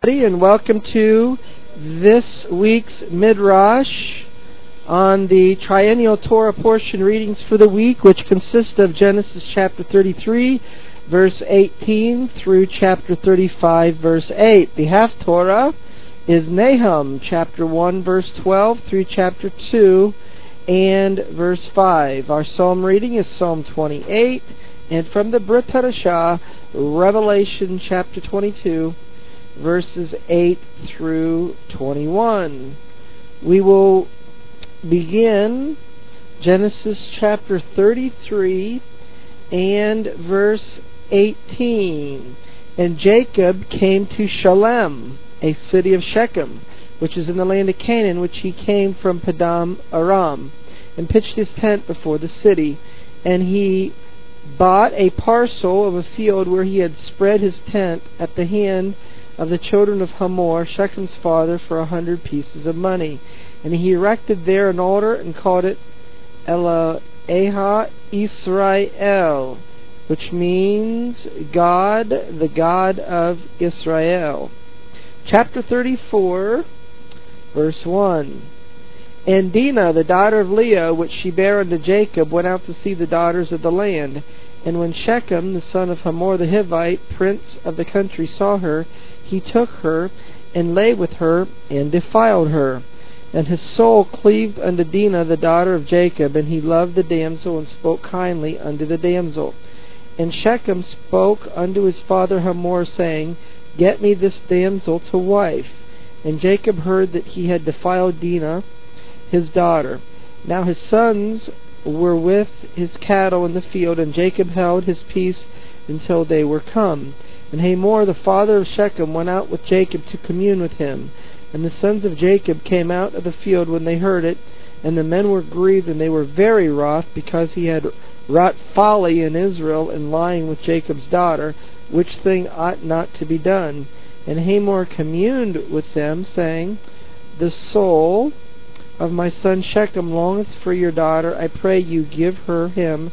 And welcome to this week's Midrash on the Triennial Torah portion readings for the week, which consist of Genesis chapter 33, verse 18 through chapter 35, verse 8. The Haftorah is Nahum chapter 1, verse 12 through chapter 2 and verse 5. Our psalm reading is Psalm 28, and from the Brit Hadashah, Revelation chapter 22, verses 8 through 21. We will begin Genesis chapter 33 and verse 18. And Jacob came to Shalem, a city of Shechem, which is in the land of Canaan, which he came from Padam Aram, and pitched his tent before the city. And he bought a parcel of a field where he had spread his tent at the hand of the children of Hamor, Shechem's father, for 100 pieces of money. And he erected there an altar and called it Eloheha Israel, which means God, the God of Israel. Chapter 34, verse 1. And Dinah, the daughter of Leah, which she bare unto Jacob, went out to see the daughters of the land. And when Shechem, the son of Hamor the Hivite, prince of the country, saw her, he took her, and lay with her, and defiled her. And his soul cleaved unto Dinah, the daughter of Jacob, and he loved the damsel, and spoke kindly unto the damsel. And Shechem spoke unto his father Hamor, saying, Get me this damsel to wife. And Jacob heard that he had defiled Dinah, his daughter. Now his sons were with his cattle in the field, and Jacob held his peace until they were come. And Hamor, the father of Shechem, went out with Jacob to commune with him. And the sons of Jacob came out of the field when they heard it, and the men were grieved, and they were very wroth, because he had wrought folly in Israel in lying with Jacob's daughter, which thing ought not to be done. And Hamor communed with them, saying, The soul of my son Shechem longeth for your daughter. I pray you give her him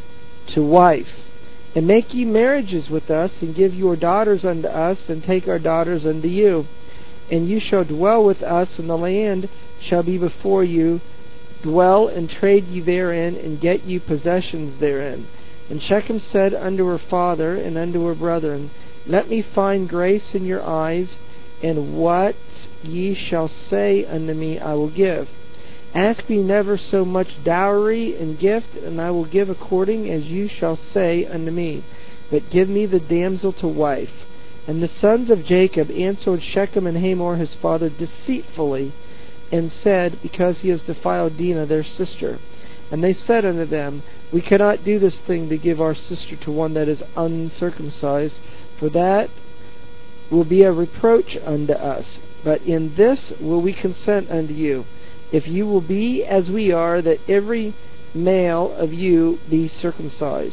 to wife. And make ye marriages with us, and give your daughters unto us, and take our daughters unto you. And you shall dwell with us, and the land shall be before you. Dwell and trade ye therein, and get you possessions therein. And Shechem said unto her father and unto her brethren, Let me find grace in your eyes, and what ye shall say unto me I will give. Ask me never so much dowry and gift, and I will give according as you shall say unto me. But give me the damsel to wife. And the sons of Jacob answered Shechem and Hamor his father deceitfully, and said, Because he has defiled Dinah their sister. And they said unto them, We cannot do this thing to give our sister to one that is uncircumcised, for that will be a reproach unto us. But in this will we consent unto you, if you will be as we are, that every male of you be circumcised.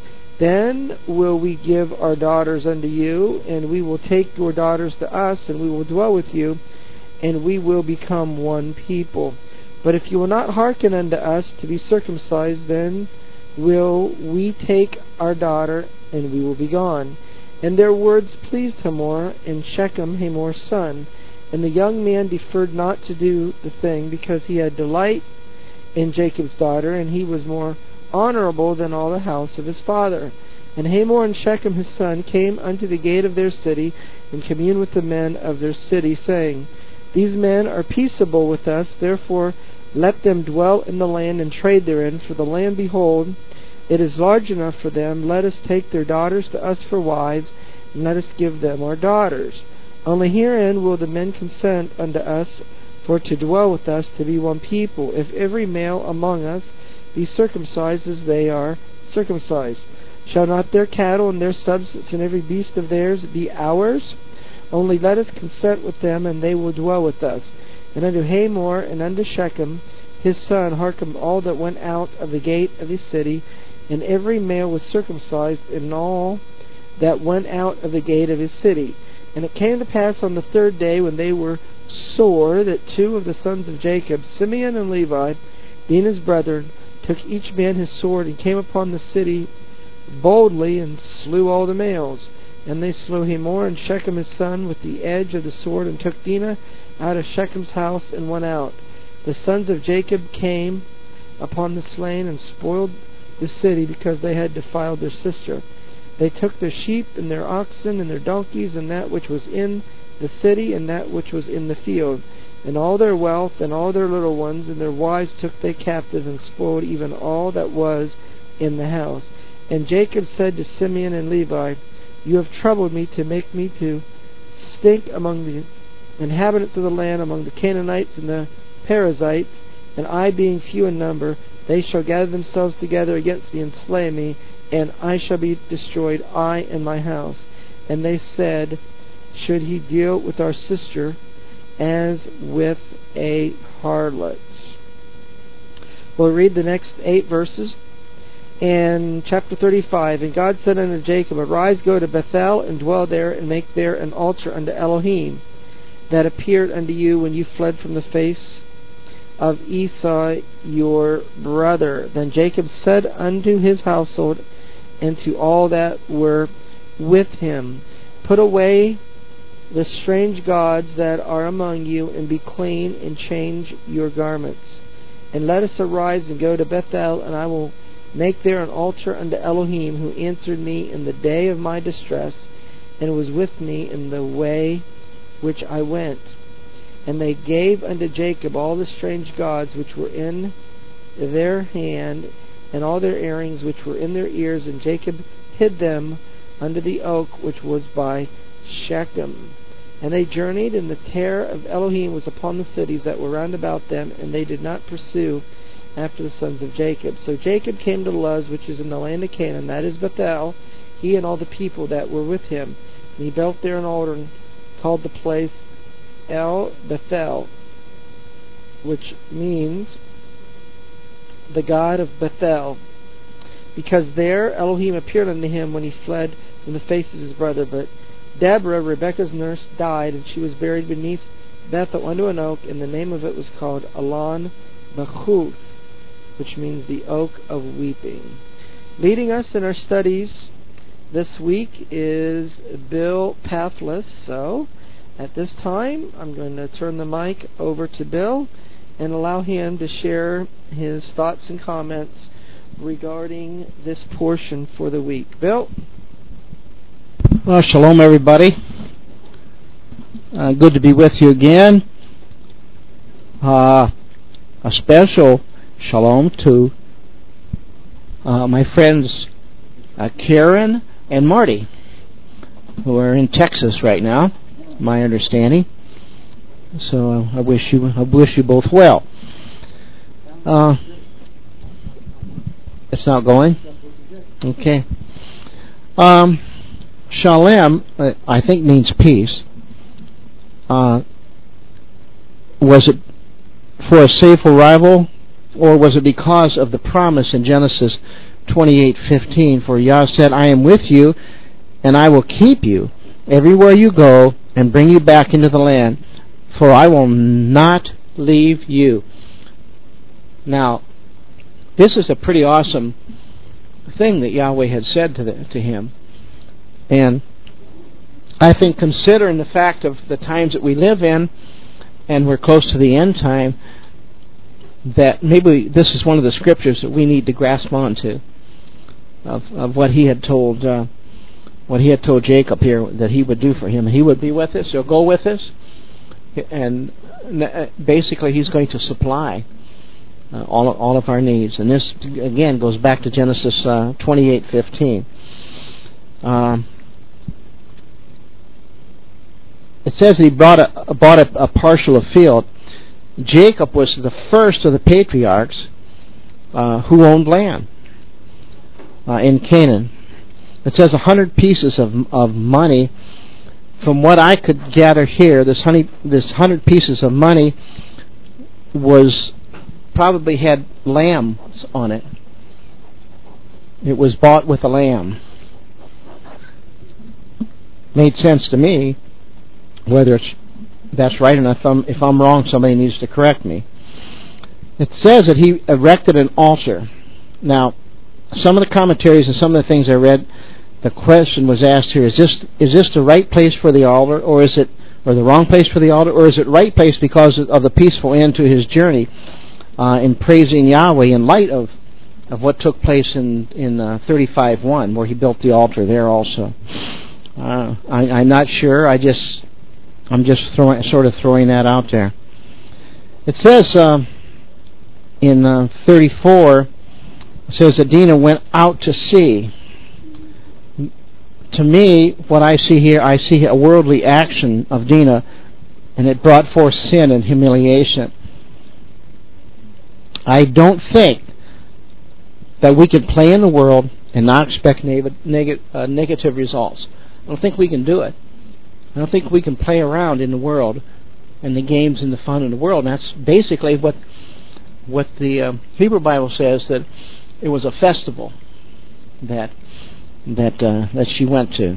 Then will we give our daughters unto you, and we will take your daughters to us, and we will dwell with you, and we will become one people. But if you will not hearken unto us to be circumcised, then will we take our daughter, and we will be gone. And their words pleased Hamor and Shechem, Hamor's son. And the young man deferred not to do the thing, because he had delight in Jacob's daughter, and he was more honorable than all the house of his father. And Hamor and Shechem his son came unto the gate of their city, and communed with the men of their city, saying, These men are peaceable with us, therefore let them dwell in the land and trade therein, for the land, behold, it is large enough for them. Let us take their daughters to us for wives, and let us give them our daughters. Only herein will the men consent unto us, for to dwell with us, to be one people, if every male among us be circumcised as they are circumcised. Shall not their cattle and their substance and every beast of theirs be ours? Only let us consent with them, and they will dwell with us. And unto Hamor and unto Shechem his son hearkened all that went out of the gate of his city, and every male was circumcised in all that went out of the gate of his city. And it came to pass on the third day, when they were sore, that two of the sons of Jacob, Simeon and Levi, Dinah's brethren, took each man his sword, and came upon the city boldly, and slew all the males. And they slew Hamor and Shechem his son with the edge of the sword, and took Dinah out of Shechem's house, and went out. The sons of Jacob came upon the slain, and spoiled the city, because they had defiled their sister. They took their sheep, and their oxen, and their donkeys, and that which was in the city, and that which was in the field, and all their wealth, and all their little ones, and their wives took they captive, and spoiled even all that was in the house. And Jacob said to Simeon and Levi, You have troubled me to make me to stink among the inhabitants of the land, among the Canaanites and the Perizzites, and I being few in number, they shall gather themselves together against me and slay me, and I shall be destroyed, I and my house. And they said, Should he deal with our sister as with a harlot? We'll read the next 8 verses. In chapter 35, And God said unto Jacob, Arise, go to Bethel, and dwell there, and make there an altar unto Elohim, that appeared unto you when you fled from the face of Esau your brother. Then Jacob said unto his household, and to all that were with him, Put away the strange gods that are among you, and be clean, and change your garments. And let us arise and go to Bethel, and I will make there an altar unto Elohim, who answered me in the day of my distress, and was with me in the way which I went. And they gave unto Jacob all the strange gods which were in their hand, and all their earrings which were in their ears, and Jacob hid them under the oak which was by Shechem. And they journeyed, and the terror of Elohim was upon the cities that were round about them, and they did not pursue after the sons of Jacob. So Jacob came to Luz, which is in the land of Canaan, that is Bethel, he and all the people that were with him. And he built there an altar, and called the place El Bethel, which means the God of Bethel, because there Elohim appeared unto him when he fled from the face of his brother. But Deborah, Rebekah's nurse, died, and she was buried beneath Bethel under an oak, and the name of it was called Alon Bachuth, which means the oak of weeping. Leading us in our studies this week is Bill Pathless. So at this time, I'm going to turn the mic over to Bill and allow him to share his thoughts and comments regarding this portion for the week. Bill? Well, shalom, everybody. Good to be with you again. A special shalom to my friends Karen and Marty, who are in Texas right now, my understanding. So I wish you both well. It's not going? Okay. Shalom, I think, means peace. Was it for a safe arrival, or was it because of the promise in Genesis 28:15? For Yah said, I am with you, and I will keep you everywhere you go, and bring you back into the land, for I will not leave you. Now, this is a pretty awesome thing that Yahweh had said to him. And I think, considering the fact of the times that we live in, and we're close to the end time, that maybe this is one of the scriptures that we need to grasp onto of what he had told Jacob here that he would do for him. He would be with us, he'll go with us, and basically he's going to supply all of our needs. And this again goes back to Genesis 28:15. It says that he bought a parcel of field. Jacob was the first of the patriarchs who owned land in Canaan. It says 100 pieces of money. From what I could gather here, this 100 pieces of money probably had lambs on it. It was bought with a lamb. Made sense to me. Whether that's right, and if I'm wrong, somebody needs to correct me. It says that he erected an altar. Now, some of the commentaries and some of the things I read the question was asked here: Is this the right place for the altar, or is it, or the wrong place for the altar, or is it right place because of the peaceful end to his journey in praising Yahweh in light of what took place in 35:1, where he built the altar there also? I'm not sure. I'm just throwing that out there. It says in 34, it says that Dinah went out to sea. To me, what I see here, I see a worldly action of Dinah, and it brought forth sin and humiliation. I don't think that we can play in the world and not expect negative results. I don't think we can do it. I don't think we can play around in the world and the games and the fun in the world. And that's basically what the Hebrew Bible says, that it was a festival that she went to.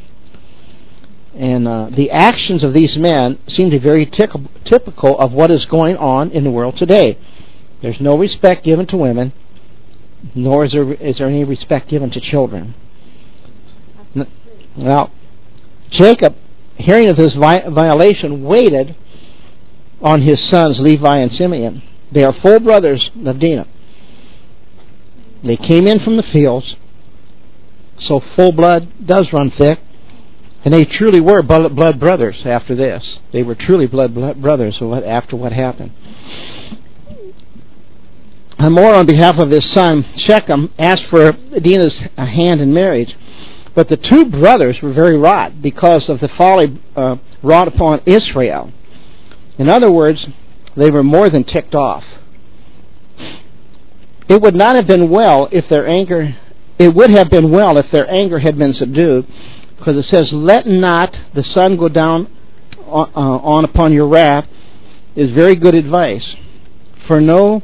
And the actions of these men seem to be very typical of what is going on in the world today. There's no respect given to women, nor is there any respect given to children. Now, Jacob, hearing of this violation, waited on his sons Levi and Simeon. They are full brothers of Dinah. They came in from the fields, so full blood does run thick, and they truly were blood brothers after this. They were truly blood brothers after what happened. Hamor, on behalf of his son Shechem, asked for Dinah's hand in marriage. But the two brothers were very wroth because of the folly wrought upon Israel. In other words, they were more than ticked off. It would not have been well if their anger. It would have been well if their anger had been subdued, because it says, "Let not the sun go down on upon your wrath," is very good advice. For no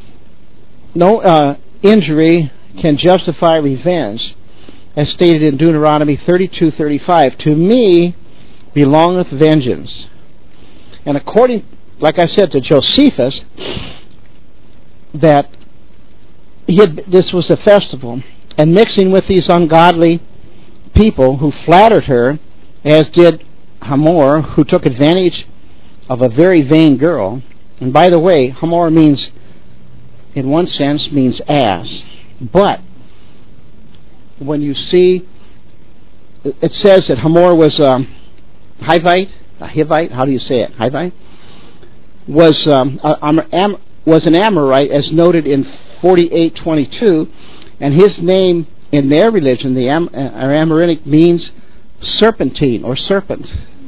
injury can justify revenge, as stated in Deuteronomy 32:35. To me belongeth vengeance. And according, like I said, to Josephus, that this was a festival, and mixing with these ungodly people who flattered her, as did Hamor, who took advantage of a very vain girl. And by the way, Hamor means, in one sense, means ass. But when you see, it says that Hamor was a Hivite, how do you say it? Hivite? Was an Amorite, as noted in 48:22, and his name in their religion, the Amoritic, means serpentine or serpent.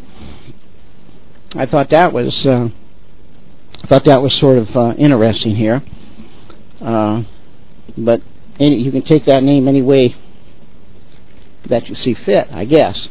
I thought that was sort of interesting here. But you can take that name any way that you see fit, I guess.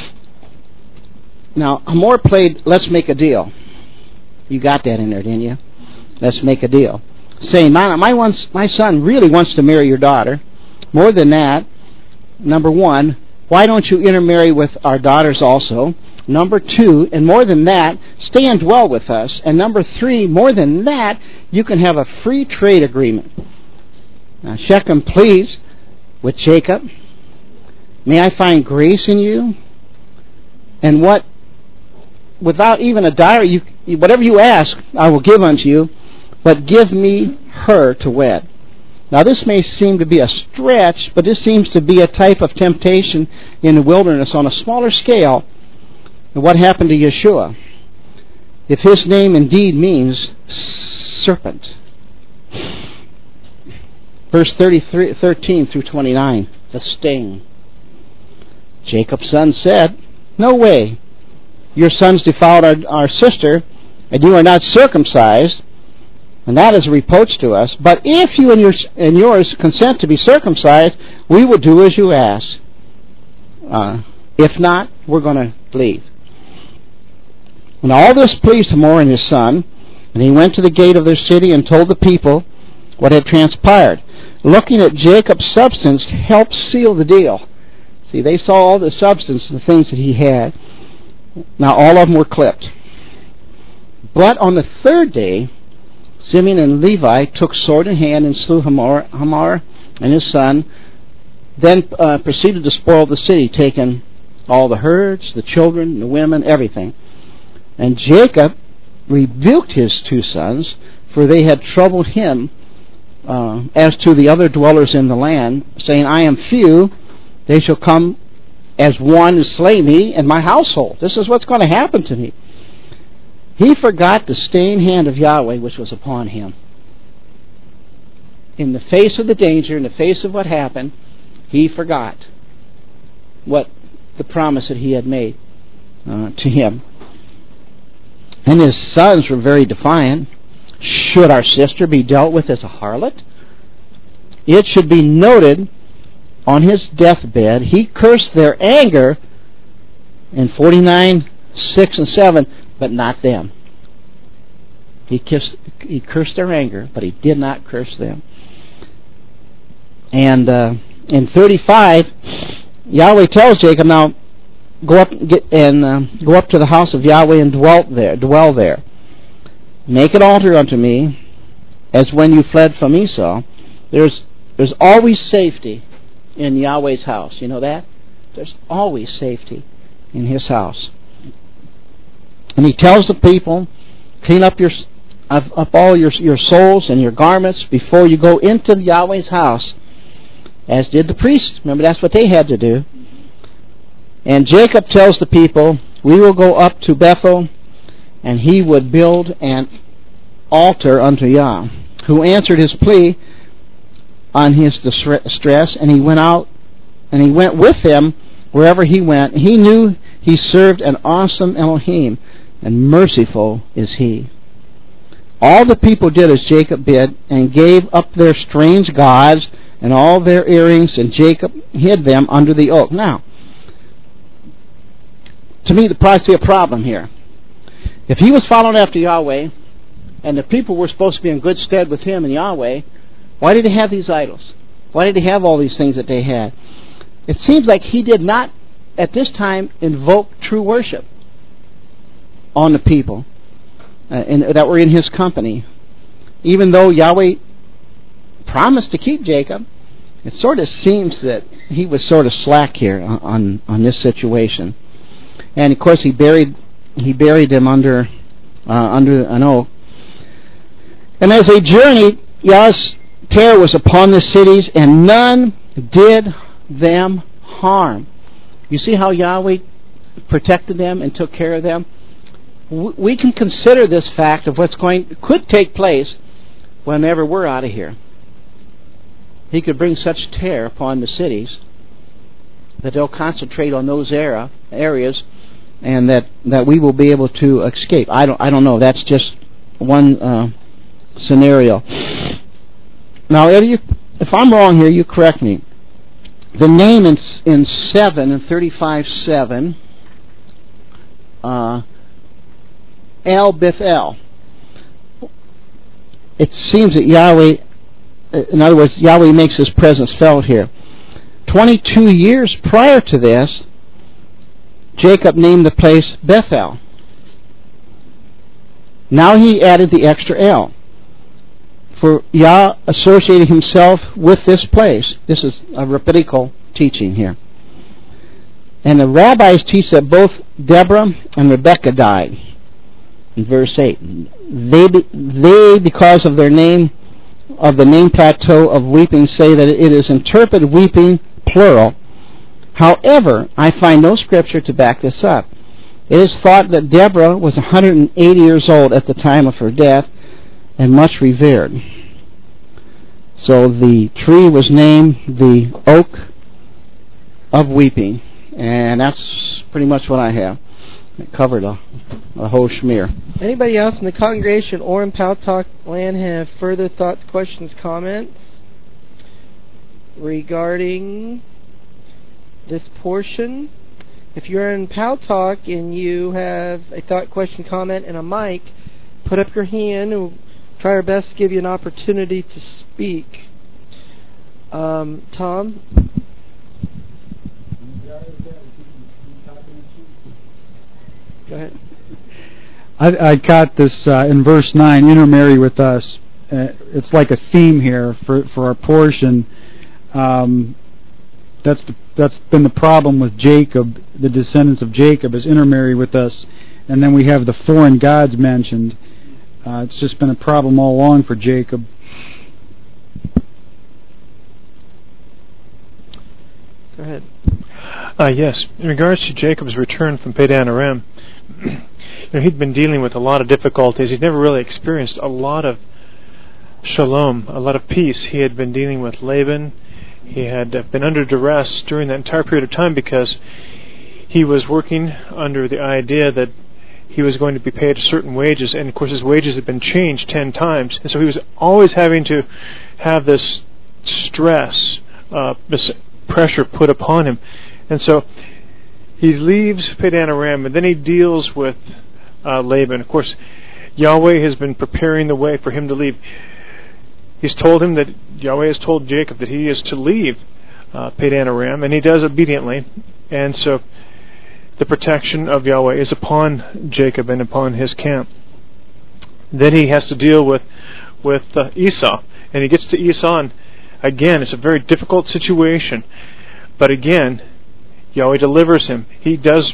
Now, Hamor played Let's Make a Deal. You got that in there, didn't you? Let's make a deal. Saying, my son really wants to marry your daughter. More than that, number one, why don't you intermarry with our daughters also? Number two, and more than that, stay and dwell with us. And number three, more than that, you can have a free trade agreement. Now, Shechem pleads with Jacob, may I find grace in you? And without even a dowry, whatever you ask, I will give unto you, but give me her to wed. Now, this may seem to be a stretch, but this seems to be a type of temptation in the wilderness on a smaller scale than what happened to Yeshua, if his name indeed means serpent. Verse 13 through 29, the sting. Jacob's son said, no way. Your sons defiled our sister, and you are not circumcised, and that is a reproach to us. But if you and yours consent to be circumcised, we will do as you ask. If not, we're going to leave. And all this pleased Hamor and his son, and he went to the gate of their city and told the people what had transpired. Looking at Jacob's substance helped seal the deal. See, they saw all the substance of the things that he had. Now all of them were clipped. But on the third day, Simeon and Levi took sword in hand and slew Hamor and his son, then proceeded to spoil the city, taking all the herds, the children, the women, everything. And Jacob rebuked his 2 sons, for they had troubled him as to the other dwellers in the land, saying, I am few, they shall come as one and slay me and my household. This is what's going to happen to me. He forgot the staying hand of Yahweh which was upon him. In the face of the danger, in the face of what happened, he forgot what the promise that he had made to him. And his sons were very defiant. Should our sister be dealt with as a harlot? It should be noted, on his deathbed, he cursed their anger in 49, 6, and 7, but not them. He cursed their anger, but he did not curse them. And in 35, Yahweh tells Jacob, now go up to the house of Yahweh and dwell there. Make an altar unto me, as when you fled from Esau. There's always safety in Yahweh's house. You know that? There's always safety in his house. And he tells the people, clean up all your souls and your garments before you go into Yahweh's house, as did the priests. Remember, that's what they had to do. And Jacob tells the people, we will go up to Bethel, and he would build an altar unto Yah, who answered his plea on his distress, and he went out, and he went with him wherever he went. He knew he served an awesome Elohim, and merciful is he. All the people did as Jacob bid, and gave up their strange gods and all their earrings, and Jacob hid them under the oak. Now, to me, I see a problem here. If he was following after Yahweh, and the people were supposed to be in good stead with him and Yahweh, why did he have these idols? Why did he have all these things that they had? It seems like he did not, at this time, invoke true worship on the people that were in his company. Even though Yahweh promised to keep Jacob, it sort of seems that he was sort of slack here on this situation. And of course, he buried them under an oak. And as they journeyed, Yah's terror was upon the cities, and none did them harm. You see how Yahweh protected them and took care of them? We can consider this fact of could take place whenever we're out of here. He could bring such terror upon the cities that they'll concentrate on those areas, and that we will be able to escape. I don't know. That's just one scenario. Now, Eddie, if I'm wrong here, you correct me. The name in 35:7, El Bethel. It seems that Yahweh, in other words, Yahweh makes his presence felt here. 22 years prior to this, Jacob named the place Bethel. Now he added the extra El, for Yah associated himself with this place. This is a rabbinical teaching here. And the rabbis teach that both Deborah and Rebekah died. In verse 8, they because of their name, of the name plateau of weeping, say that it is interpreted weeping plural. However, I find no scripture to back this up. It is thought that Deborah was 180 years old at the time of her death and much revered. So the tree was named the Oak of Weeping, and that's pretty much what I have. It covered a whole schmear. Anybody else in the congregation or in Paltalk land have further thoughts, questions, comments regarding this portion? If you're in Paltalk and you have a thought, question, comment, and a mic, put up your hand and we'll try our best to give you an opportunity to speak. Tom? Go ahead. I caught this in verse 9, intermarry with us. It's like a theme here for our portion. that's been the problem with Jacob, the descendants of Jacob, is intermarry with us, and then we have the foreign gods mentioned. It's just been a problem all along for Jacob. Go ahead. Yes. In regards to Jacob's return from Padan Aram, he'd been dealing with a lot of difficulties. He'd never really experienced a lot of shalom, a lot of peace. He had been dealing with Laban. He had been under duress during that entire period of time because he was working under the idea that he was going to be paid certain wages, and of course his wages had been changed 10 times, and so he was always having to have this stress, this pressure put upon him. And so he leaves Padan Aram, and then he deals with Laban. Of course, Yahweh has been preparing the way for him to leave. He's told him that Yahweh has told Jacob that he is to leave Padan Aram, and he does obediently. And so the protection of Yahweh is upon Jacob and upon his camp. Then he has to deal with Esau, and he gets to Esau, and again, it's a very difficult situation. But again, Yahweh delivers him. He does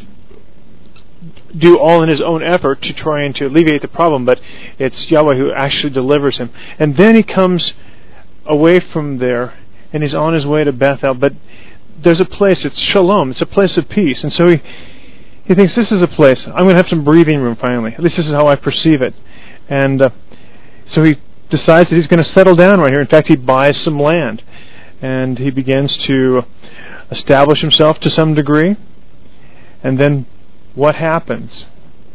do all in his own effort to try and to alleviate the problem, but it's Yahweh who actually delivers him. And then he comes away from there, and he's on his way to Bethel. But there's a place, it's Shalom, it's a place of peace. And so he thinks, this is a place, I'm going to have some breathing room finally. At least this is how I perceive it. And so he decides that he's going to settle down right here. In fact, he buys some land, and he begins to establish himself to some degree. And then what happens?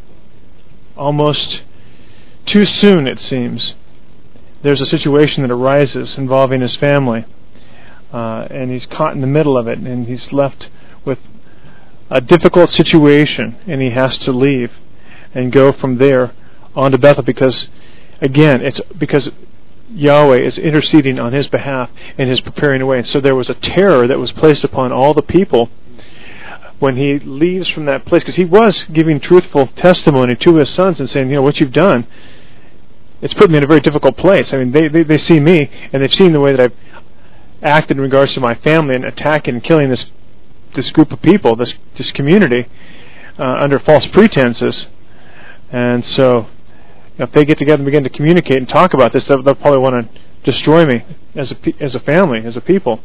Almost too soon, it seems, there's a situation that arises involving his family, and he's caught in the middle of it, and he's left with a difficult situation, and he has to leave and go from there on to Bethel because, again, it's because Yahweh is interceding on his behalf and is preparing a way. And so there was a terror that was placed upon all the people when he leaves from that place, because he was giving truthful testimony to his sons and saying, what you've done, it's put me in a very difficult place. I mean, they see me, and they've seen the way that I've acted in regards to my family and attacking and killing this group of people, this community, under false pretenses. And so if they get together and begin to communicate and talk about this, they'll probably want to destroy me as a family, as a people.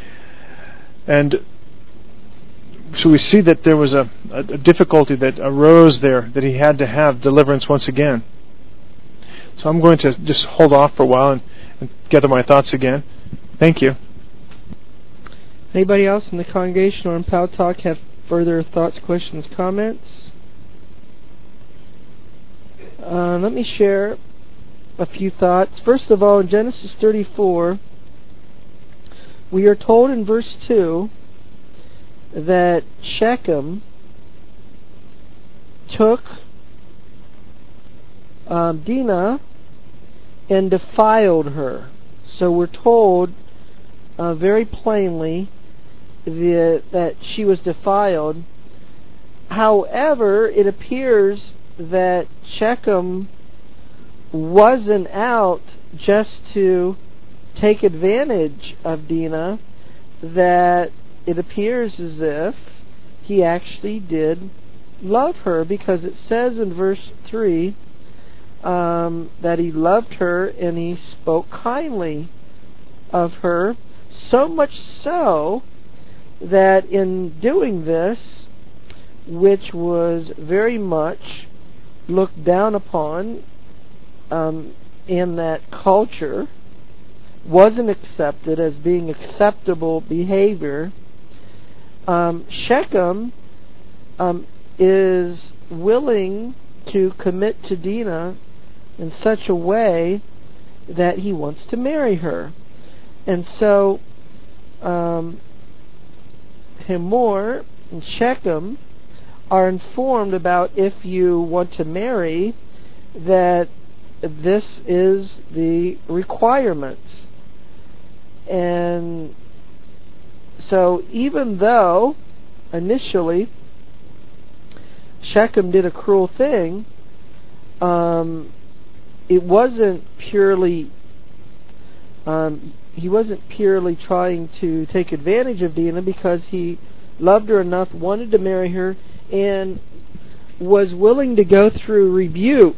And so we see that there was a difficulty that arose there, that he had to have deliverance once again. So I'm going to just hold off for a while and gather my thoughts again. Thank you. Anybody else in the congregation or in Pal Talk have further thoughts, questions, comments? Let me share a few thoughts. First of all, in Genesis 34, we are told in verse 2 that Shechem took Dinah and defiled her. So we're told very plainly that she was defiled. However, it appears that Shechem wasn't out just to take advantage of Dinah, that it appears as if he actually did love her, because it says in verse 3 that he loved her and he spoke kindly of her, so much so that in doing this, which was very much looked down upon in that culture, wasn't accepted as being acceptable behavior, Shechem is willing to commit to Dinah in such a way that he wants to marry her. And so Hamor and Shechem are informed about, if you want to marry, that this is the requirements. And so even though initially Shechem did a cruel thing, it wasn't purely he wasn't purely trying to take advantage of Dinah, because he loved her enough, wanted to marry her, and was willing to go through rebuke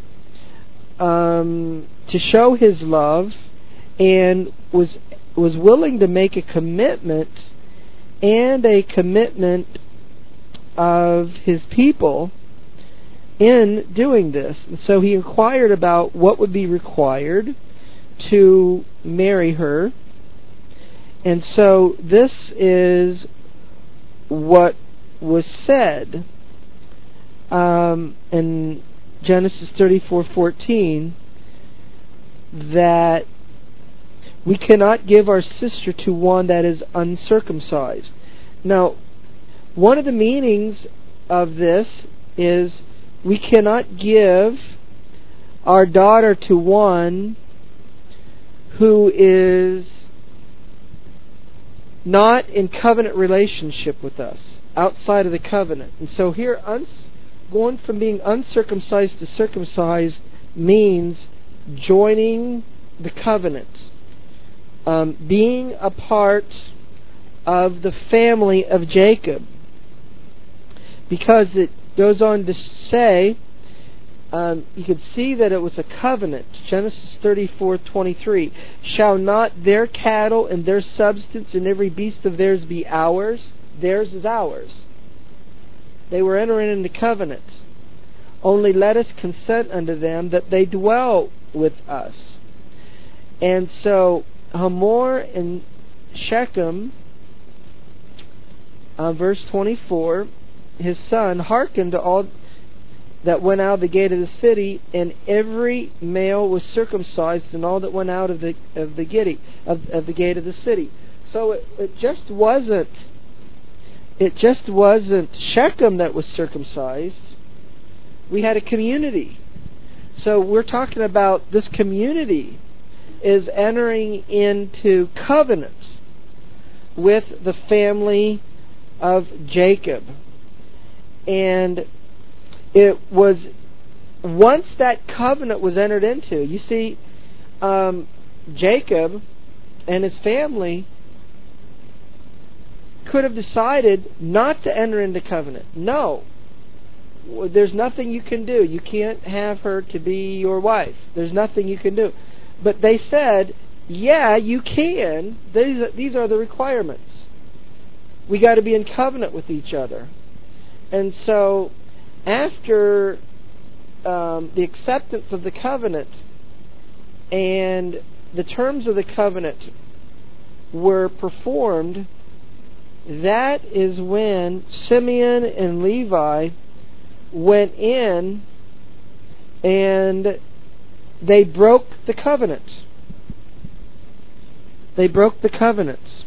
to show his love, and was willing to make a commitment, and a commitment of his people in doing this. And so he inquired about what would be required to marry her. And so this is what was said in Genesis 34:14, that we cannot give our sister to one that is uncircumcised. Now, one of the meanings of this is we cannot give our daughter to one who is not in covenant relationship with us, outside of the covenant. And so here, going from being uncircumcised to circumcised means joining the covenant, being a part of the family of Jacob, because it goes on to say, you could see that it was a covenant. Genesis 34:23, shall not their cattle and their substance and every beast of theirs be ours? Theirs is ours. They were entering into covenant. Only let us consent unto them that they dwell with us. And so Hamor and Shechem, verse 24, his son hearkened to all that went out of the gate of the city, and every male was circumcised in all that went out of the gate of the city. So it just wasn't Shechem that was circumcised. We had a community. So we're talking about this community is entering into covenants with the family of Jacob. And it was, once that covenant was entered into, you see, Jacob and his family could have decided not to enter into covenant. No, there's nothing you can do. You can't have her to be your wife. There's nothing you can do. But they said, yeah, you can. These are the requirements. We got to be in covenant with each other. And so, after the acceptance of the covenant and the terms of the covenant were performed, that is when Simeon and Levi went in and they broke the covenant. They broke the covenants.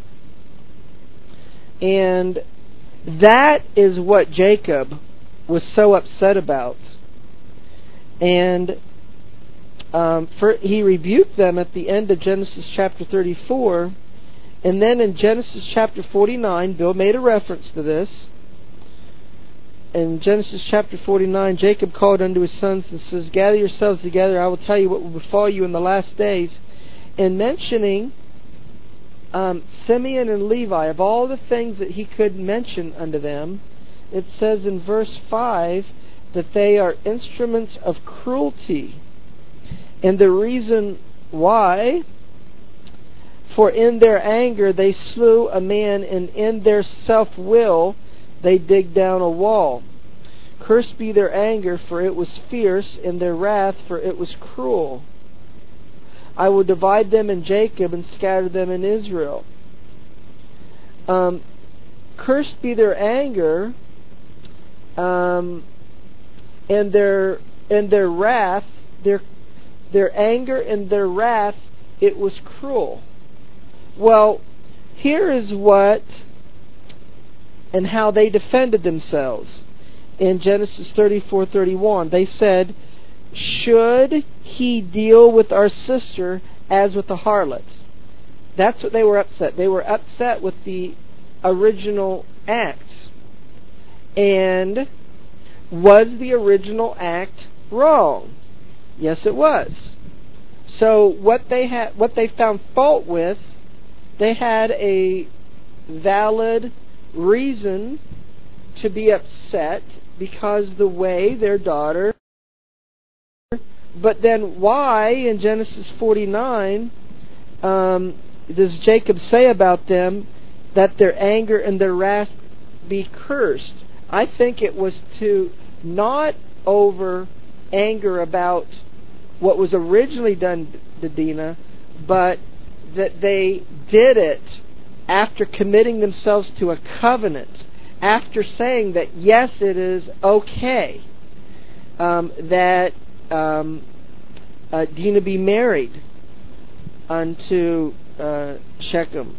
And that is what Jacob was so upset about. And he rebuked them at the end of Genesis chapter 34. And then in Genesis chapter 49, Bill made a reference to this. In Genesis chapter 49, Jacob called unto his sons and says, gather yourselves together, I will tell you what will befall you in the last days. And mentioning Simeon and Levi, of all the things that he could mention unto them, it says in verse 5 that they are instruments of cruelty. And the reason why, for in their anger they slew a man, and in their self-will they digged down a wall. Cursed be their anger, for it was fierce, and their wrath, for it was cruel. I will divide them in Jacob and scatter them in Israel. Cursed be their anger, and their wrath, their anger and their wrath, it was cruel. Well, here is what and how they defended themselves. In Genesis 34:31, they said, should he deal with our sister as with a harlot? That's what they were upset. They were upset with the original act. And was the original act wrong? Yes, it was. So what they found fault with, they had a valid reason to be upset because the way their daughter. But then why in Genesis 49 does Jacob say about them that their anger and their wrath be cursed? I think it was to not over anger about what was originally done to Dinah, but that they did it after committing themselves to a covenant, after saying that yes, it is okay that Dinah be married unto Shechem.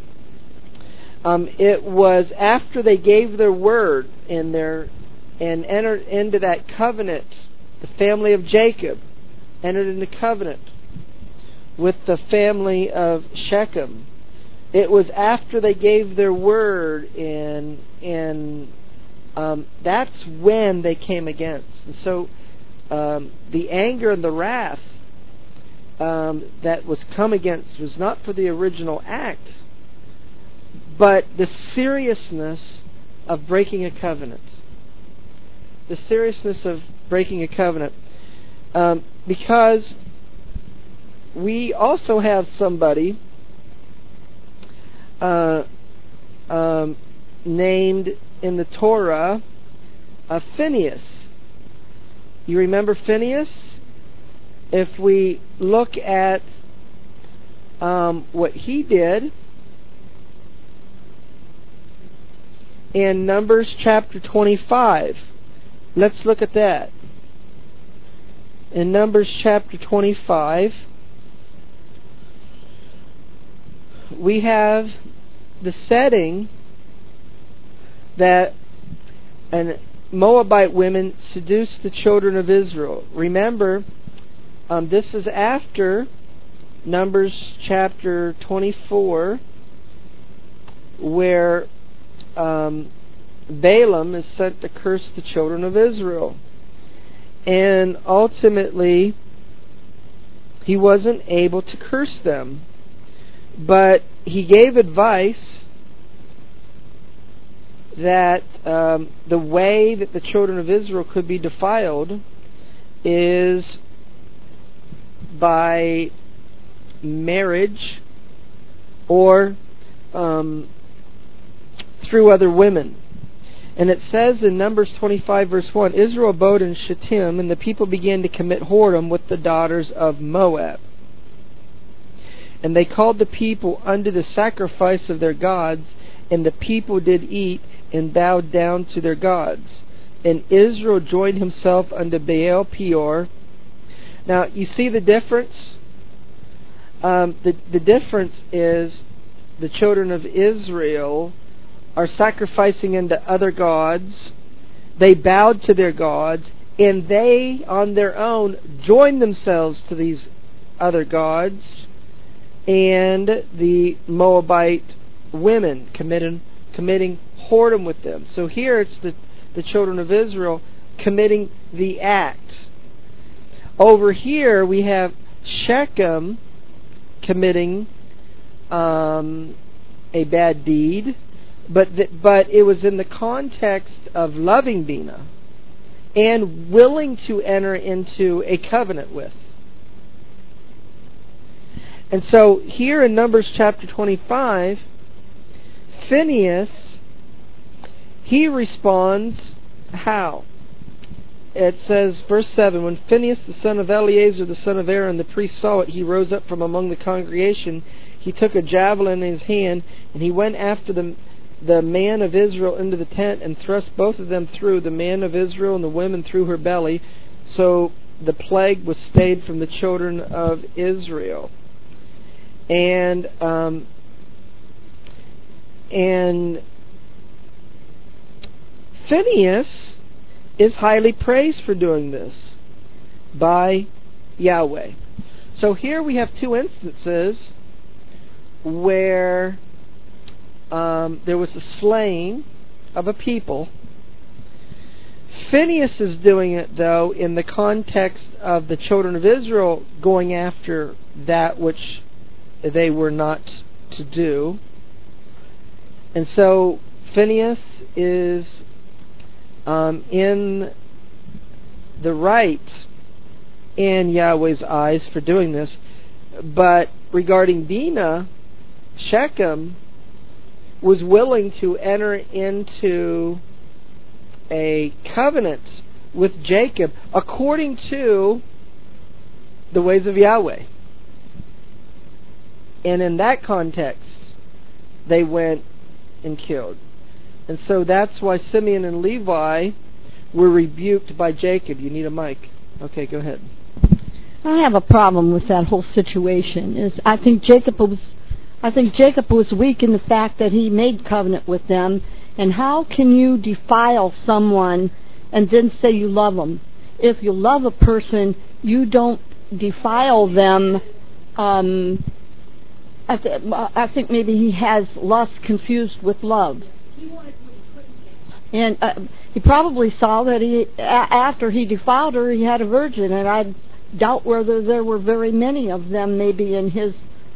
It was after they gave their word and entered into that covenant. The family of Jacob entered into covenant with the family of Shechem. It was after they gave their word, and that's when they came against. And so the anger and the wrath that was come against was not for the original act, but the seriousness of breaking a covenant. The seriousness of breaking a covenant. Because we also have somebody named in the Torah Phinehas. You remember Phinehas? If we look at what he did in Numbers chapter 25, let's look at that. In Numbers chapter 25, we have the setting that Moabite women seduced the children of Israel. Remember, this is after Numbers chapter 24, where Balaam is sent to curse the children of Israel. And ultimately, he wasn't able to curse them. But he gave advice that the way that the children of Israel could be defiled is by marriage or through other women. And it says in Numbers 25 verse 1, Israel abode in Shittim, and the people began to commit whoredom with the daughters of Moab. And they called the people unto the sacrifice of their gods, and the people did eat and bowed down to their gods. And Israel joined himself unto Baal Peor. Now, you see the difference? The difference is the children of Israel are sacrificing unto other gods. They bowed to their gods, and they, on their own, joined themselves to these other gods. And the Moabite women committing whoredom with them. So here it's the children of Israel committing the act. Over here we have Shechem committing a bad deed, but it was in the context of loving Dinah and willing to enter into a covenant with. And so here in Numbers chapter 25, Phinehas, he responds how? It says, verse 7, when Phinehas the son of Eleazar the son of Aaron the priest saw it, he rose up from among the congregation. He took a javelin in his hand, and he went after the man of Israel into the tent and thrust both of them through, the man of Israel and the women through her belly. So the plague was stayed from the children of Israel. And Phinehas is highly praised for doing this by Yahweh. So here we have two instances where there was a slaying of a people. Phineas is doing it, though, in the context of the children of Israel going after that which they were not to do. And so Phineas is in the right in Yahweh's eyes for doing this. But regarding Dinah, Shechem was willing to enter into a covenant with Jacob according to the ways of Yahweh. And in that context, they went and killed. And so that's why Simeon and Levi were rebuked by Jacob. You need a mic. Okay, go ahead. I have a problem with that whole situation. I think Jacob was weak in the fact that he made covenant with them. And how can you defile someone and then say you love them? If you love a person, you don't defile them. I think maybe he has lust confused with love. And he probably saw that after he defiled her, he had a virgin, and I doubt whether there were very many of them maybe in his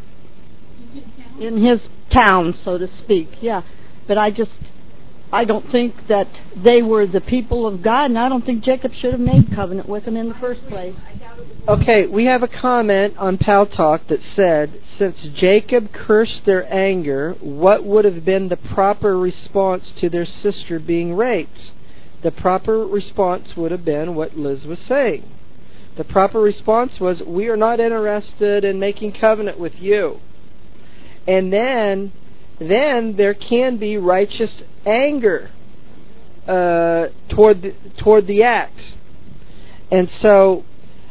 town, so to speak. Yeah, but I don't think that they were the people of God, and I don't think Jacob should have made covenant with them in the first place. Okay, we have a comment on Pal Talk that said, since Jacob cursed their anger, what would have been the proper response to their sister being raped? The proper response would have been what Liz was saying. The proper response was, we are not interested in making covenant with you. And then there can be righteous anger toward the act. And so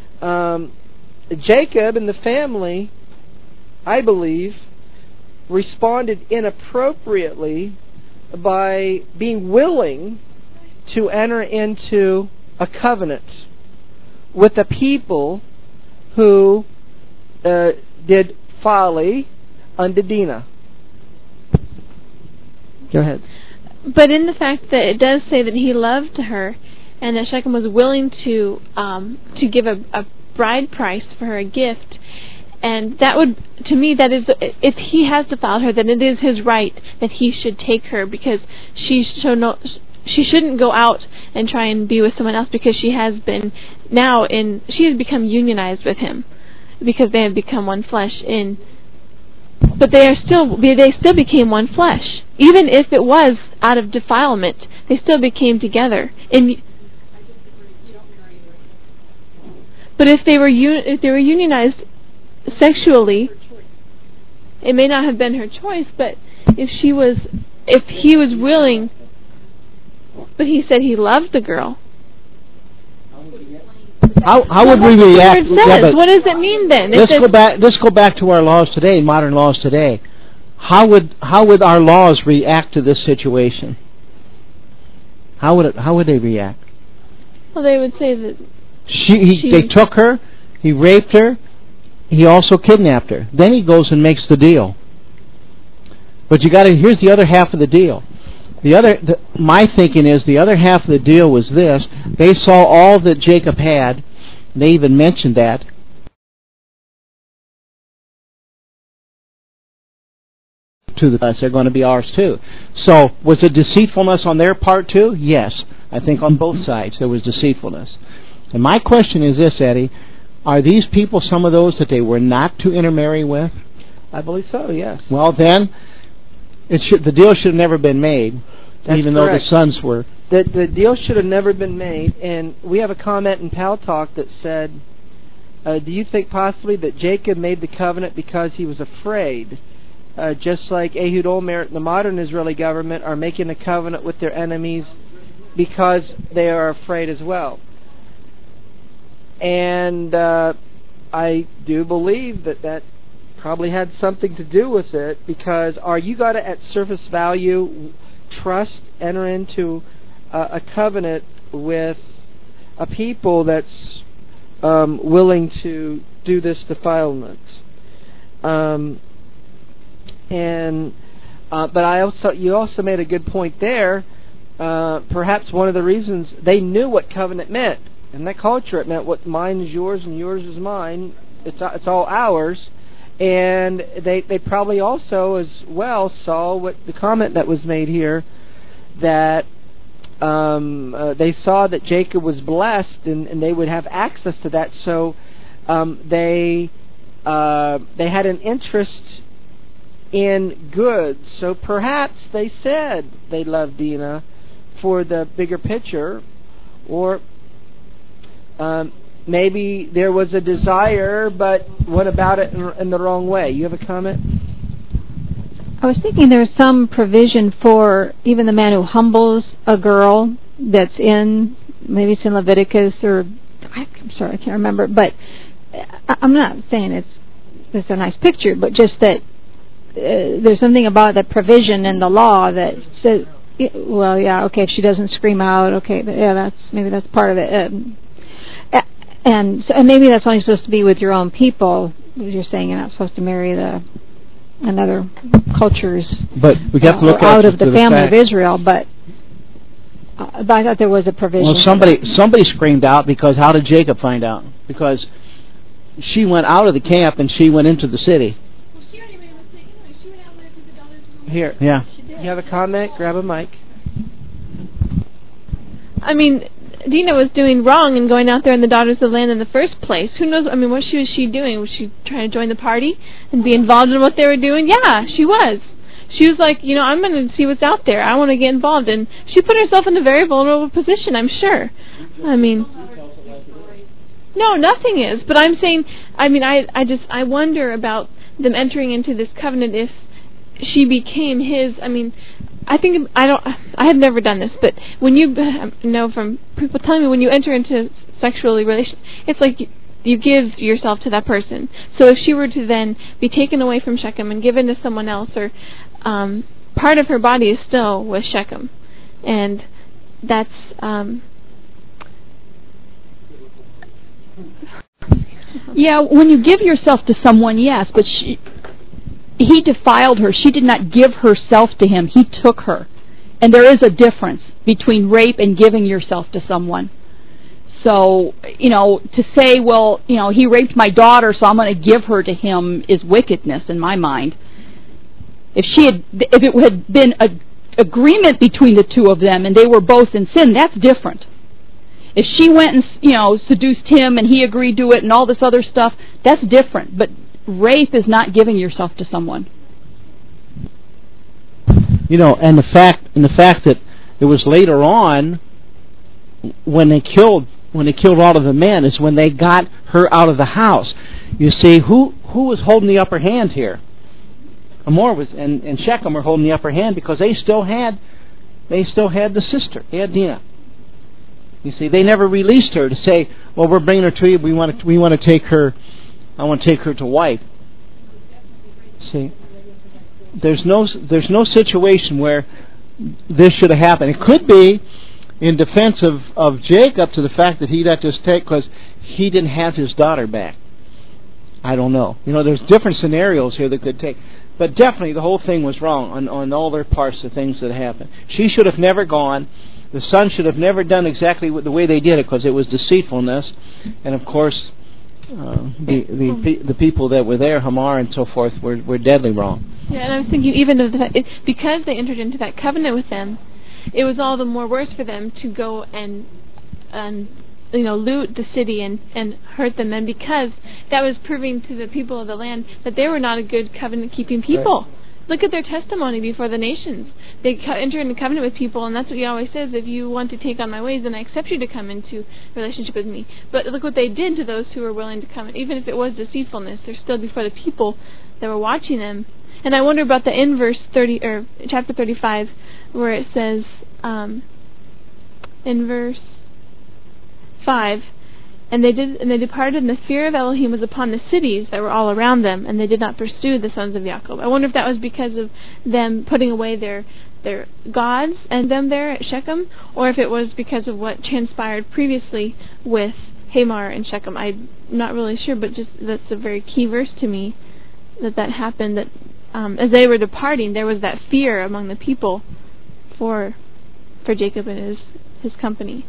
Jacob and the family, I believe, responded inappropriately by being willing to enter into a covenant with the people who did folly unto Dinah. Go ahead. But in the fact that it does say that he loved her, and that Shechem was willing to give a bride price for her, a gift, and that would, to me, that is, if he has defiled her, then it is his right that he should take her, because she shouldn't go out and try and be with someone else, because she has become unionized with him, because they have become one flesh in. But they still became one flesh. Even if it was out of defilement, they still became together. But if they were unionized sexually, it may not have been her choice. But if he was willing, but he said he loved the girl. How would we react? What does it mean then? Let's go back to our laws today, modern laws today. How would our laws react to this situation? How would they react? Well, they would say that they took her, he raped her, he also kidnapped her. Then he goes and makes the deal. But here's the other half of the deal. My thinking is the other half of the deal was this: they saw all that Jacob had. They even mentioned that. To us, they're going to be ours too. So, was it deceitfulness on their part too? Yes, I think on both sides there was deceitfulness. And my question is this, Eddie: are these people some of those that they were not to intermarry with? I believe so. Yes. Well, then the deal should have never been made. That's even correct. Though the sons were. The deal should have never been made. And we have a comment in Pal Talk that said, do you think possibly that Jacob made the covenant because he was afraid? Just like Ehud Olmert and the modern Israeli government are making a covenant with their enemies because they are afraid as well. And I do believe that probably had something to do with it, because are you going to, at surface value, enter into a covenant with a people that's willing to do this defilement? But you also made a good point there. perhaps one of the reasons they knew what covenant meant. In that culture, it meant what mine is yours and yours is mine. It's all ours. And they probably also as well saw what the comment that was made here, that they saw that Jacob was blessed and they would have access to that. So they had an interest in goods. So perhaps they said they loved Dinah for the bigger picture, or maybe there was a desire, but what about it in the wrong way? You have a comment? I was thinking there's some provision for even the man who humbles a girl that's in, maybe it's in Leviticus, or I'm sorry, I can't remember, but I'm not saying it's a nice picture, but just that there's something about the provision in the law that says, well, yeah, okay, if she doesn't scream out, okay, but yeah, that's part of it. And maybe that's only supposed to be with your own people. You're saying you're not supposed to marry another culture's, but we have to look out of the family of Israel. But I thought there was a provision. Well, somebody screamed out, because how did Jacob find out? Because she went out of the camp and she went into the city. Well, she already made a mistake anyway. She went out there to the daughters of the Here. Yeah. You have a comment? Grab a mic. I mean, Dinah was doing wrong in going out there in the daughters of the land in the first place. Who knows? I mean, what was she doing? Was she trying to join the party and be involved in what they were doing? Yeah, she was. She was like, I'm going to see what's out there. I want to get involved. And she put herself in a very vulnerable position, I'm sure. I mean, no, nothing is. But I'm saying, I wonder about them entering into this covenant if she became his. I mean, I have never done this, but when you know from people telling me, when you enter into sexual relation, it's like you give yourself to that person. So if she were to then be taken away from Shechem and given to someone else, or part of her body is still with Shechem, and that's yeah, when you give yourself to someone, yes, but he defiled her. She did not give herself to him. He took her. And there is a difference between rape and giving yourself to someone. So, to say, well, he raped my daughter, so I'm going to give her to him, is wickedness in my mind. If it had been an agreement between the two of them and they were both in sin, that's different. If she went and, seduced him and he agreed to it and all this other stuff, that's different. But rape is not giving yourself to someone. And the fact that it was later on when they killed all of the men is when they got her out of the house. You see, who was holding the upper hand here? Hamor was, and Shechem were holding the upper hand because they still had the sister. They had Dinah. You see, they never released her to say, well, we're bringing her to you. We want to take her. I want to take her to wife. See, there's no situation where this should have happened. It could be in defense of Jacob to the fact that he let this take because he didn't have his daughter back. I don't know. There's different scenarios here that could take. But definitely the whole thing was wrong on all their parts, the things that happened. She should have never gone. The son should have never done exactly the way they did it because it was deceitfulness. And of course, the people that were there, Hamor and so forth, were deadly wrong. Yeah, and I was thinking even of because they entered into that covenant with them, it was all the more worse for them to go and loot the city and hurt them, and because that was proving to the people of the land that they were not a good covenant-keeping people. Right. Look at their testimony before the nations. They enter into covenant with people, and that's what he always says, if you want to take on my ways, then I accept you to come into relationship with me. But look what they did to those who were willing to come. Even if it was deceitfulness, they're still before the people that were watching them. And I wonder about the in verse 30 or chapter 35, where it says in verse 5, and they departed, and the fear of Elohim was upon the cities that were all around them, and they did not pursue the sons of Jacob. I wonder if that was because of them putting away their gods and them there at Shechem, or if it was because of what transpired previously with Hamor and Shechem. I'm not really sure, but just that's a very key verse to me, that happened, that as they were departing, there was that fear among the people for for Jacob and his company.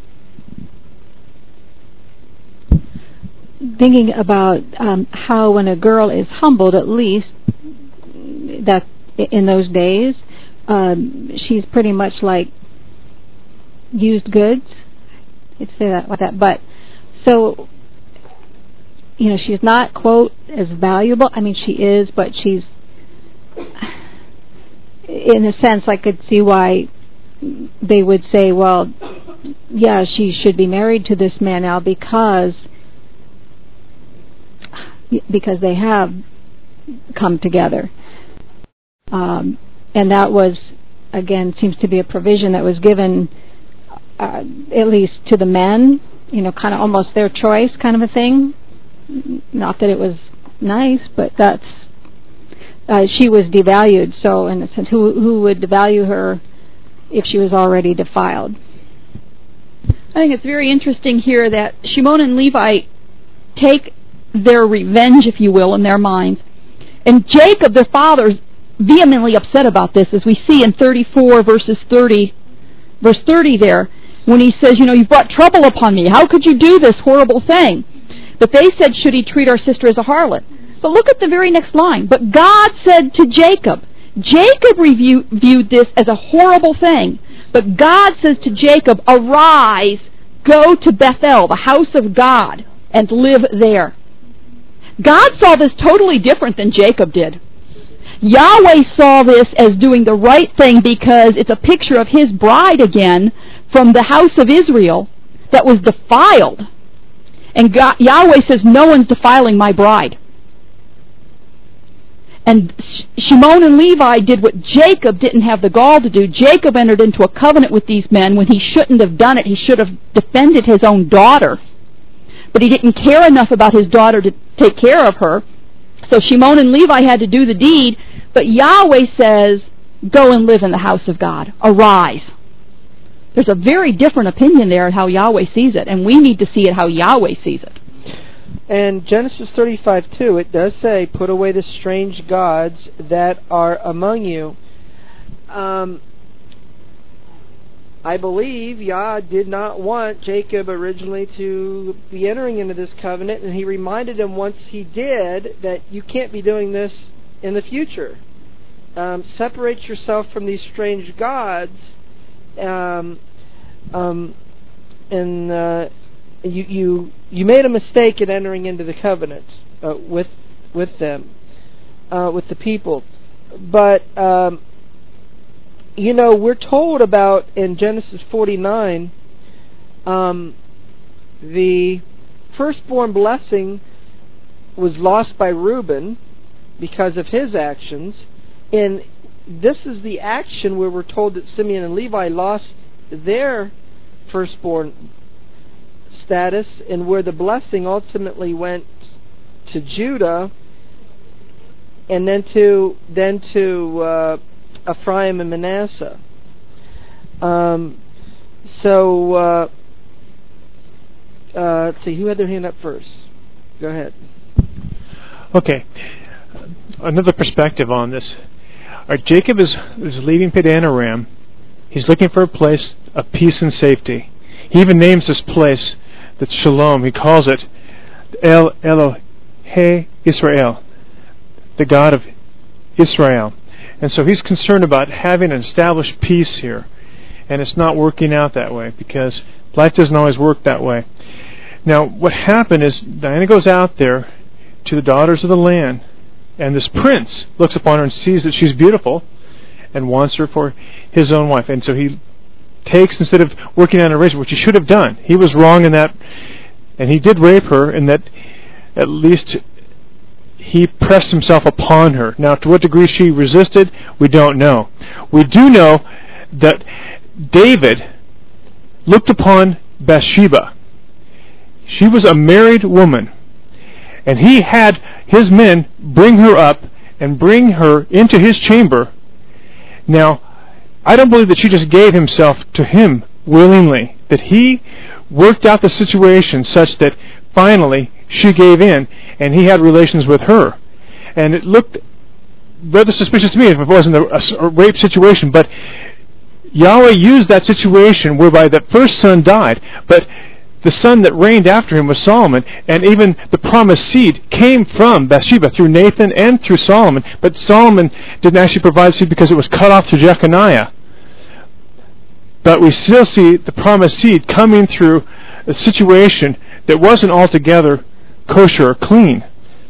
Thinking about how when a girl is humbled, at least that in those days, she's pretty much like used goods. I'd say that like that, but so she's not, quote, as valuable. I mean, she is, but she's, in a sense, I could see why they would say, well, yeah, she should be married to this man now because they have come together. And that was, again, seems to be a provision that was given at least to the men, kind of almost their choice kind of a thing. Not that it was nice, but that's she was devalued. So in a sense, who would devalue her if she was already defiled? I think it's very interesting here that Shimon and Levi take their revenge, if you will, in their minds. And Jacob, their father, is vehemently upset about this, as we see in 34 verse 30 there, when he says, you've brought trouble upon me. How could you do this horrible thing? But they said, should he treat our sister as a harlot? But look at the very next line. But God said to Jacob, Jacob viewed this as a horrible thing. But God says to Jacob, arise, go to Bethel, the house of God, and live there. God saw this totally different than Jacob did. Yahweh saw this as doing the right thing because it's a picture of his bride again from the house of Israel that was defiled. And Yahweh says, no one's defiling my bride. And Shimon and Levi did what Jacob didn't have the gall to do. Jacob entered into a covenant with these men when he shouldn't have done it. He should have defended his own daughter. But he didn't care enough about his daughter to take care of her. So Shimon and Levi had to do the deed. But Yahweh says, go and live in the house of God. Arise. There's a very different opinion there of how Yahweh sees it. And we need to see it how Yahweh sees it. And Genesis 35:2, it does say, put away the strange gods that are among you. I believe Yah did not want Jacob originally to be entering into this covenant, and he reminded him once he did that you can't be doing this in the future. Separate yourself from these strange gods, and you made a mistake in entering into the covenant with them, with the people. But we're told about in Genesis 49, the firstborn blessing was lost by Reuben because of his actions, and this is the action where we're told that Simeon and Levi lost their firstborn status, and where the blessing ultimately went to Judah, and then to Ephraim and Manasseh. Let's see, who had their hand up first? Go ahead. Okay, another perspective on this. Jacob is leaving Padan Aram. He's looking for a place of peace and safety. He even names this place that's Shalom. He calls it El Elohe Israel, the God of Israel. And so he's concerned about having an established peace here. And it's not working out that way because life doesn't always work that way. Now, what happened is Diana goes out there to the daughters of the land, and this prince looks upon her and sees that she's beautiful and wants her for his own wife. And so he takes, instead of working on a rape, which he should have done. He was wrong in that, and he did rape her, in that at least he pressed himself upon her. Now, to what degree she resisted, we don't know. We do know that David looked upon Bathsheba. She was a married woman, and he had his men bring her up and bring her into his chamber. Now, I don't believe that she just gave himself to him willingly, that he worked out the situation such that finally she gave in and he had relations with her. And it looked rather suspicious to me if it wasn't a rape situation, but Yahweh used that situation whereby that first son died, but the son that reigned after him was Solomon, and even the promised seed came from Bathsheba through Nathan and through Solomon, but Solomon didn't actually provide seed because it was cut off through Jeconiah. But we still see the promised seed coming through a situation that wasn't altogether kosher or clean.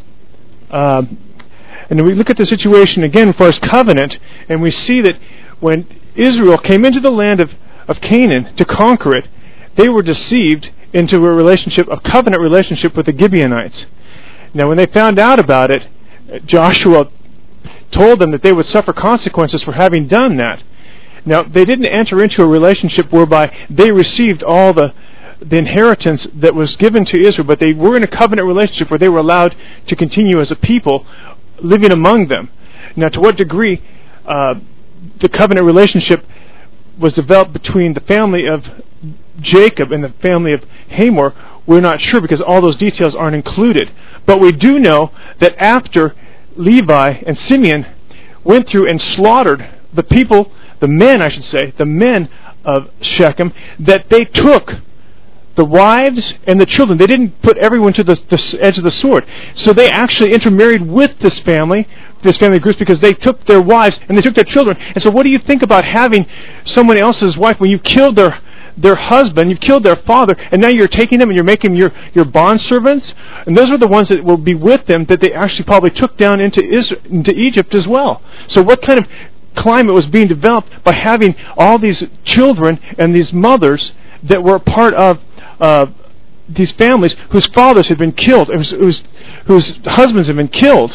And we look at the situation again as far as covenant, and we see that when Israel came into the land of Canaan to conquer it, they were deceived into a covenant relationship with the Gibeonites. Now, when they found out about it, Joshua told them that they would suffer consequences for having done that. Now, they didn't enter into a relationship whereby they received all the inheritance that was given to Israel, but they were in a covenant relationship where they were allowed to continue as a people living among them. Now, to what degree the covenant relationship was developed between the family of Jacob and the family of Hamor, we're not sure because all those details aren't included. But we do know that after Levi and Simeon went through and slaughtered the men of Shechem, that they took the wives and the children. They didn't put everyone to the edge of the sword. So they actually intermarried with this family groups, because they took their wives and they took their children. And so what do you think about having someone else's wife when you've killed their husband, you've killed their father, and now you're taking them and you're making them your bondservants? And those are the ones that will be with them that they actually probably took down into Egypt as well. So what kind of climate was being developed by having all these children and these mothers that were part of these families whose fathers had been killed, whose husbands had been killed?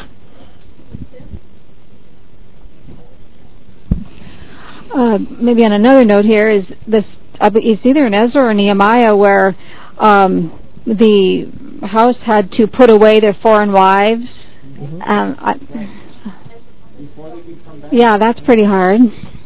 Maybe on another note here is this. It's either in Ezra or Nehemiah where the house had to put away their foreign wives. Yeah, that's pretty hard.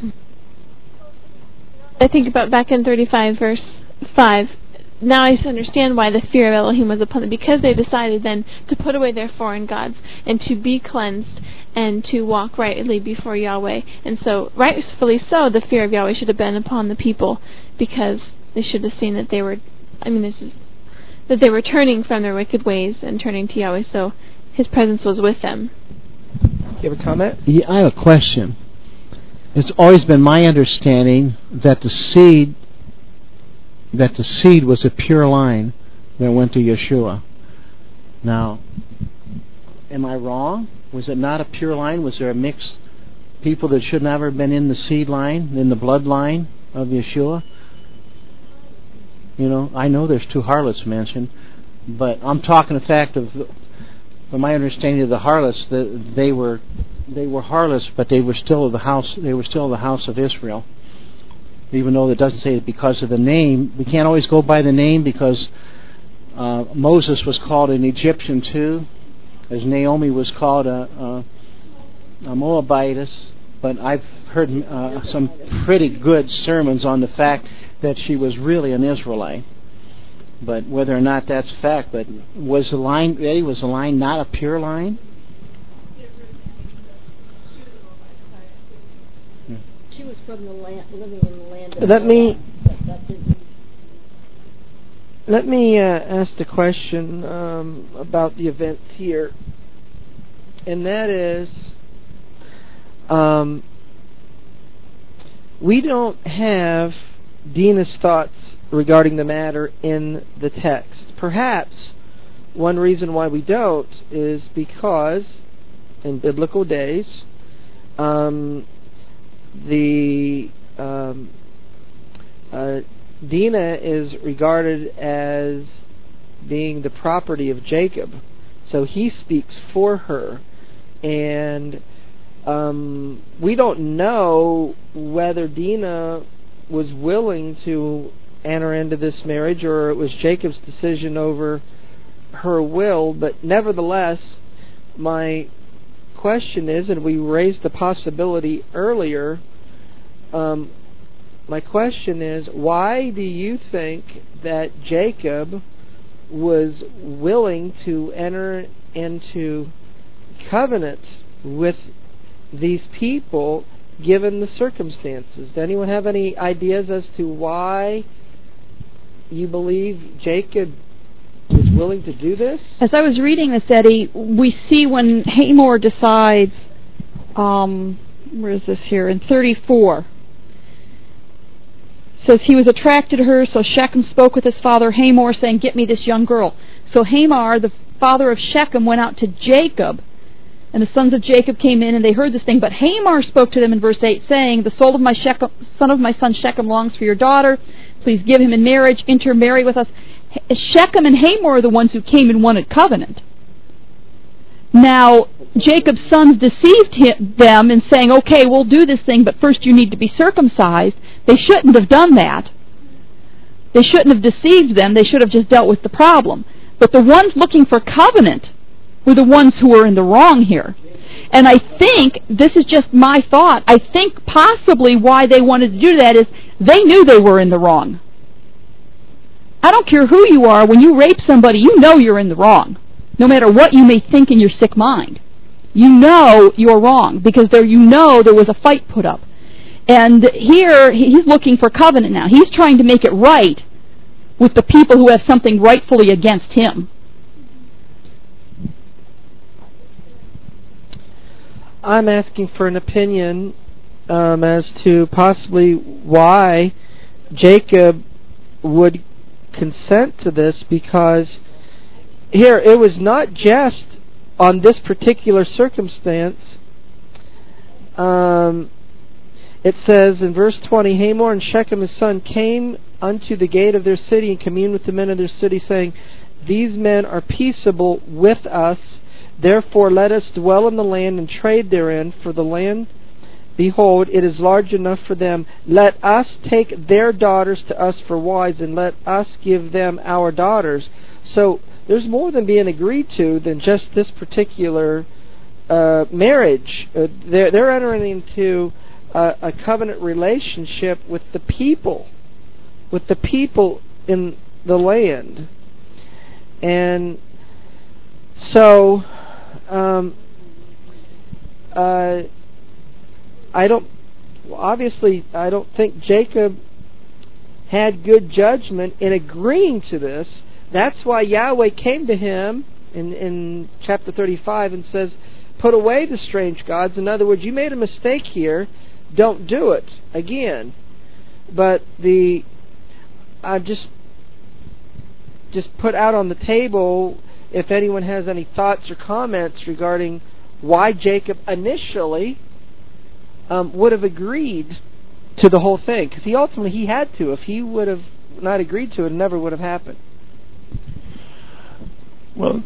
I think about back in 35 verse 5. Now I understand why the fear of Elohim was upon them, because they decided then to put away their foreign gods and to be cleansed and to walk rightly before Yahweh. And so, rightfully so, the fear of Yahweh should have been upon the people, because they should have seen that they were, that they were turning from their wicked ways and turning to Yahweh, so His presence was with them. You have a comment? Yeah, I have a question. It's always been my understanding that the seed was a pure line that went to Yeshua. Now, am I wrong? Was it not a pure line? Was there a mixed people that should never have been in the seed line, in the bloodline of Yeshua? I know there's two harlots mentioned, but I'm talking the fact of, from my understanding of the harlots, that they were harlots, but they were still of the house. They were still the house of Israel. Even though it doesn't say it because of the name, we can't always go by the name, because Moses was called an Egyptian too, as Naomi was called a Moabitess. But I've heard some pretty good sermons on the fact that she was really an Israelite. But whether or not that's a fact, but was the line not a pure line? She was from the land, living in the land of Let me ask the question about the events here, and that is, we don't have Dina's thoughts regarding the matter in the text. Perhaps one reason why we don't is because in biblical days, Dinah is regarded as being the property of Jacob, so he speaks for her, and we don't know whether Dinah was willing to enter into this marriage or it was Jacob's decision over her will. But nevertheless, my question is, and we raised the possibility earlier, my question is, why do you think that Jacob was willing to enter into covenant with these people given the circumstances. Does anyone have any ideas as to why you believe Jacob was willing to do this? As I was reading this, Eddie, we see when Hamor decides, where is this here, in 34, says he was attracted to her, so Shechem spoke with his father Hamor, saying, get me this young girl. So Hamor, the father of Shechem, went out to Jacob, and the sons of Jacob came in, and they heard this thing. But Hamor spoke to them in verse 8, saying, the soul of my son of my son Shechem longs for your daughter. Please give him in marriage, intermarry with us. Shechem and Hamor are the ones who came and wanted covenant. Now, Jacob's sons deceived them in saying, okay, we'll do this thing, but first you need to be circumcised. They shouldn't have done that. They shouldn't have deceived them. They should have just dealt with the problem. But the ones looking for covenant were the ones who were in the wrong here. And I think, this is just my thought, I think possibly why they wanted to do that is they knew they were in the wrong. I don't care who you are, when you rape somebody, you know you're in the wrong. No matter what you may think in your sick mind. You know you're wrong, because there was a fight put up. And here, he's looking for covenant now. He's trying to make it right with the people who have something rightfully against him. I'm asking for an opinion as to possibly why Jacob would consent to this, because here it was not just on this particular circumstance. It says in verse 20, Hamor and Shechem his son came unto the gate of their city and communed with the men of their city, saying, these men are peaceable with us, therefore let us dwell in the land and trade therein, for the land, behold, it is large enough for them. Let us take their daughters to us for wives, and let us give them our daughters. So there's more than being agreed to than just this particular marriage. They're entering into a covenant relationship with the people in the land. And so I don't think Jacob had good judgment in agreeing to this. That's why Yahweh came to him in chapter 35 and says, put away the strange gods. In other words, you made a mistake here. Don't do it again. But I just put out on the table if anyone has any thoughts or comments regarding why Jacob initially would have agreed to the whole thing. Because he had to. If he would have not agreed to it, it never would have happened. Well,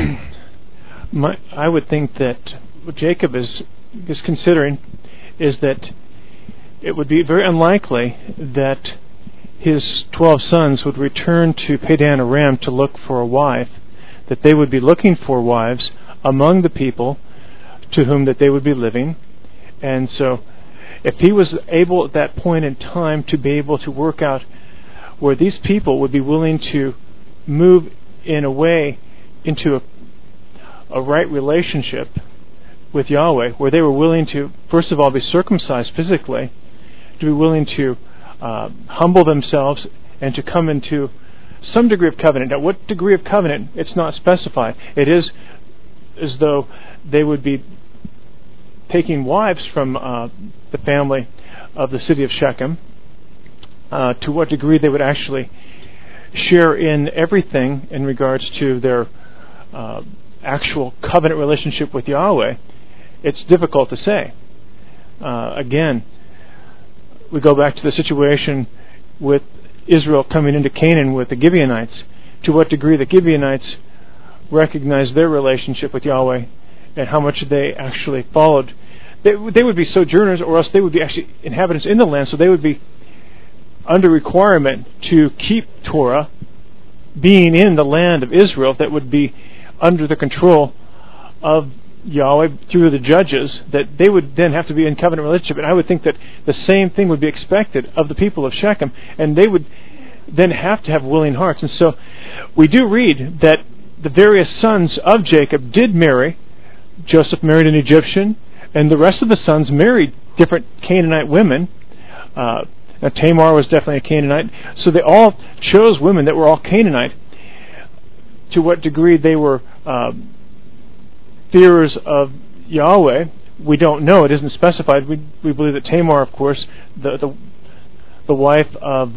I would think that what Jacob is considering is that it would be very unlikely that his 12 sons would return to Padan Aram to look for a wife, that they would be looking for wives among the people to whom that they would be living. And so if he was able at that point in time to be able to work out where these people would be willing to move in a way into a right relationship with Yahweh, where they were willing to, first of all, be circumcised physically, to be willing to humble themselves and to come into some degree of covenant. Now, what degree of covenant? It's not specified. It is as though they would be taking wives from the family of the city of Shechem. To what degree they would actually share in everything in regards to their actual covenant relationship with Yahweh, it's difficult to say. Again, we go back to the situation with Israel coming into Canaan with the Gibeonites. To what degree the Gibeonites recognized their relationship with Yahweh and how much they actually followed. They would be sojourners, or else they would be actually inhabitants in the land, so they would be under requirement to keep Torah, being in the land of Israel that would be under the control of Yahweh through the judges, that they would then have to be in covenant relationship. And I would think that the same thing would be expected of the people of Shechem, and they would then have to have willing hearts. And so we do read that the various sons of Jacob did marry. Joseph married an Egyptian, and the rest of the sons married different Canaanite women. Now Tamar was definitely a Canaanite, so they all chose women that were all Canaanite. To what degree they were fearers of Yahweh, we don't know. It isn't specified. We believe that Tamar, of course, the wife of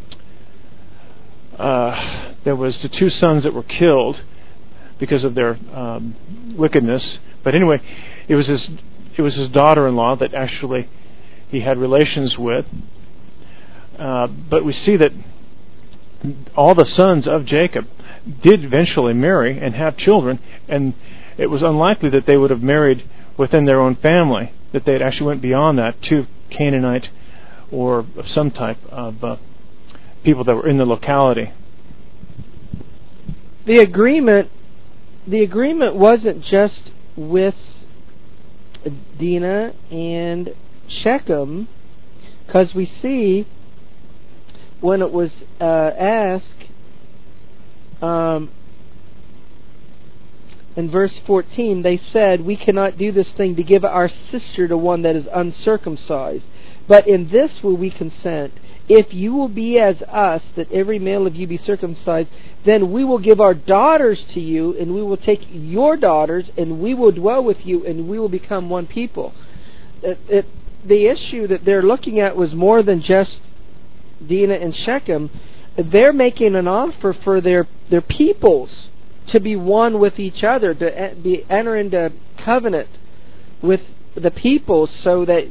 there was the two sons that were killed because of their wickedness. But anyway, it was his daughter-in-law that actually he had relations with. But we see that all the sons of Jacob did eventually marry and have children, and it was unlikely that they would have married within their own family, that they actually went beyond that to Canaanite or of some type of people that were in the locality. The agreement wasn't just with Dinah and Shechem, because we see when it was asked in verse 14, they said, "We cannot do this thing to give our sister to one that is uncircumcised. But in this will we consent. If you will be as us, that every male of you be circumcised, then we will give our daughters to you, and we will take your daughters, and we will dwell with you, and we will become one people." The issue that they're looking at was more than just Dinah and Shechem. They're making an offer for their peoples to be one with each other, to enter into covenant with the peoples, so that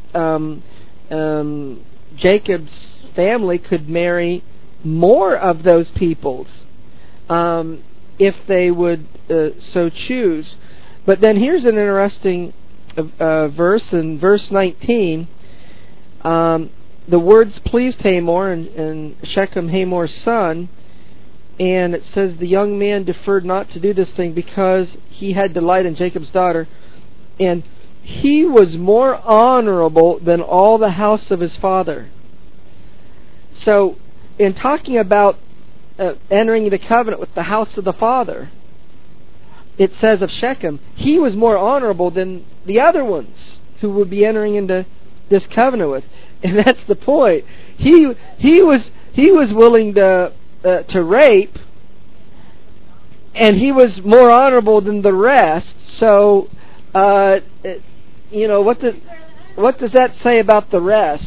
Jacob's family could marry more of those peoples if they would so choose. But then here's an interesting verse in verse 19. The words pleased Hamor and Shechem, Hamor's son, and it says the young man deferred not to do this thing because he had delight in Jacob's daughter, and he was more honorable than all the house of his father. So, in talking about entering the covenant with the house of the father, it says of Shechem, he was more honorable than the other ones who would be entering into this covenant with. And that's the point. He was willing to rape, and he was more honorable than the rest. So, what does that say about the rest?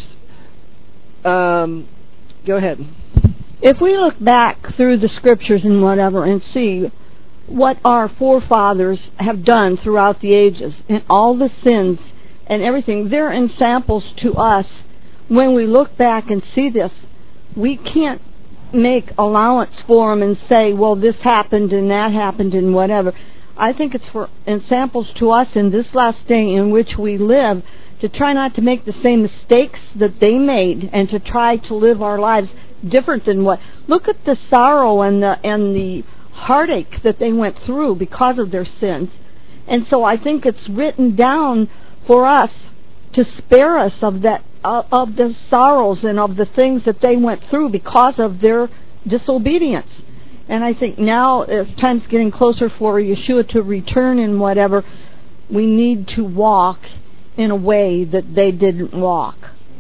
Go ahead. If we look back through the scriptures and whatever and see what our forefathers have done throughout the ages and all the sins and everything, they're in samples to us. When we look back and see this, we can't make allowance for them and say, well, this happened and that happened and whatever. I think it's in samples to us in this last day in which we live, to try not to make the same mistakes that they made and to try to live our lives different than what. Look at the sorrow and the heartache that they went through because of their sins. And so I think it's written down for us to spare us of that, of the sorrows and of the things that they went through because of their disobedience. And I think now, as time's getting closer for Yeshua to return and whatever, we need to walk in a way that they didn't walk.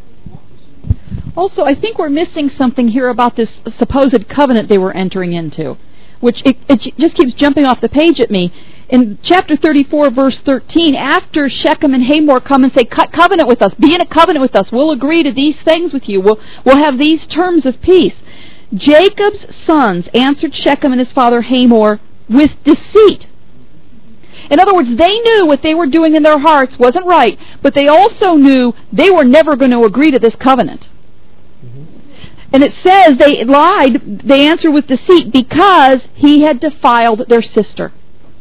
Also, I think we're missing something here about this supposed covenant they were entering into, which it just keeps jumping off the page at me. In chapter 34, verse 13, after Shechem and Hamor come and say, "Cut covenant with us, be in a covenant with us, we'll agree to these things with you, we'll have these terms of peace," Jacob's sons answered Shechem and his father Hamor with deceit. In other words, they knew what they were doing in their hearts wasn't right, but they also knew they were never going to agree to this covenant. And it says they lied, they answered with deceit because he had defiled their sister.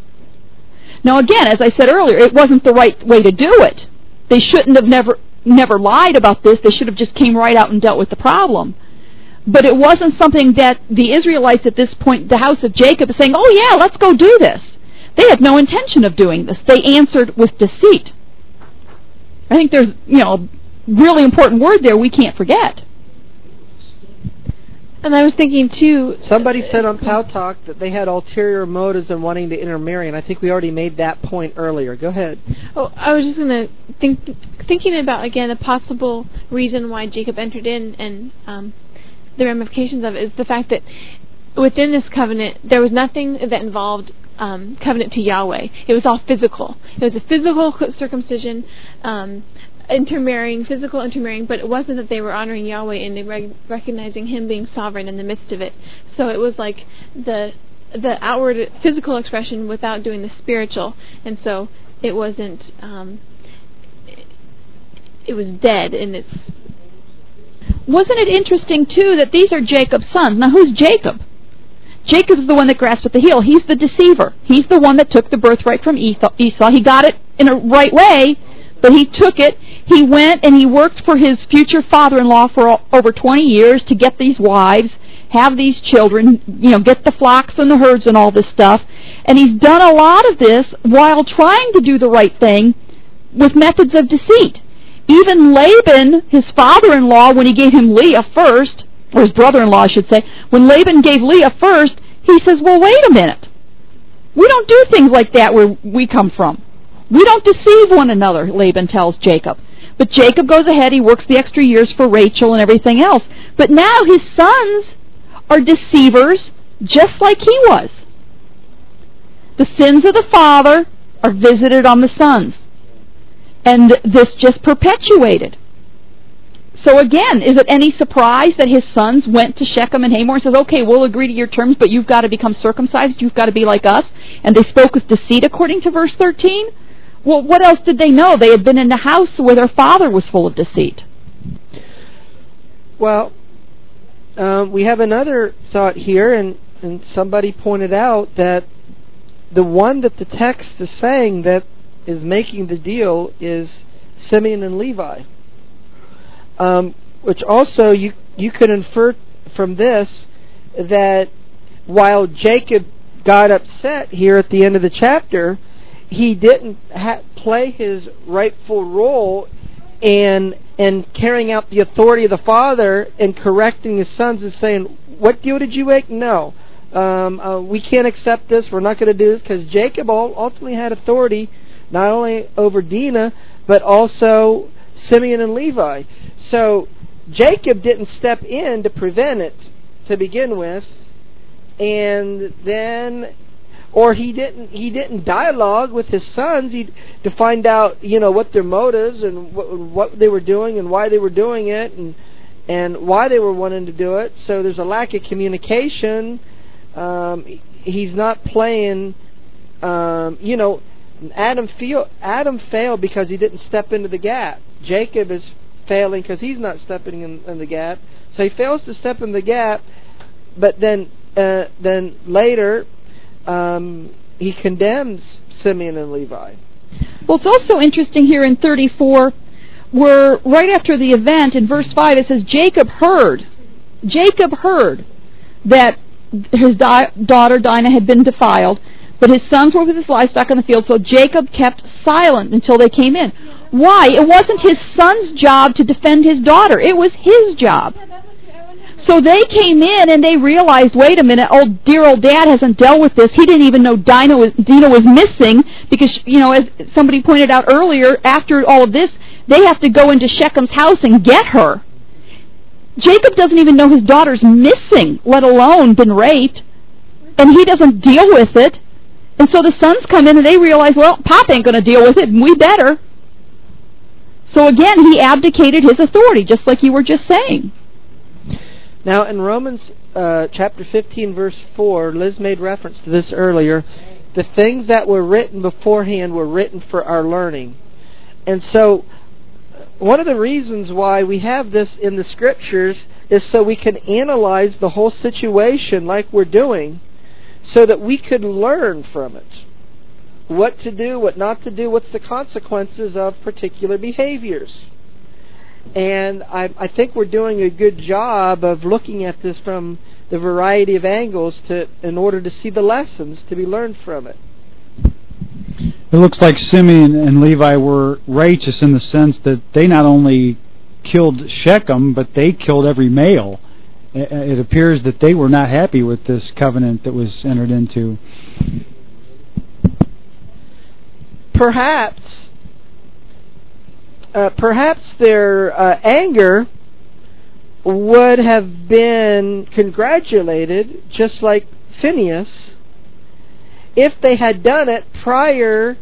Now again, as I said earlier, it wasn't the right way to do it. They shouldn't have never lied about this. They should have just came right out and dealt with the problem. But it wasn't something that the Israelites at this point, the house of Jacob, is saying, "Oh yeah, let's go do this." They had no intention of doing this. They answered with deceit. I think there's, a really important word there we can't forget. And I was thinking, too... Somebody said on Pow Talk that they had ulterior motives in wanting to intermarry, and I think we already made that point earlier. Go ahead. Oh, I was just going to thinking about, again, a possible reason why Jacob entered in, and the ramifications of it is the fact that within this covenant, there was nothing that involved covenant to Yahweh. It was all physical. It was a physical circumcision, physical intermarrying, but it wasn't that they were honoring Yahweh and they recognizing Him being sovereign in the midst of it. So it was like the outward physical expression without doing the spiritual, and so it wasn't. It was dead in its. Wasn't it interesting too that these are Jacob's sons? Now, who's Jacob? Jacob's the one that grasped at the heel. He's the deceiver. He's the one that took the birthright from Esau. He got it in a right way, but he took it. He went and he worked for his future father-in-law for over 20 years to get these wives, have these children, get the flocks and the herds and all this stuff. And he's done a lot of this while trying to do the right thing with methods of deceit. Even Laban, his father-in-law, when he gave him Leah first, or his brother-in-law, I should say, when Laban gave Leah first, he says, well, wait a minute. We don't do things like that where we come from. We don't deceive one another, Laban tells Jacob. But Jacob goes ahead, he works the extra years for Rachel and everything else. But now his sons are deceivers just like he was. The sins of the father are visited on the sons. And this just perpetuated. So again, is it any surprise that his sons went to Shechem and Hamor and says, okay, we'll agree to your terms, but you've got to become circumcised, you've got to be like us, and they spoke with deceit according to verse 13? Well, what else did they know? They had been in a house where their father was full of deceit. Well, we have another thought here, and somebody pointed out that the one that the text is saying that is making the deal is Simeon and Levi. Which also you could infer from this that while Jacob got upset here at the end of the chapter, he didn't play his rightful role in carrying out the authority of the father and correcting his sons and saying, what deal did you make? No. We can't accept this. We're not going to do this, because Jacob ultimately had authority not only over Dinah, but also Simeon and Levi. So Jacob didn't step in to prevent it to begin with, and then, or he didn't dialogue with his sons to find out what their motives and what they were doing and why they were doing it and why they were wanting to do it. So there's a lack of communication. He's not playing. Adam failed because he didn't step into the gap. Jacob is failing because he's not stepping in the gap. So he fails to step in the gap, but then later he condemns Simeon and Levi. Well, it's also interesting here in 34, where right after the event, in verse 5, it says, Jacob heard that his daughter Dinah had been defiled, but his sons were with his livestock in the field, so Jacob kept silent until they came in. Why? It wasn't his son's job to defend his daughter. It was his job. So they came in and they realized, wait a minute, dear old dad hasn't dealt with this. He didn't even know Dinah was missing because, as somebody pointed out earlier, after all of this, they have to go into Shechem's house and get her. Jacob doesn't even know his daughter's missing, let alone been raped, and he doesn't deal with it. And so the sons come in and they realize, well, Pop ain't going to deal with it, and we better. So again, he abdicated his authority, just like you were just saying. Now, in Romans chapter 15, verse 4, Liz made reference to this earlier. The things that were written beforehand were written for our learning. And so, one of the reasons why we have this in the Scriptures is so we can analyze the whole situation like we're doing, so that we could learn from it. What to do, what not to do, what's the consequences of particular behaviors. And I think we're doing a good job of looking at this from the variety of angles in order to see the lessons to be learned from it. It looks like Simeon and Levi were righteous in the sense that they not only killed Shechem, but they killed every male it appears that they were not happy with this covenant that was entered into. Perhaps their anger would have been congratulated, just like Phinehas, if they had done it prior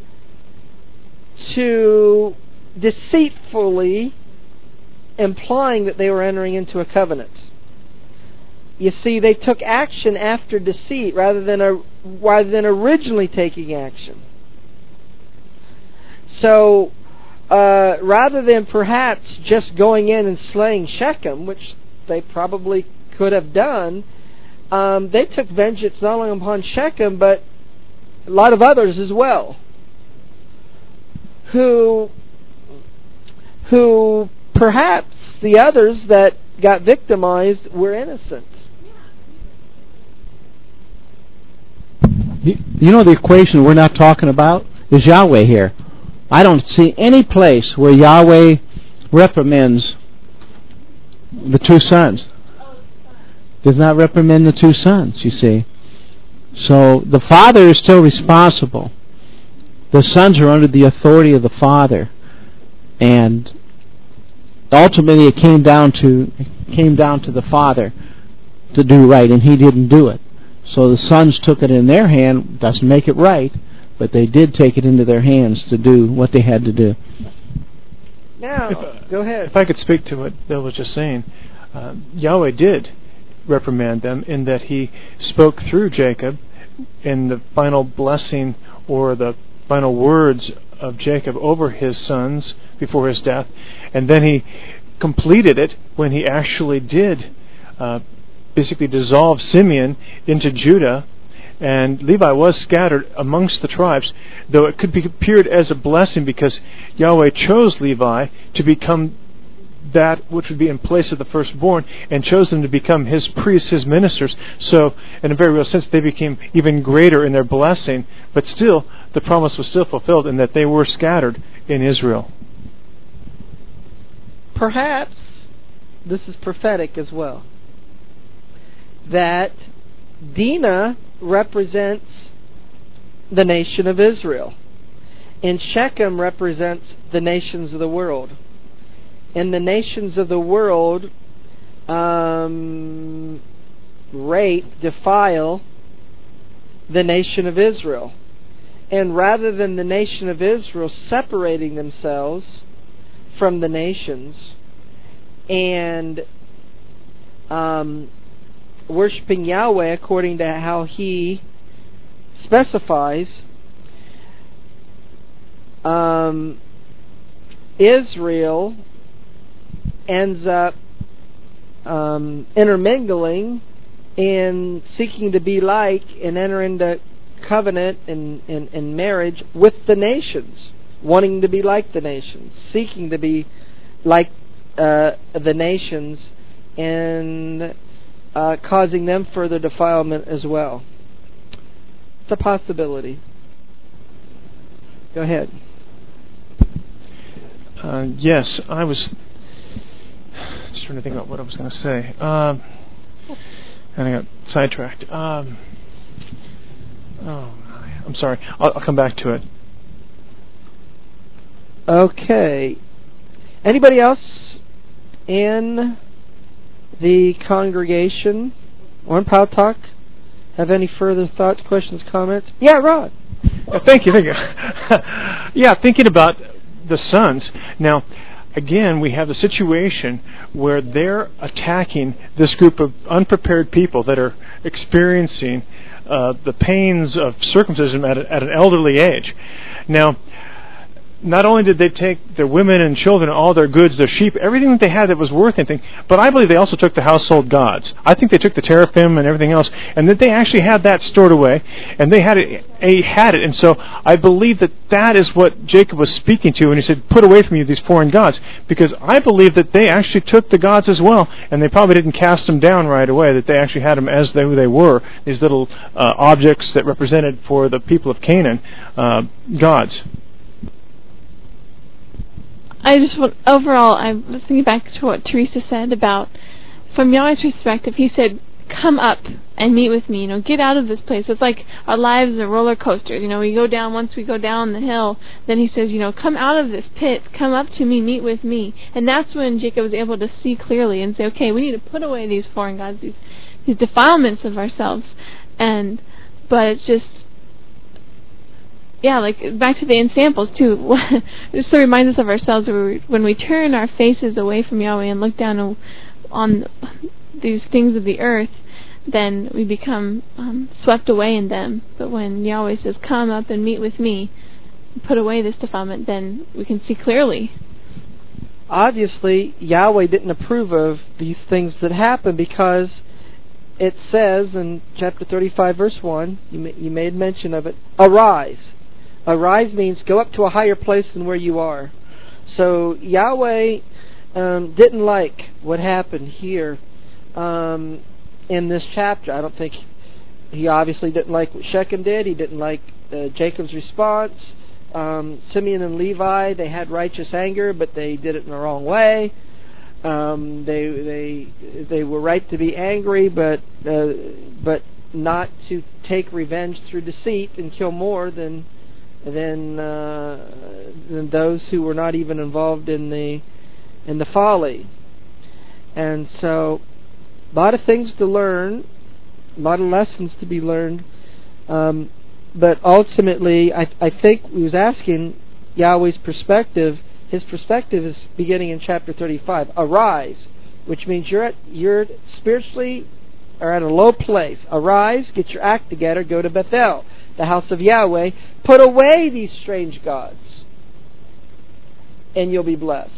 to deceitfully implying that they were entering into a covenant. You see, they took action after deceit rather than originally taking action. So, rather than perhaps just going in and slaying Shechem, which they probably could have done, they took vengeance not only upon Shechem, but a lot of others as well, who perhaps the others that got victimized were innocent. You know, the equation we're not talking about is Yahweh here. I don't see any place where Yahweh reprimands the two sons. Does not reprimand the two sons, you see. So the father is still responsible. The sons are under the authority of the father, and ultimately it came down to the father to do right, and he didn't do it. So the sons took it in their hand. Doesn't make it right, but they did take it into their hands to do what they had to do. Now, go ahead. If I could speak to what Bill was just saying, Yahweh did reprimand them in that he spoke through Jacob in the final blessing or the final words of Jacob over his sons before his death, and then he completed it when he actually did basically dissolve Simeon into Judah, and Levi was scattered amongst the tribes, though it could be appeared as a blessing because Yahweh chose Levi to become that which would be in place of the firstborn, and chose them to become his priests, his ministers. So, in a very real sense, they became even greater in their blessing, but still, the promise was still fulfilled in that they were scattered in Israel. Perhaps this is prophetic as well, that Dinah represents the nation of Israel, and Shechem represents the nations of the world. And the nations of the world rape, defile the nation of Israel. And rather than the nation of Israel separating themselves from the nations and worshiping Yahweh according to how He specifies, Israel ends up intermingling and seeking to be like and enter into covenant and marriage with the nations, wanting to be like the nations, seeking to be like the nations, and causing them further defilement as well. It's a possibility. Go ahead. Yes, I was just trying to think about what I was going to say. And I got sidetracked. I'm sorry. I'll come back to it. Okay. Anybody else in the congregation or in Pow Talk have any further thoughts, questions, comments? Yeah, Rod. Thank you. Yeah, thinking about the sons. Now, again, we have the situation where they're attacking this group of unprepared people that are experiencing the pains of circumcision at an elderly age. Now, not only did they take their women and children, all their goods, their sheep, everything that they had that was worth anything, but I believe they also took the household gods. I think they took the teraphim and everything else, and that they actually had that stored away, and they had it. And so I believe that is what Jacob was speaking to when he said, "Put away from you these foreign gods," because I believe that they actually took the gods as well, and they probably didn't cast them down right away, that they actually had them as who they were, these little objects that represented for the people of Canaan gods. Overall, I was thinking back to what Teresa said about from Yahweh's perspective, He said, come up and meet with me. Get out of this place. It's like our lives are roller coasters. We go down. Once we go down the hill, then He says, come out of this pit. Come up to me. Meet with me. And that's when Jacob was able to see clearly and say, okay, we need to put away these foreign gods, these defilements of ourselves. But it's just, like back to the examples too. It just reminds us of ourselves when we turn our faces away from Yahweh and look down on these things of the earth, then we become swept away in them. But when Yahweh says, come up and meet with me, put away this defilement, then we can see clearly. Obviously, Yahweh didn't approve of these things that happened, because it says in chapter 35, verse 1, you made mention of it, arise. Arise means go up to a higher place than where you are. So Yahweh didn't like what happened here in this chapter. I don't think He obviously didn't like what Shechem did. He didn't like Jacob's response. Simeon and Levi, they had righteous anger, but they did it in the wrong way. They were right to be angry, but not to take revenge through deceit and kill more than those who were not even involved in the folly. And so, a lot of things to learn, a lot of lessons to be learned. But ultimately, I think we was asking Yahweh's perspective. His perspective is beginning in chapter 35. Arise, which means you're spiritually are at a low place. Arise, get your act together, go to Bethel, the house of Yahweh. Put away these strange gods, and you'll be blessed.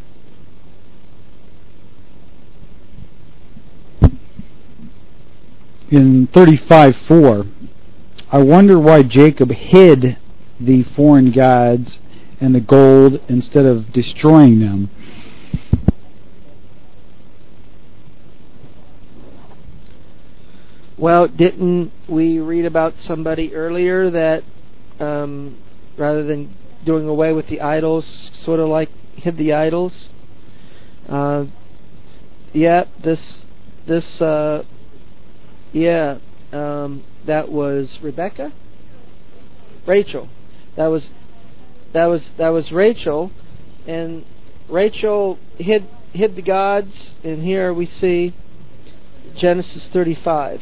In 35:4, I wonder why Jacob hid the foreign gods and the gold instead of destroying them. Well, didn't we read about somebody earlier that rather than doing away with the idols, sort of like hid the idols? That was Rebecca? Rachel. That was Rachel, and Rachel hid the gods, and here we see Genesis 35.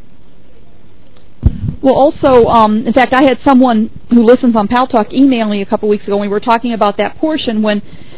Well, also, in fact, I had someone who listens on Pal Talk email me a couple weeks ago, and we were talking about that portion when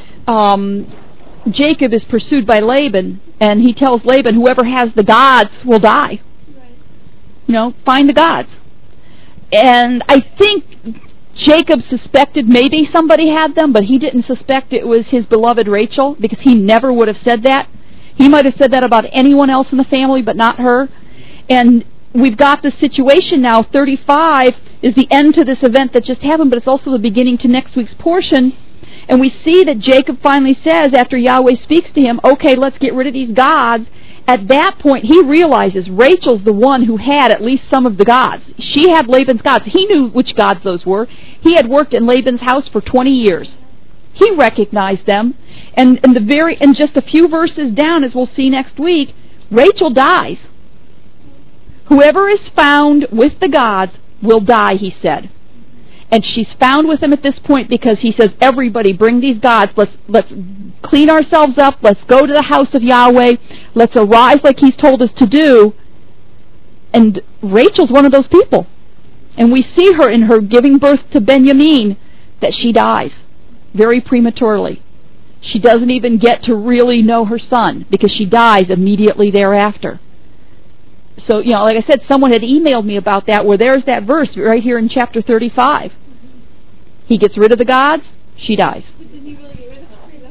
Jacob is pursued by Laban, and he tells Laban, whoever has the gods will die. Find the gods. And I think Jacob suspected maybe somebody had them, but he didn't suspect it was his beloved Rachel, because he never would have said that. He might have said that about anyone else in the family, but not her. And we've got this situation now. 35 is the end to this event that just happened, but it's also the beginning to next week's portion. And we see that Jacob finally says, after Yahweh speaks to him, okay, let's get rid of these gods. At that point, he realizes Rachel's the one who had at least some of the gods. She had Laban's gods. He knew which gods those were. He had worked in Laban's house for 20 years. He recognized them. And just a few verses down, as we'll see next week, Rachel dies. Whoever is found with the gods will die, he said. And she's found with him at this point because he says, everybody bring these gods. Let's clean ourselves up. Let's go to the house of Yahweh. Let's arise like he's told us to do. And Rachel's one of those people. And we see her in her giving birth to Benjamin that she dies very prematurely. She doesn't even get to really know her son because she dies immediately thereafter. So, like I said, someone had emailed me about that, where there's that verse right here in chapter 35. He gets rid of the gods, she dies. But did he really get rid of them?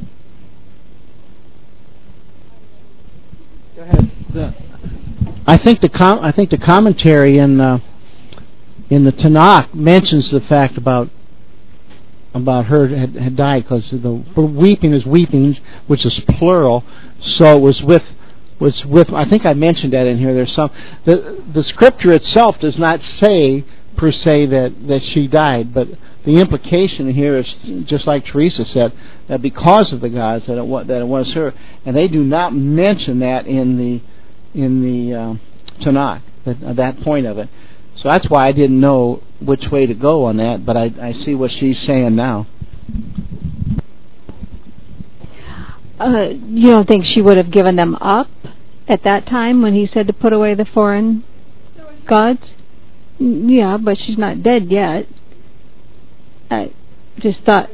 Go ahead. I think the commentary in the Tanakh mentions the fact about her had died, because the weeping is weeping, which is plural, so it was with. I think I mentioned that in here. There's some. The scripture itself does not say per se that she died, but the implication here is just like Teresa said, that because of the gods that it was her, and they do not mention that in the Tanakh, that point of it. So that's why I didn't know which way to go on that, but I see what she's saying now. You don't think she would have given them up at that time when he said to put away the foreign gods? Yeah, but she's not dead yet. I just thought...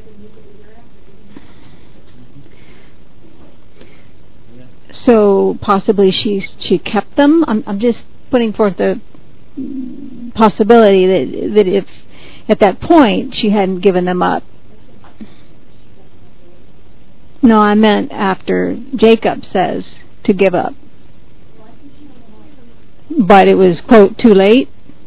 So possibly she kept them? I'm just putting forth the possibility that if at that point she hadn't given them up. No, I meant after Jacob says to give up. But it was, quote, too late.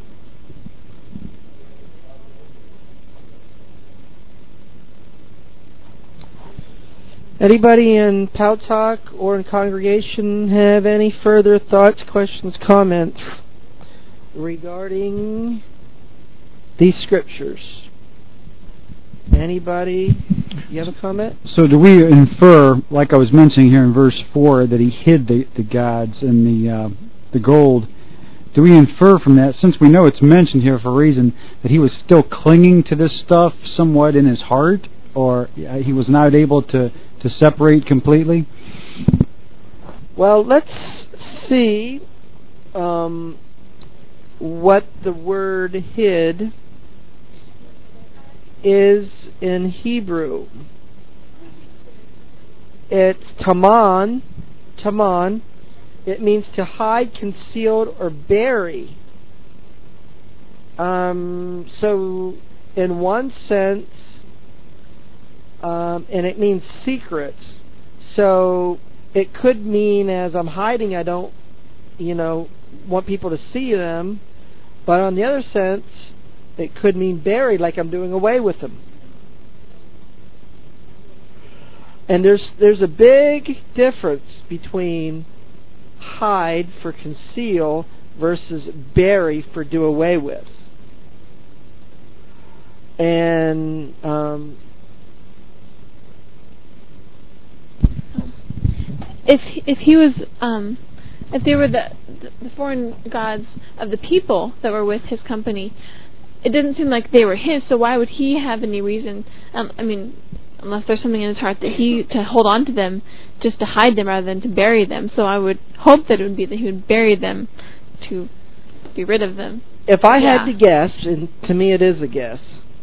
Anybody in Pout Talk or in congregation have any further thoughts, questions, comments regarding these scriptures? Anybody? You have a comment? So do we infer, like I was mentioning here in verse 4, that he hid the gods and the gold? Do we infer from that, since we know it's mentioned here for a reason, that he was still clinging to this stuff somewhat in his heart, or he was not able to separate completely? Well, let's see what the word hid is in Hebrew. It's taman. It means to hide, conceal, or bury. So, in one sense, and it means secrets. So, it could mean as I'm hiding, I don't, want people to see them. But on the other sense, it could mean buried, like I'm doing away with them. And there's a big difference between hide for conceal versus bury for do away with. And if he was if they were the foreign gods of the people that were with his company, it didn't seem like they were his, so why would he have any reason, unless there's something in his heart to hold on to them, just to hide them rather than to bury them. So I would hope that it would be that he would bury them to be rid of them. If I had to guess, and to me it is a guess,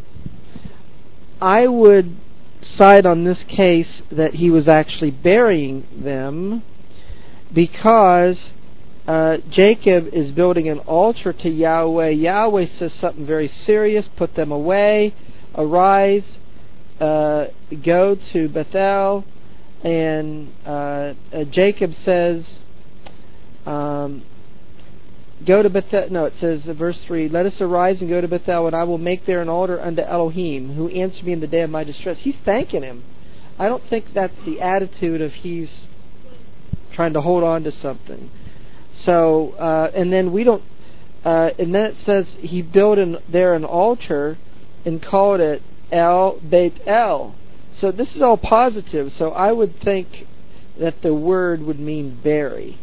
I would side on this case that he was actually burying them, because Jacob is building an altar to Yahweh. Yahweh says something very serious: put them away, arise, go to Bethel. And Jacob says, go to Bethel. No, it says, verse 3, let us arise and go to Bethel, and I will make there an altar unto Elohim, who answered me in the day of my distress. He's thanking him. I don't think that's the attitude of he's trying to hold on to something. So, and then we don't, and then it says he built there an altar and called it El Beit El. So this is all positive. So I would think that the word would mean bury.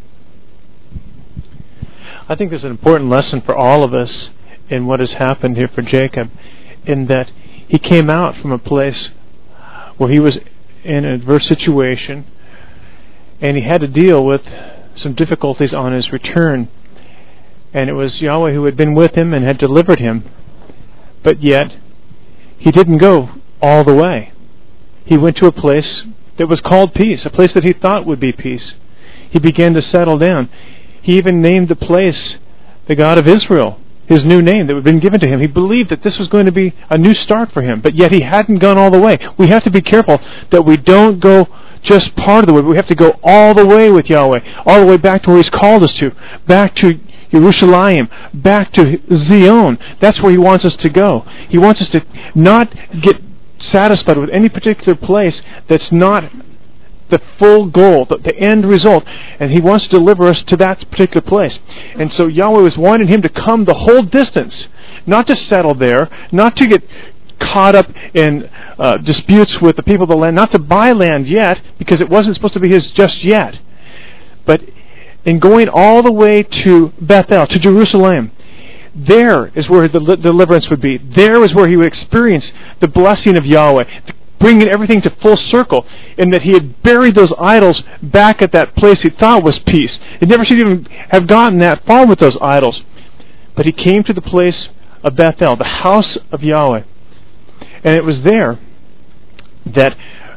I think there's an important lesson for all of us in what has happened here for Jacob, in that he came out from a place where he was in an adverse situation, and he had to deal with some difficulties on his return. And it was Yahweh who had been with him and had delivered him. But yet, he didn't go all the way. He went to a place that was called peace, a place that he thought would be peace. He began to settle down. He even named the place the God of Israel, his new name that had been given to him. He believed that this was going to be a new start for him, but yet he hadn't gone all the way. We have to be careful that we don't go just part of the way, but we have to go all the way with Yahweh, all the way back to where he's called us to, back to Yerushalayim, back to Zion. That's where he wants us to go. He wants us to not get satisfied with any particular place that's not the full goal, the end result, and He wants to deliver us to that particular place. And so Yahweh was wanting him to come the whole distance, not to settle there, not to get caught up in disputes with the people of the land, not to buy land yet, because it wasn't supposed to be his just yet. But in going all the way to Bethel, to Jerusalem, there is where the deliverance would be. There is where he would experience the blessing of Yahweh, bringing everything to full circle, in that he had buried those idols back at that place he thought was peace. He never should even have gotten that far with those idols. But he came to the place of Bethel, the house of Yahweh. And it was there that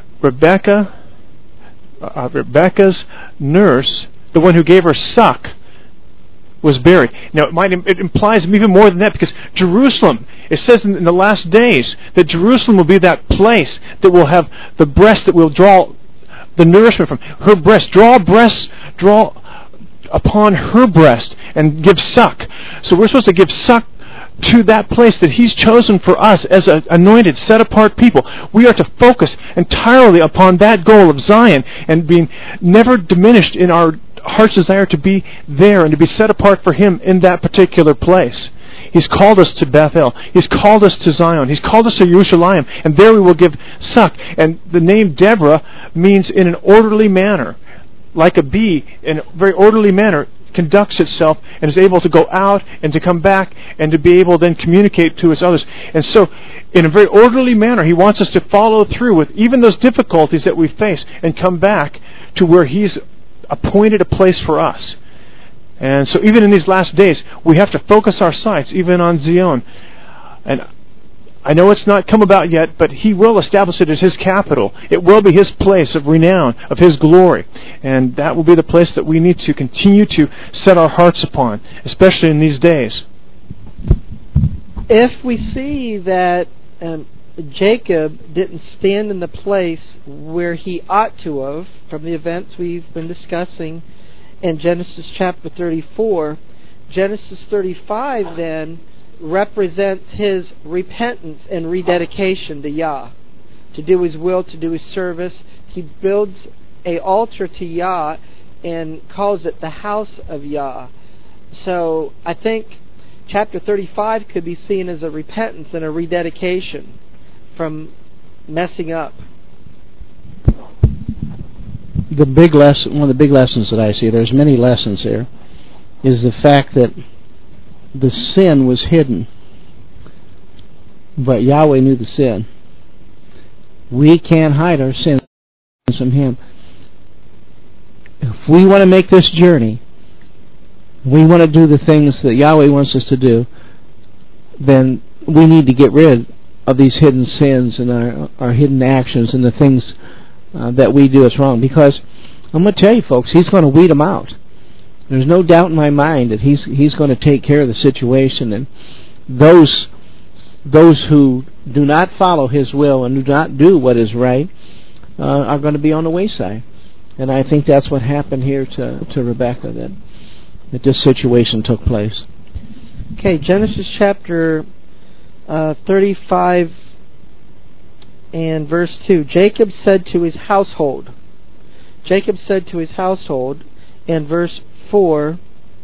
Rebecca's nurse, the one who gave her suck, was buried. Now, it implies even more than that, because Jerusalem, it says in the last days that Jerusalem will be that place that will have the breast that will draw the nourishment from. Her breast, draw upon her breast and give suck. So we're supposed to give suck to that place that He's chosen for us as an anointed, set-apart people. We are to focus entirely upon that goal of Zion and being never diminished in our heart's desire to be there and to be set apart for Him in that particular place. He's called us to Bethel. He's called us to Zion. He's called us to Jerusalem, and there we will give suck. And the name Deborah means in an orderly manner, like a bee, in a very orderly manner, conducts itself and is able to go out and to come back and to be able to then communicate to its others. And so, in a very orderly manner, He wants us to follow through with even those difficulties that we face and come back to where He's appointed a place for us. And so even in these last days, we have to focus our sights even on Zion. And I know it's not come about yet, but He will establish it as His capital. It will be His place of renown, of His glory. And that will be the place that we need to continue to set our hearts upon, especially in these days. If we see that Jacob didn't stand in the place where he ought to have, from the events we've been discussing in Genesis chapter 34, Genesis 35 then represents his repentance and rededication to Yah, to do His will, to do His service. He builds an altar to Yah and calls it the house of Yah. So I think chapter 35 could be seen as a repentance and a rededication from messing up. The big lesson, one of the big lessons that I see, there's many lessons there, is the fact that the sin was hidden, but Yahweh knew the sin. We can't hide our sins from Him. If we want to make this journey, we want to do the things that Yahweh wants us to do, then we need to get rid of these hidden sins and our hidden actions and the things that we do that's wrong. Because I'm going to tell you, folks, He's going to weed them out. There's no doubt in my mind that He's going to take care of the situation, and those who do not follow His will and do not do what is right are going to be on the wayside. And I think that's what happened here to Rebecca, that this situation took place. Okay, Genesis chapter 35 and verse 2. Jacob said to his household, and verse 4,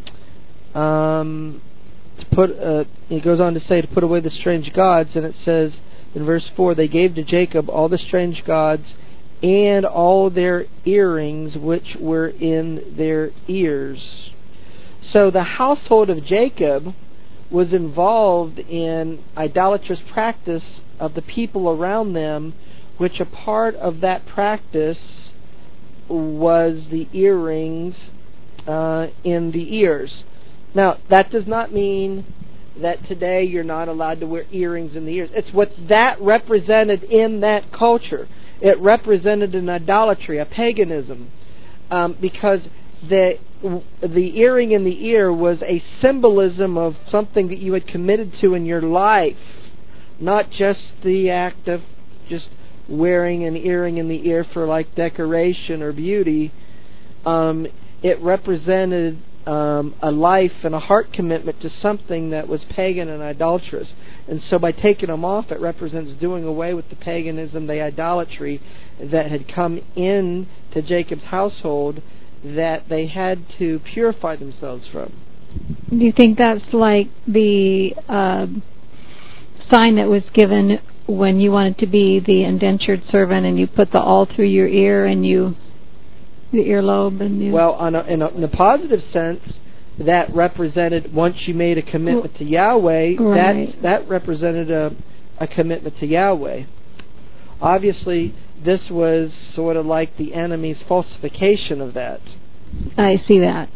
it goes on to say to put away the strange gods, and it says in verse 4, they gave to Jacob all the strange gods and all their earrings which were in their ears. So the household of Jacob was involved in idolatrous practice of the people around them, which a part of that practice was the earrings in the ears. Now, that does not mean that today you're not allowed to wear earrings in the ears. It's what that represented in that culture. It represented an idolatry, a paganism, because the earring in the ear was a symbolism of something that you had committed to in your life, not just the act of just wearing an earring in the ear for like decoration or beauty. It represented a life and a heart commitment to something that was pagan and idolatrous. And so by taking them off, it represents doing away with the paganism, the idolatry that had come in to Jacob's household that they had to purify themselves from. Do you think that's like the sign that was given when you wanted to be the indentured servant and you put the awl through your ear and the earlobe and you... Well, in a positive sense, that represented once you made a commitment to Yahweh, right. that represented a commitment to Yahweh. Obviously, this was sort of like the enemy's falsification of that. I see that.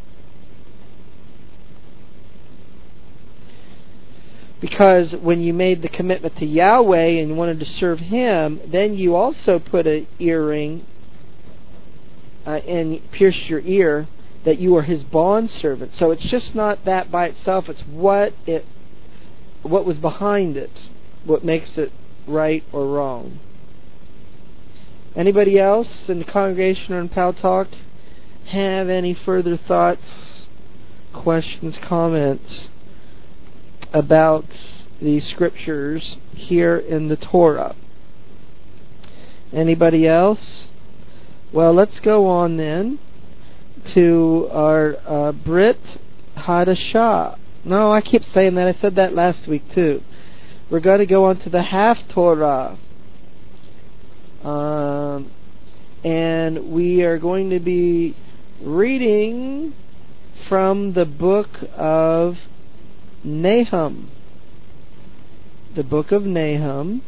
Because when you made the commitment to Yahweh and you wanted to serve Him, then you also put an earring and pierced your ear that you are His bondservant. So it's just not that by itself, it's what was behind it, what makes it right or wrong. Anybody else in the congregation or in Pal Talk have any further thoughts, questions, comments about the scriptures here in the Torah? Anybody else? Well, let's go on then to our Brit Hadashah. No, I keep saying that. I said that last week too. We're going to go on to the Haftorah. And we are going to be reading from the book of Nahum. The book of Nahum.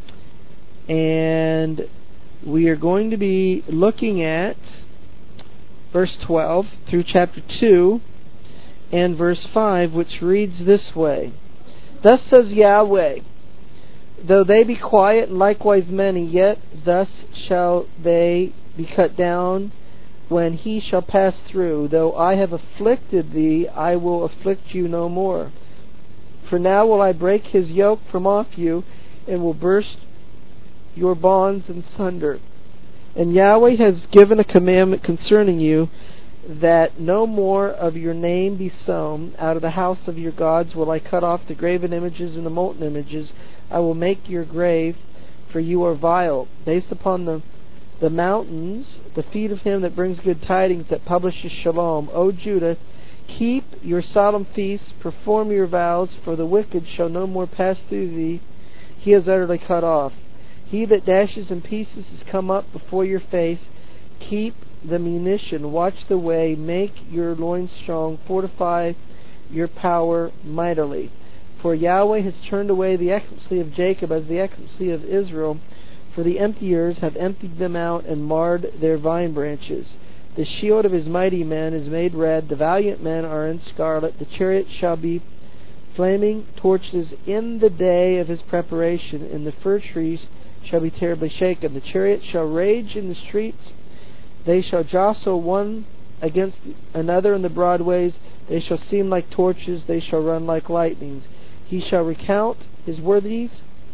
And we are going to be looking at verse 12 through chapter 2 and verse 5, which reads this way. Thus says Yahweh, though they be quiet and likewise many, yet thus shall they be cut down when he shall pass through. Though I have afflicted thee, I will afflict you no more. For now will I break his yoke from off you, and will burst your bonds in sunder. And Yahweh has given a commandment concerning you, that no more of your name be sown. Out of the house of your gods will I cut off the graven images and the molten images. I will make your grave, for you are vile. Based upon the mountains, the feet of him that brings good tidings, that publishes shalom. O Judah, keep your solemn feasts, perform your vows, for the wicked shall no more pass through thee. He is utterly cut off. He that dashes in pieces is come up before your face. Keep the munition, watch the way, make your loins strong, fortify your power mightily. For Yahweh has turned away the excellency of Jacob as the excellency of Israel, for the emptiers have emptied them out and marred their vine branches. The shield of his mighty men is made red, the valiant men are in scarlet, the chariot shall be flaming torches in the day of his preparation, and the fir trees shall be terribly shaken. The chariot shall rage in the streets, they shall jostle one against another in the broad ways, they shall seem like torches, they shall run like lightnings. He shall recount his worthies,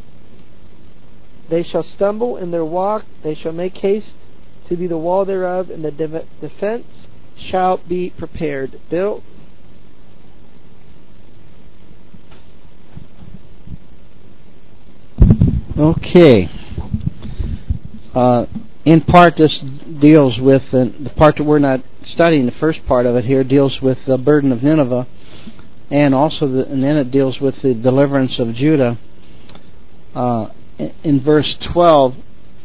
they shall stumble in their walk, they shall make haste to be the wall thereof, and the defense shall be prepared. Bill? Okay. In part, this deals with the part that we're not studying. The first part of it here deals with the burden of Nineveh, and also and then it deals with the deliverance of Judah. In verse 12,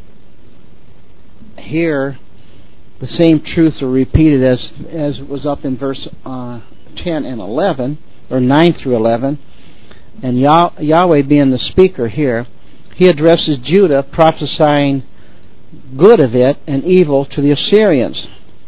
here the same truths are repeated as was up in verse 10 and 11, or 9 through 11. And Yahweh being the speaker here, he addresses Judah, prophesying good of it and evil to the Assyrians.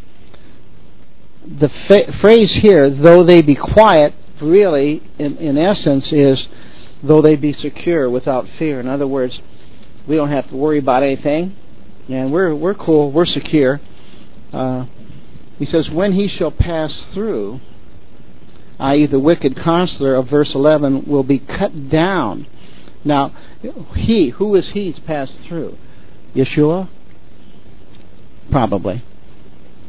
The phrase here, though they be quiet, really, in essence, is though they be secure without fear. In other words, we don't have to worry about anything, and we're cool, we're secure. He says, when he shall pass through, i.e. the wicked counselor of verse 11, will be cut down. Now, who is he to pass through? Yeshua? Probably.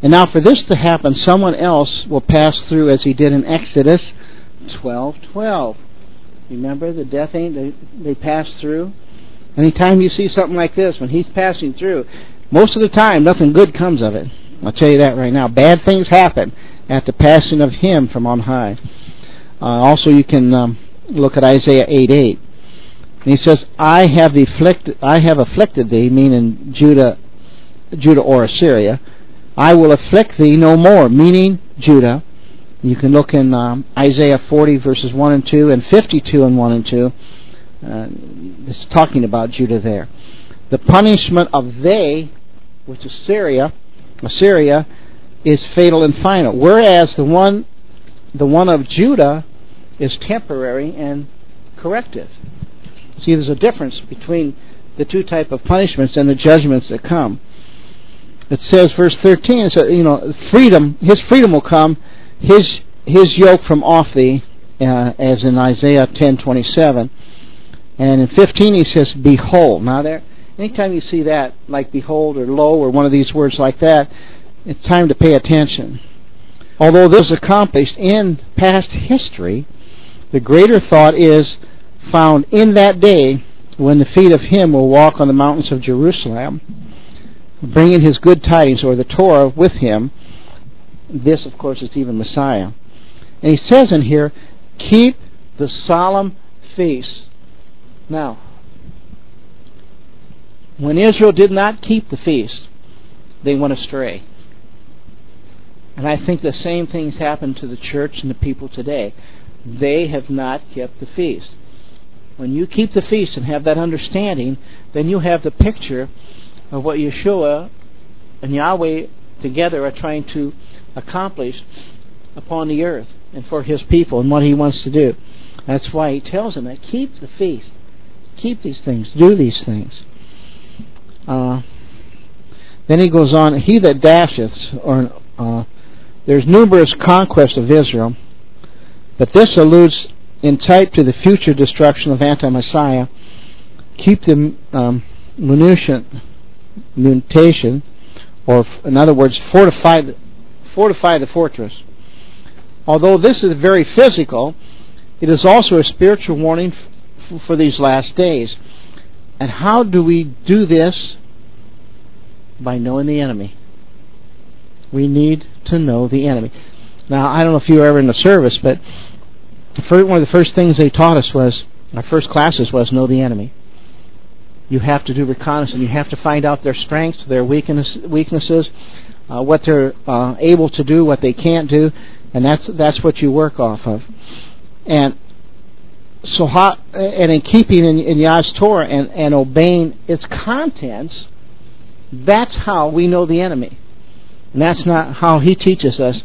And now for this to happen, someone else will pass through, as he did in Exodus 12:12. Remember, the death angel, they pass through. Anytime you see something like this, when he's passing through, most of the time nothing good comes of it. I'll tell you that right now. Bad things happen at the passing of him from on high. Also, you can look at Isaiah 8:8. And he says, I have afflicted thee, meaning Judah or Assyria. I will afflict thee no more, meaning Judah. You can look in Isaiah 40 verses 1 and 2 and 52 and 1 and 2. It's talking about Judah there. The punishment of they, which is Assyria, is fatal and final, whereas the one of Judah is temporary and corrective. See, there's a difference between the two type of punishments and the judgments that come. It says, verse 13, so, freedom, his freedom will come, his yoke from off thee, as in Isaiah 10:27. And in 15 he says, behold. Now there, anytime you see that, like behold or lo or one of these words like that, it's time to pay attention. Although this is accomplished in past history, the greater thought is found in that day when the feet of him will walk on the mountains of Jerusalem, bringing his good tidings, or the Torah, with him. This, of course, is even Messiah. And he says in here, keep the solemn feast. Now, when Israel did not keep the feast, they went astray. And I think the same things happen to the church and the people today. They have not kept the feast. When you keep the feast and have that understanding, then you have the picture of what Yeshua and Yahweh together are trying to accomplish upon the earth and for his people and what he wants to do. That's why he tells them that keep the feast. Keep these things. Do these things. Then he goes on, he that dasheth, there's numerous conquests of Israel, but this alludes in type to the future destruction of anti-Messiah. Keep the mutation, or in other words, fortify the fortress. Although this is very physical, it is also a spiritual warning for these last days. And how do we do this? By knowing the enemy. We need to know the enemy. Now, I don't know if you were ever in the service, but one of the first things they taught us was, our first classes was, know the enemy. You have to do reconnaissance. You have to find out their strengths, their weaknesses, what they're able to do, what they can't do, and that's what you work off of. And so, and in keeping in Yah's Torah and obeying its contents, that's how we know the enemy. And that's not how he teaches us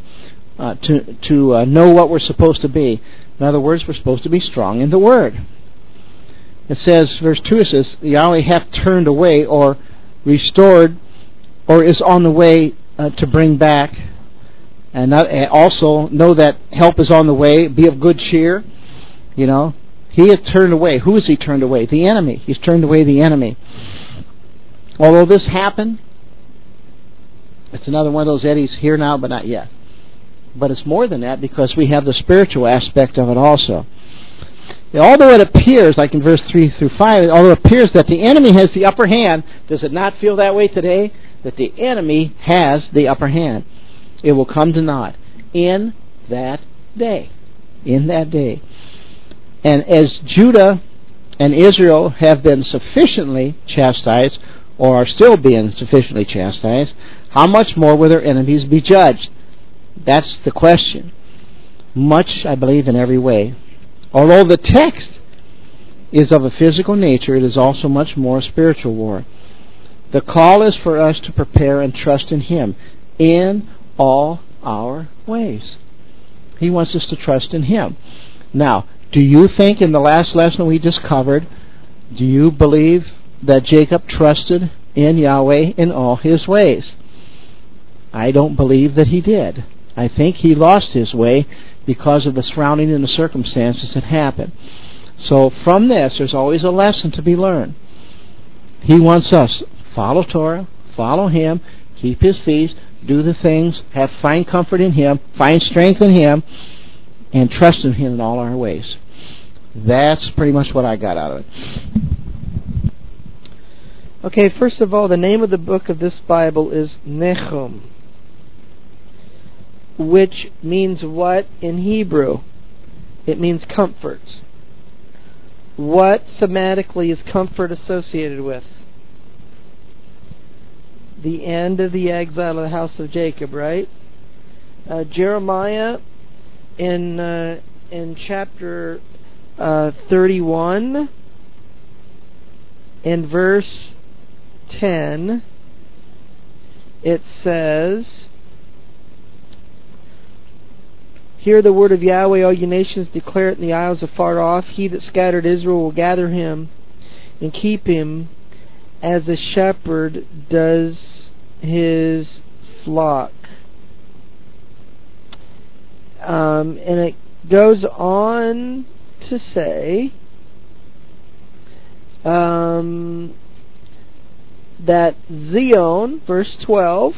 to know what we're supposed to be. In other words, we're supposed to be strong in the Word. It says, verse 2, it says, Yahweh hath turned away, or restored, or is on the way to bring back. And also know that help is on the way. Be of good cheer. He has turned away. Who has he turned away? The enemy. He's turned away the enemy. Although this happened, it's another one of those Eddies, here now but not yet. But it's more than that, because we have the spiritual aspect of it also. Although it appears, like in verse 3 through 5, although it appears that the enemy has the upper hand, does it not feel that way today? That the enemy has the upper hand. It will come to naught in that day. In that day. And as Judah and Israel have been sufficiently chastised, or are still being sufficiently chastised, how much more will their enemies be judged? That's the question. Much, I believe, in every way. Although the text is of a physical nature, it is also much more a spiritual war. The call is for us to prepare and trust in Him in all our ways. He wants us to trust in Him. Now, do you think in the last lesson we just covered, do you believe that Jacob trusted in Yahweh in all his ways? I don't believe that he did. I think he lost his way because of the surrounding and the circumstances that happened. So from this, there's always a lesson to be learned. He wants us follow Torah, follow Him, keep His feast, do the things, find comfort in Him, find strength in Him, and trust in Him in all our ways. That's pretty much what I got out of it. Okay, first of all, the name of the book of this Bible is Nechum, which means what in Hebrew? It means comfort. What thematically is comfort associated with? The end of the exile of the house of Jacob, right? Jeremiah in chapter 31, in verse 10, it says, "Hear the word of Yahweh, all you nations, declare it in the isles afar off. He that scattered Israel will gather him and keep him as a shepherd does his flock." And it goes on to say that Zion, verse 12,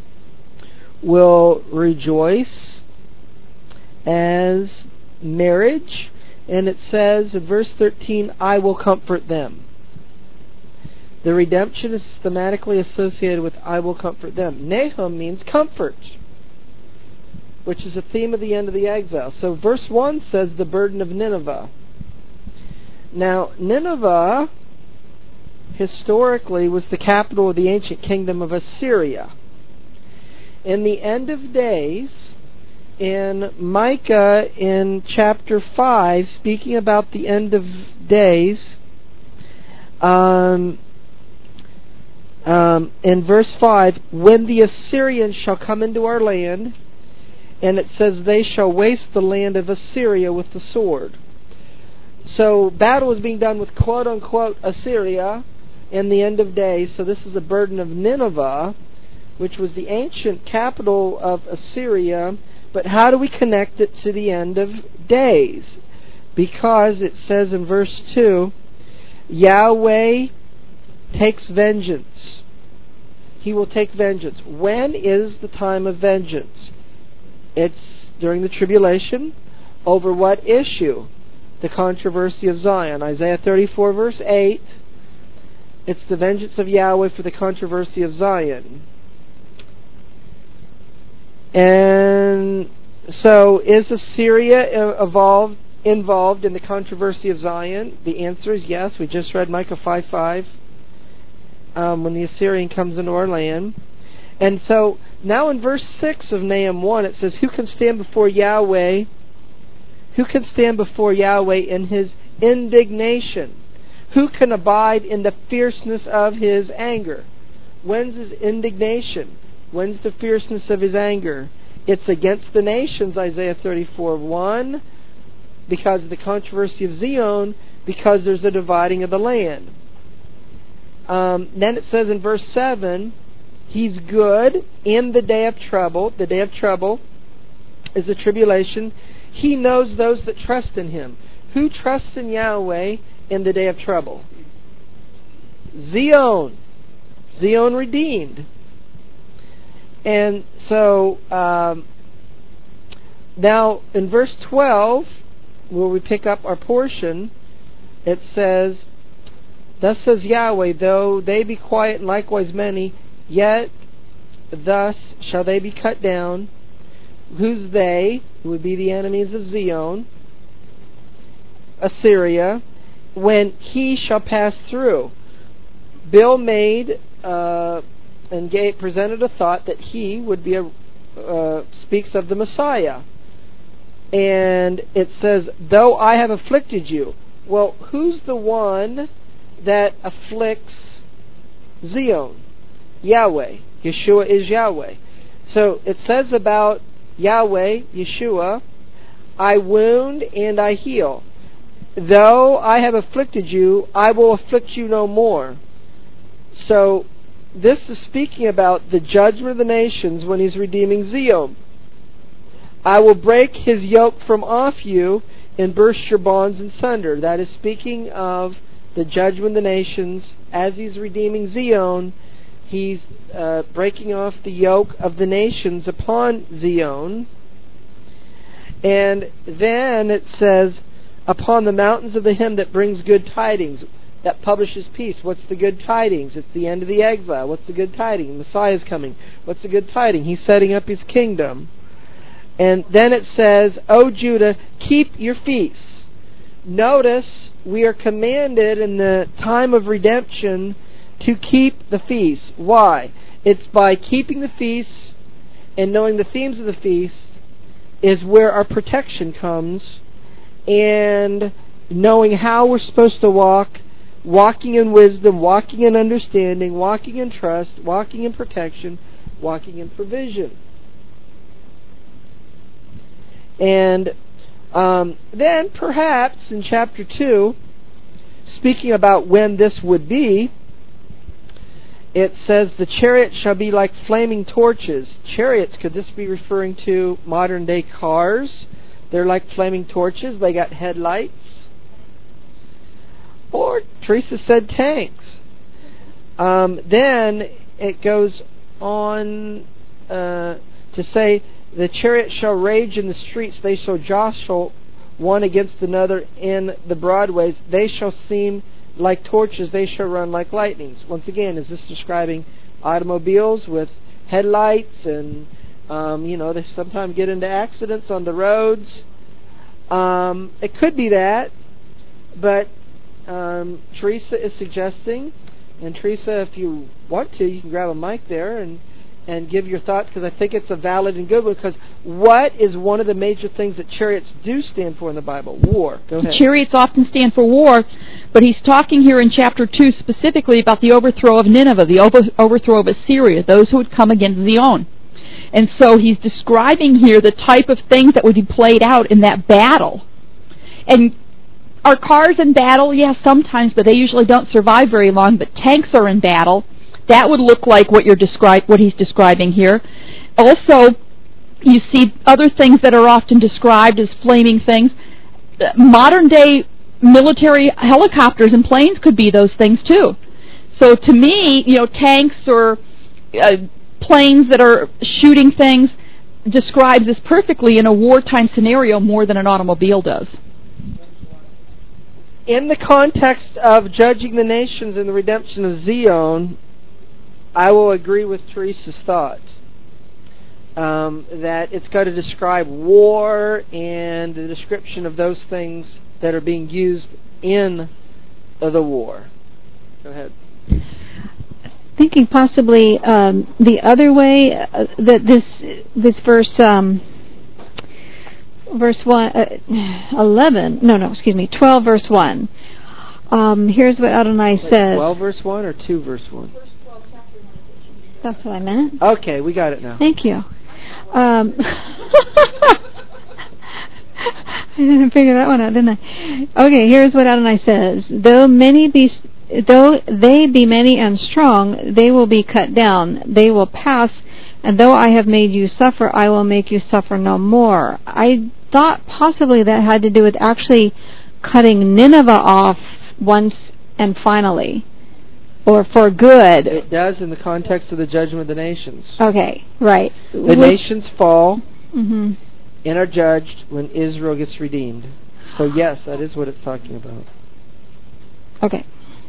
will rejoice as marriage, and it says in verse 13, "I will comfort them." The redemption is thematically associated with "I will comfort them." Nahum means comfort, which is a theme of the end of the exile. So verse 1 says the burden of Nineveh. Now, Nineveh historically was the capital of the ancient kingdom of Assyria. In the end of days, in Micah in chapter 5, speaking about the end of days, in verse 5, "When the Assyrians shall come into our land," and it says, "they shall waste the land of Assyria with the sword." So battle is being done with quote-unquote Assyria in the end of days. So this is the burden of Nineveh, which was the ancient capital of Assyria. But how do we connect it to the end of days? Because it says in verse 2, Yahweh takes vengeance. He will take vengeance. When is the time of vengeance? It's during the tribulation. Over what issue? The controversy of Zion. Isaiah 34 verse 8. It's the vengeance of Yahweh for the controversy of Zion. And so, is Assyria involved in the controversy of Zion? The answer is yes. We just read Micah 5:5. When the Assyrian comes into our land. And so, now in verse 6 of Nahum 1, it says, "Who can stand before Yahweh? Who can stand before Yahweh in His indignation? Who can abide in the fierceness of His anger?" When's His indignation? When's the fierceness of His anger? It's against the nations, Isaiah 34:1, because of the controversy of Zion, because there's a dividing of the land. Then it says in verse 7, He's good in the day of trouble. The day of trouble is the tribulation. He knows those that trust in Him. Who trusts in Yahweh in the day of trouble? Zion. Zion redeemed. And so, now in verse 12, where we pick up our portion, it says, "Thus says Yahweh, though they be quiet and likewise many, yet thus shall they be cut down." Who's they? Who would be the enemies of Zion, Assyria, "when He shall pass through." Bill made and presented a thought that He would be speaks of the Messiah. And it says, "Though I have afflicted you." Well, who's the one that afflicts Zion? Yahweh. Yeshua is Yahweh. So it says about Yahweh, Yeshua, "I wound and I heal. Though I have afflicted you, I will afflict you no more." So this is speaking about the judgment of the nations when He's redeeming Zion. "I will break his yoke from off you and burst your bonds in sunder." That is speaking of the judgment of the nations as He's redeeming Zion He's breaking off the yoke of the nations upon Zion. And then it says, upon the mountains of the him that brings good tidings, that publishes peace. What's the good tidings? It's the end of the exile. What's the good tidings? Messiah's coming. What's the good tidings? He's setting up his kingdom. And then it says, O Judah, keep your feasts. Notice we are commanded in the time of redemption to keep the feasts. Why? It's by keeping the feasts and knowing the themes of the feasts is where our protection comes, and knowing how we're supposed to walk, walking in wisdom, walking in understanding, walking in trust, walking in protection, walking in provision. And then perhaps in chapter 2, speaking about when this would be, it says the chariot shall be like flaming torches. Chariots, could this be referring to modern day cars? They're like flaming torches. They got headlights. Or Teresa said tanks. Then it goes on to say the chariot shall rage in the streets. They shall jostle one against another in the broadways. They shall seem like torches, they shall run like lightnings. Once again, is this describing automobiles with headlights and, they sometimes get into accidents on the roads? It could be that, but Teresa is suggesting, and Teresa, if you want to, you can grab a mic there and give your thoughts, because I think it's a valid and good one, because what is one of the major things that chariots do stand for in the Bible? War. Go ahead. Chariots often stand for war, but he's talking here in chapter 2 specifically about the overthrow of Nineveh, the overthrow of Assyria, those who would come against Zion. And so he's describing here the type of things that would be played out in that battle. And are cars in battle? Yes, sometimes, but they usually don't survive very long. But tanks are in battle. That would look like what he's describing here. Also, you see other things that are often described as flaming things. Modern day military helicopters and planes could be those things too. So to me, tanks or planes that are shooting things describes this perfectly in a wartime scenario more than an automobile does. In the context of judging the nations and the redemption of Zion, I will agree with Teresa's thoughts that it's got to describe war and the description of those things that are being used in the war. Go ahead. Thinking possibly the other way that this verse 12 verse 1. Here's what Adonai says. 12 verse 1 or 2 verse 1? That's what I meant. Okay, we got it now. Thank you. I didn't figure that one out, didn't I? Okay, here's what Adonai says. Though they be many and strong, they will be cut down. They will pass, and though I have made you suffer, I will make you suffer no more. I thought possibly that had to do with actually cutting Nineveh off once and finally, or for good. It does in the context of the judgment of the nations. Okay, right. The nations fall mm-hmm. and are judged when Israel gets redeemed. So yes, that is what it's talking about. Okay.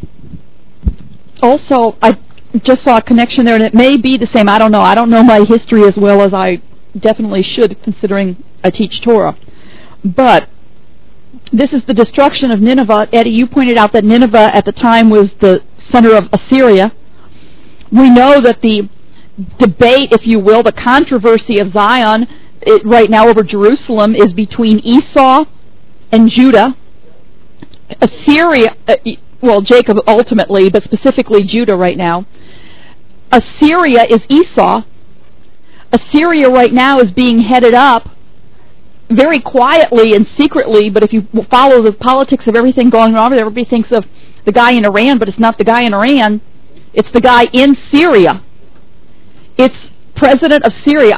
Also, I just saw a connection there, and it may be the same. I don't know. I don't know my history as well as I definitely should, considering I teach Torah. But this is the destruction of Nineveh. Eddie, you pointed out that Nineveh at the time was the center of Assyria. We know that the debate, if you will, the controversy of Zion right now over Jerusalem is between Esau and Judah. Assyria, Jacob ultimately, but specifically Judah right now. Assyria is Esau. Assyria right now is being headed up very quietly and secretly, but if you follow the politics of everything going on over there, everybody thinks of the guy in Iran, but it's not the guy in Iran. It's the guy in Syria. It's president of Syria,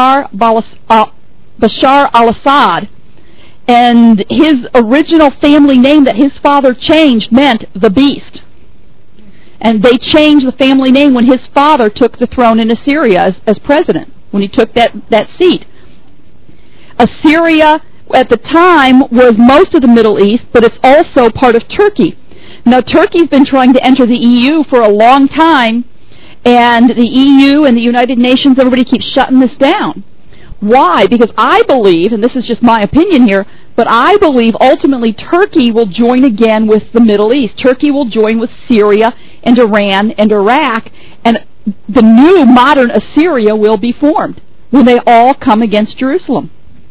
Bashar al-Assad. And his original family name that his father changed meant the beast. And they changed the family name when his father took the throne in Assyria as president, when he took that seat. Assyria, at the time, was most of the Middle East, but it's also part of Turkey. Now, Turkey's been trying to enter the EU for a long time, and the EU and the United Nations, everybody keeps shutting this down. Why? Because I believe, and this is just my opinion here, but I believe ultimately Turkey will join again with the Middle East. Turkey will join with Syria and Iran and Iraq, and the new modern Assyria will be formed when they all come against Jerusalem.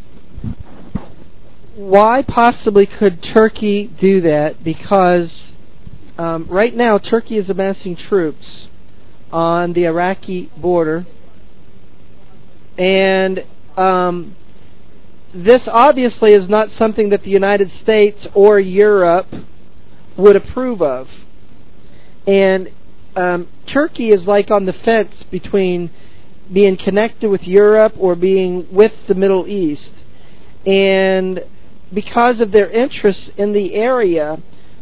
Why possibly could Turkey do that? Because right now Turkey is amassing troops on the Iraqi border, and this obviously is not something that the United States or Europe would approve of. And Turkey is like on the fence between being connected with Europe or being with the Middle East. And because of their interests in the area,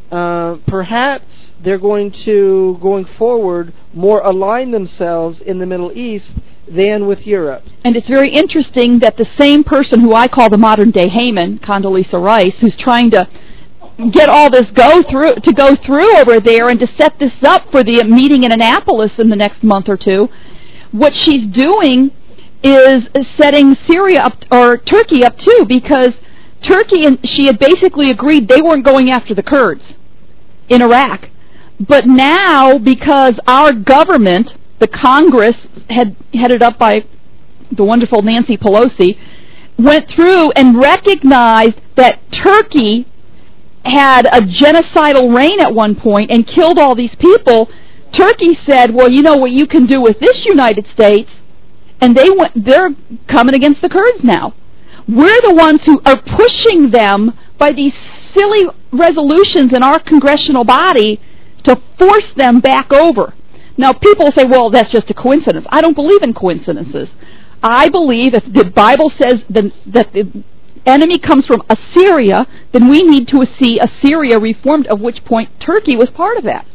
perhaps they're going forward, more align themselves in the Middle East than with Europe. And it's very interesting that the same person who I call the modern-day Haman, Condoleezza Rice, who's trying to get all this go through over there and to set this up for the meeting in Annapolis in the next month or two, what she's doing is setting Syria up, or Turkey up too, because Turkey and she had basically agreed they weren't going after the Kurds in Iraq. But now, because our government, the Congress, headed up by the wonderful Nancy Pelosi, went through and recognized that Turkey had a genocidal reign at one point and killed all these people, Turkey said, well, you know what you can do with this United States, and they're coming against the Kurds now. We're the ones who are pushing them by these silly resolutions in our congressional body to force them back over. Now, people say, well, that's just a coincidence. I don't believe in coincidences. I believe if the Bible says that the enemy comes from Assyria, then we need to see Assyria reformed, of which point Turkey was part of that.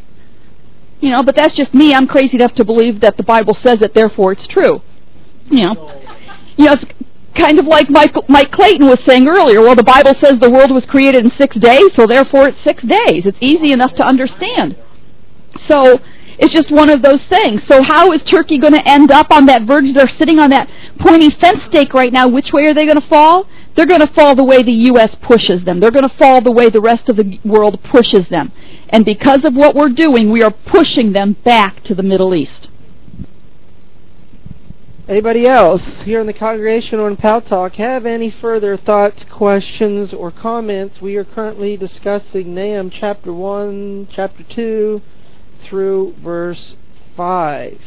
You know, but that's just me. I'm crazy enough to believe that the Bible says it, therefore it's true. You know, it's kind of like Mike Clayton was saying earlier. Well, the Bible says the world was created in 6 days, so therefore it's 6 days. It's easy enough to understand. So it's just one of those things. So how is Turkey going to end up on that verge? They're sitting on that pointy fence stake right now. Which way are they going to fall? They're going to fall the way the U.S. pushes them. They're going to fall the way the rest of the world pushes them. And because of what we're doing, we are pushing them back to the Middle East. Anybody else here in the congregation or in Pal Talk have any further thoughts, questions, or comments? We are currently discussing Nahum chapter 1, chapter 2, through verse 5.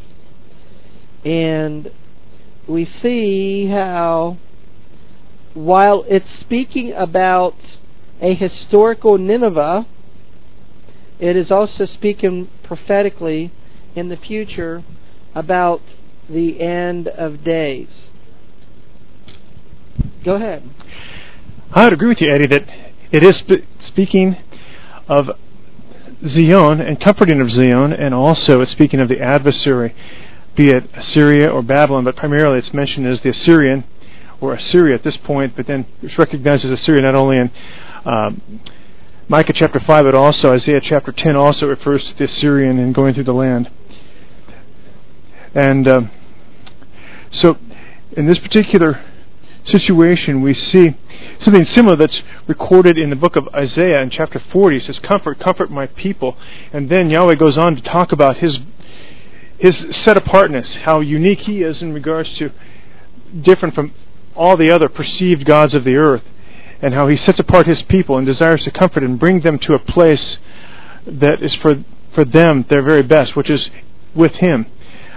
And we see how, while it's speaking about a historical Nineveh, it is also speaking prophetically in the future about the end of days. Go ahead. I would agree with you, Eddie, that it is speaking of Zion and comforting of Zion, and also it's speaking of the adversary, be it Assyria or Babylon, but primarily it's mentioned as the Assyrian, or Assyria at this point, but then it's recognized as Assyria not only in Micah chapter 5, but also Isaiah chapter 10 also refers to the Assyrian and going through the land. And so in this particular situation, we see something similar that's recorded in the book of Isaiah in chapter 40. It says, "Comfort, comfort my people." And then Yahweh goes on to talk about His set-apartness, how unique He is in regards to different from all the other perceived gods of the earth, and how He sets apart His people and desires to comfort and bring them to a place that is for them their very best, which is with Him.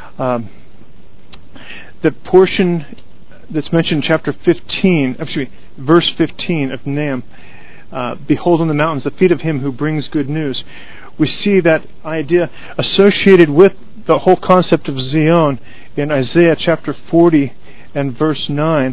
The portion that's mentioned in chapter 15, verse 15 of Nahum, "Behold on the mountains the feet of him who brings good news." We see that idea associated with the whole concept of Zion in Isaiah chapter 40 and verse 9.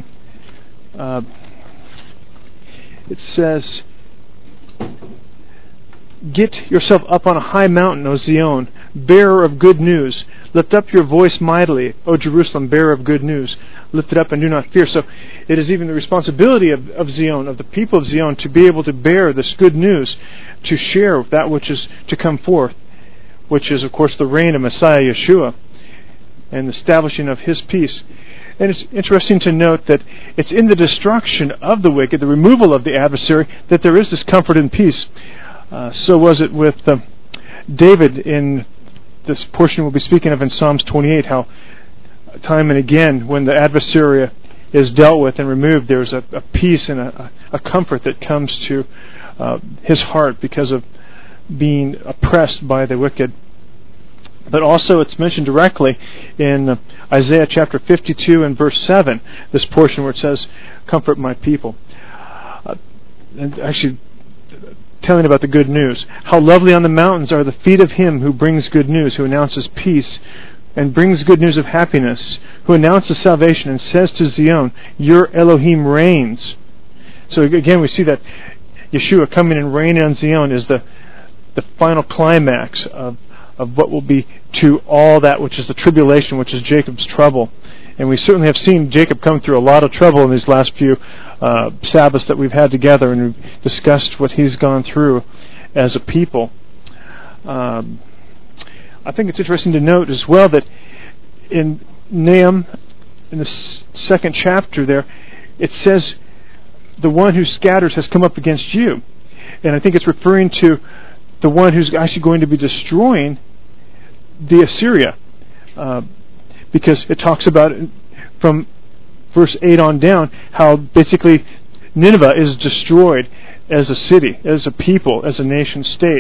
It says, Get yourself up on a high mountain, O Zion, bearer of good news. Lift up your voice mightily, O Jerusalem, bearer of good news. Lift it up and do not fear. So it is even the responsibility of Zion, of the people of Zion, to be able to bear this good news, to share that which is to come forth, which is, of course, the reign of Messiah Yeshua and the establishing of His peace. And it's interesting to note that it's in the destruction of the wicked, the removal of the adversary, that there is this comfort and peace. So was it with David in this portion we'll be speaking of in Psalms 28, how time and again when the adversary is dealt with and removed, there's a peace and a comfort that comes to his heart because of being oppressed by the wicked. But also it's mentioned directly in Isaiah chapter 52 and verse 7, this portion where it says, "Comfort my people." And actually telling about the good news. How lovely on the mountains are the feet of him who brings good news, who announces peace and brings good news of happiness, who announces salvation and says to Zion, "Your Elohim reigns." So again, we see that Yeshua coming and reigning on Zion is the final climax of what will be to all that which is the tribulation, which is Jacob's trouble. And we certainly have seen Jacob come through a lot of trouble in these last few Sabbaths that we've had together, and we've discussed what he's gone through as a people. I think it's interesting to note as well that in Nahum, in the second chapter there, it says, "The one who scatters has come up against you." And I think it's referring to the one who's actually going to be destroying the Assyria. Because it talks about, from verse 8 on down, how basically Nineveh is destroyed as a city, as a people, as a nation state.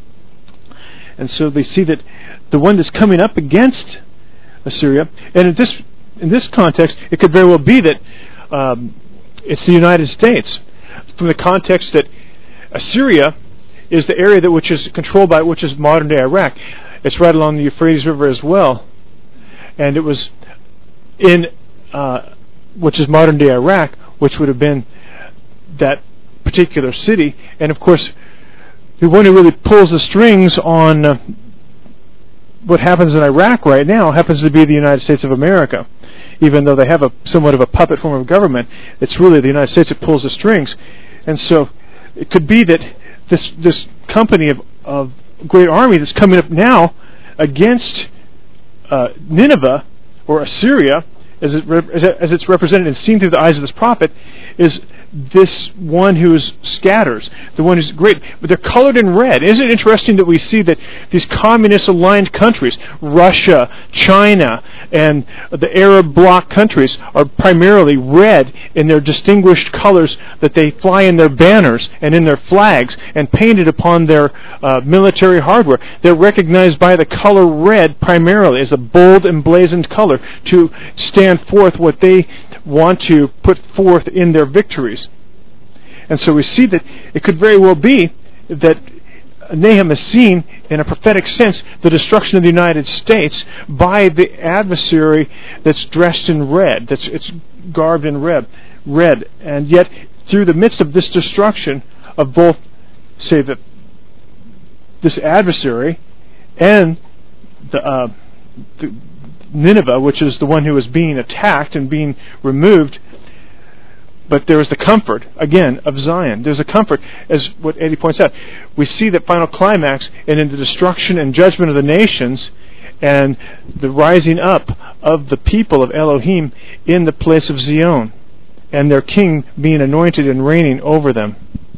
And so they see that the one that's coming up against Assyria, and in this context, it could very well be that it's the United States, from the context that Assyria is the area that which is controlled by which is modern day Iraq. It's right along the Euphrates River as well. And it was in, which is modern day Iraq, which would have been that particular city. And of course, the one who really pulls the strings on what happens in Iraq right now happens to be the United States of America. Even though they have somewhat of a puppet form of government, it's really the United States that pulls the strings. And so it could be that this company of great army that's coming up now against Nineveh, or Assyria, as it's represented and seen through the eyes of this prophet, is this one who scatters, the one who's great. But they're colored in red. Isn't it interesting that we see that these communist-aligned countries, Russia, China, and the Arab bloc countries, are primarily red in their distinguished colors that they fly in their banners and in their flags and painted upon their military hardware. They're recognized by the color red primarily as a bold, emblazoned color to stand forth what they want to put forth in their victories. And so we see that it could very well be that Nahum has seen, in a prophetic sense, the destruction of the United States by the adversary that's dressed in red, it's garbed in red. And yet, through the midst of this destruction of both, say, this adversary and the Nineveh, which is the one who is being attacked and being removed, but there is the comfort, again, of Zion. There's a comfort, as what Eddie points out. We see that final climax and in the destruction and judgment of the nations and the rising up of the people of Elohim in the place of Zion, and their king being anointed and reigning over them.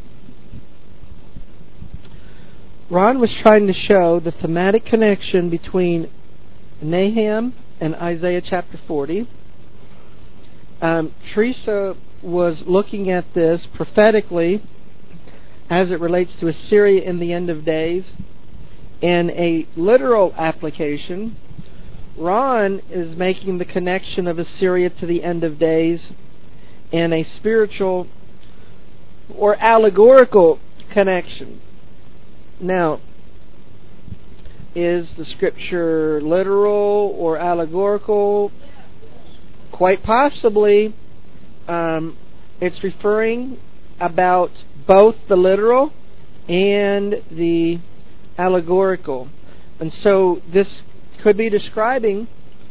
Ron was trying to show the thematic connection between Nahum and Isaiah chapter 40. Teresa was looking at this prophetically as it relates to Assyria in the end of days. In a literal application, Ron is making the connection of Assyria to the end of days in a spiritual or allegorical connection. Now, is the scripture literal or allegorical? Quite possibly. It's referring about both the literal and the allegorical. And so this could be describing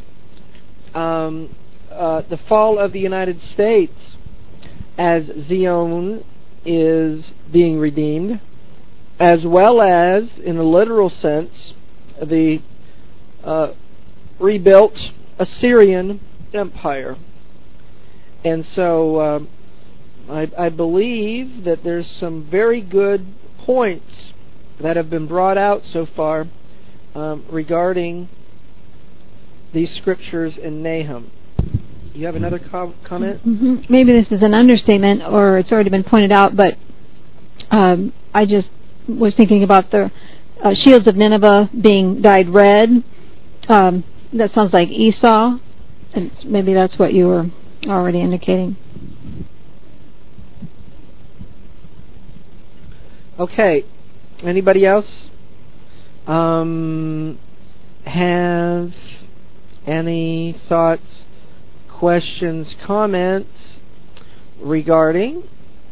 the fall of the United States as Zion is being redeemed, as well as, in a literal sense, the rebuilt Assyrian Empire. And so I believe that there's some very good points that have been brought out so far regarding these scriptures in Nahum. You have another comment? Mm-hmm. Maybe this is an understatement, or it's already been pointed out, but I just was thinking about the shields of Nineveh being dyed red. That sounds like Esau, and maybe that's what you were already indicating. Okay. Anybody else have any thoughts, questions, comments regarding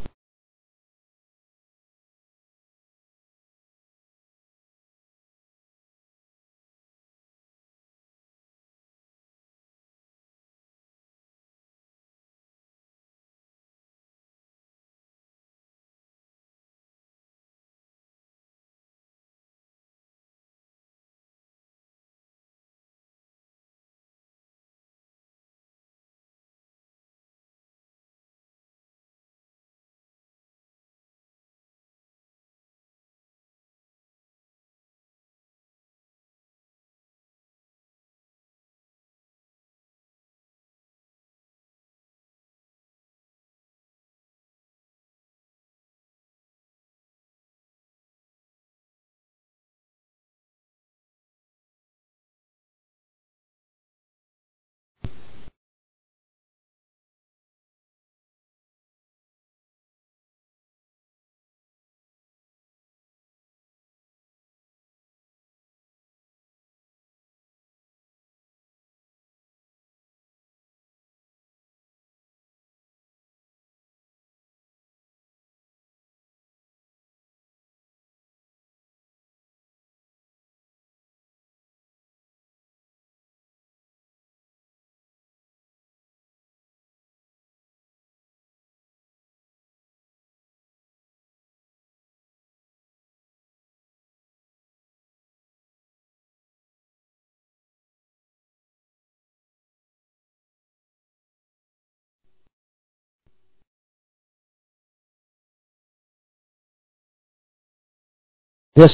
This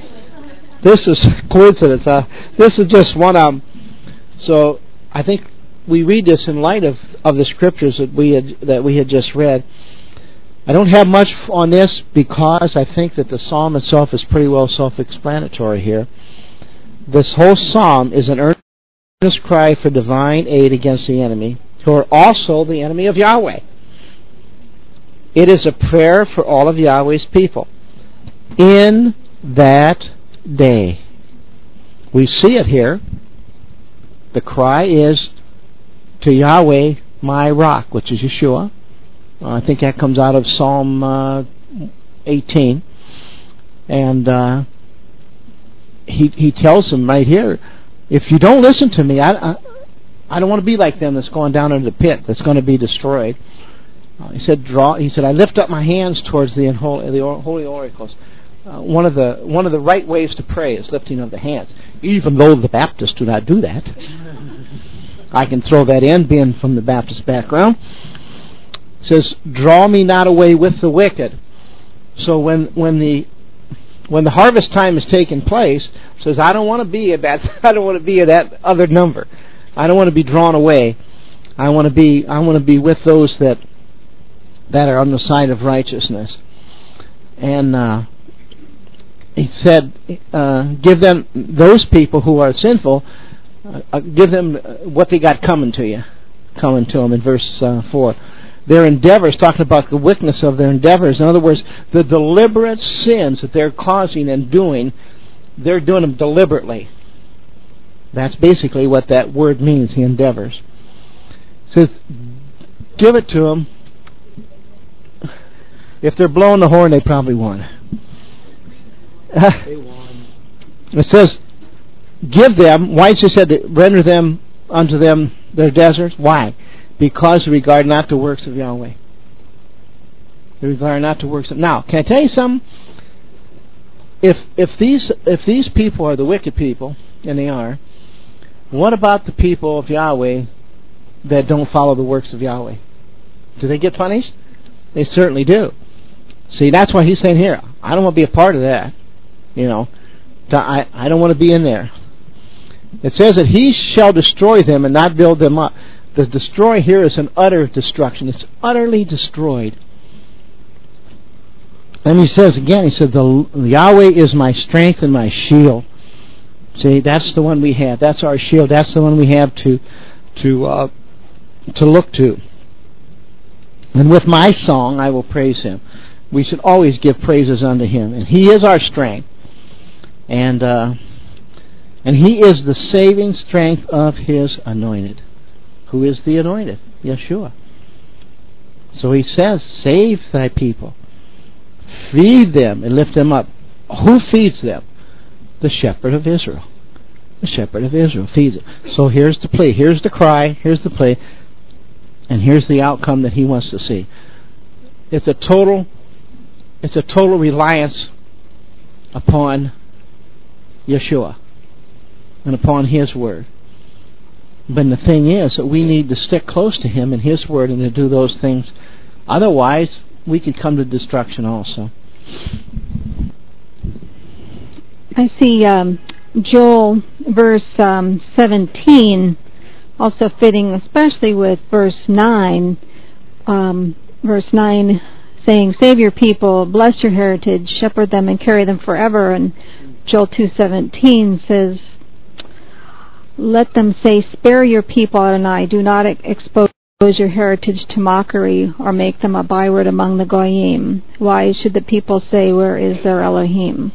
is coincidence. This is just one of them. So I think we read this in light of the scriptures that we had just read. I don't have much on this because I think that the psalm itself is pretty well self-explanatory here. This whole psalm is an earnest cry for divine aid against the enemy, who are also the enemy of Yahweh. It is a prayer for all of Yahweh's people. In that day. We see it here. The cry is to Yahweh, my rock, which is Yeshua. I think that comes out of Psalm 18. And he tells them right here, if you don't listen to me, I don't want to be like them that's going down into the pit, that's going to be destroyed. He said, I lift up my hands towards the holy oracles. One of the right ways to pray is lifting of the hands, even though the Baptists do not do that. I can throw that in, being from the Baptist background. It says, draw me not away with the wicked. So when the harvest time is taking place, it says, I don't want to be at that other number. I don't want to be drawn away. I want to be with those that are on the side of righteousness. And he said, give them, those people who are sinful, give them what they got coming to them in verse 4. Their endeavors, talking about the wickedness of their endeavors. In other words, the deliberate sins that they're causing and doing, they're doing them deliberately. That's basically what that word means, the endeavors. It says, give it to them. If they're blowing the horn, they probably won. It says, give them, why does it say render them unto them their deserts? Why? Because they regard not the works of Yahweh. They regard not the works of... Now, can I tell you something? If these people are the wicked people, and they are, what about the people of Yahweh that don't follow the works of Yahweh? Do they get punished? They certainly do. See, that's why he's saying here, I don't want to be a part of that. You know, I don't want to be in there. It says that he shall destroy them and not build them up. The destroy here is an utter destruction. It's utterly destroyed. And he says again, he said, the Yahweh is my strength and my shield. See, that's the one we have. That's our shield. That's the one we have to look to. And with my song I will praise him. We should always give praises unto him. And he is our strength. And he is the saving strength of his anointed. Who is the anointed? Yeshua. So he says, save thy people. Feed them and lift them up. Who feeds them? The shepherd of Israel. The shepherd of Israel feeds them. So here's the plea. Here's the cry. Here's the plea. And here's the outcome that he wants to see. It's a total reliance upon Yeshua and upon his word. But the thing is that we need to stick close to him and his word and to do those things. Otherwise, we could come to destruction also. I see Joel verse 17 also fitting, especially with verse 9. Verse 9 saying, save your people, bless your heritage, shepherd them and carry them forever. And Joel 2:17 says, let them say, spare your people, Adonai, do not expose your heritage to mockery or make them a byword among the Goyim. Why should the people say, where is their Elohim?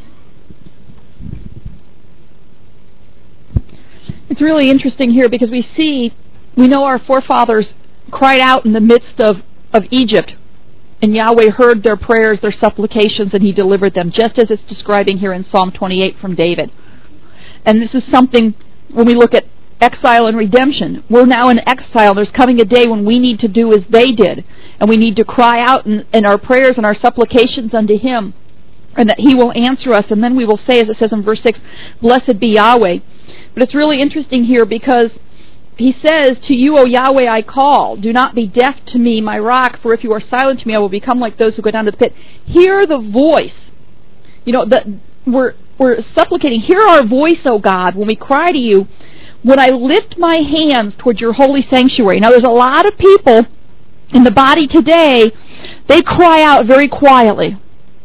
It's really interesting here because we know our forefathers cried out in the midst of Egypt, and Yahweh heard their prayers, their supplications, and he delivered them, just as it's describing here in Psalm 28 from David. And this is something, when we look at exile and redemption, we're now in exile. There's coming a day when we need to do as they did, and we need to cry out in our prayers and our supplications unto him, and that he will answer us, and then we will say, as it says in verse 6, blessed be Yahweh. But it's really interesting here because he says, to you, O Yahweh, I call. Do not be deaf to me, my rock, for if you are silent to me, I will become like those who go down to the pit. Hear the voice. You know, we're supplicating. Hear our voice, O God, when we cry to you, when I lift my hands towards your holy sanctuary. Now, there's a lot of people in the body today, they cry out very quietly.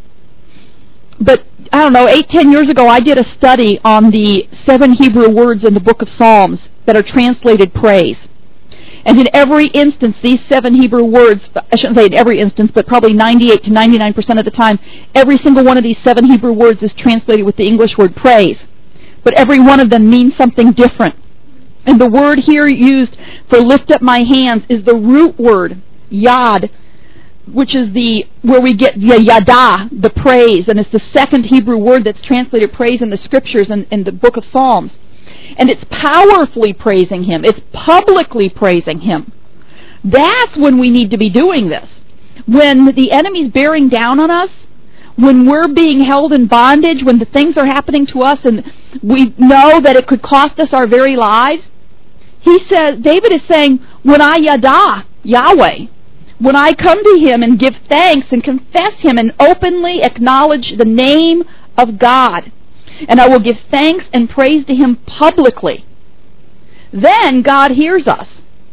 But, I don't know, 8-10 years ago, I did a study on the 7 Hebrew words in the book of Psalms that are translated praise. And in every instance, these 7 Hebrew words, I shouldn't say in every instance, but probably 98 to 99% of the time, every single one of these 7 Hebrew words is translated with the English word praise. But every one of them means something different. And the word here used for lift up my hands is the root word, yad, which is where we get the yada, the praise, and it's the second Hebrew word that's translated praise in the scriptures in the book of Psalms. And it's powerfully praising him. It's publicly praising him. That's when we need to be doing this. When the enemy's bearing down on us, when we're being held in bondage, when the things are happening to us and we know that it could cost us our very lives, David is saying, when I yada, Yahweh, when I come to him and give thanks and confess him and openly acknowledge the name of God, and I will give thanks and praise to him publicly, then God hears us.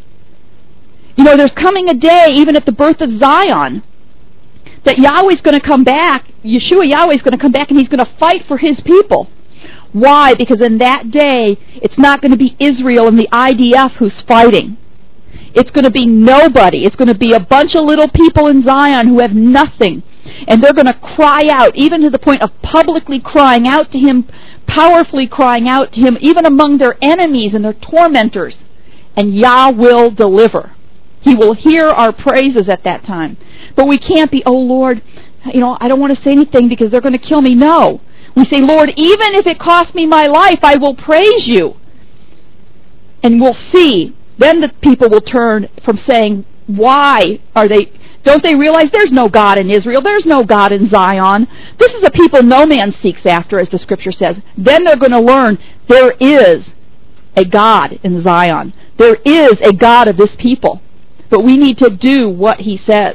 You know, there's coming a day, even at the birth of Zion, that Yahweh's going to come back, Yeshua Yahweh's going to come back and he's going to fight for his people. Why? Because in that day, it's not going to be Israel and the IDF who's fighting. It's going to be nobody. It's going to be a bunch of little people in Zion who have nothing. And they're going to cry out, even to the point of publicly crying out to him, powerfully crying out to him, even among their enemies and their tormentors. And Yah will deliver. He will hear our praises at that time. But we can't be, oh Lord, I don't want to say anything because they're going to kill me. No. We say, Lord, even if it costs me my life, I will praise you. And we'll see. Then the people will turn from saying, why are they... Don't they realize there's no God in Israel? There's no God in Zion. This is a people no man seeks after, as the Scripture says. Then they're going to learn there is a God in Zion. There is a God of this people. But we need to do what He says.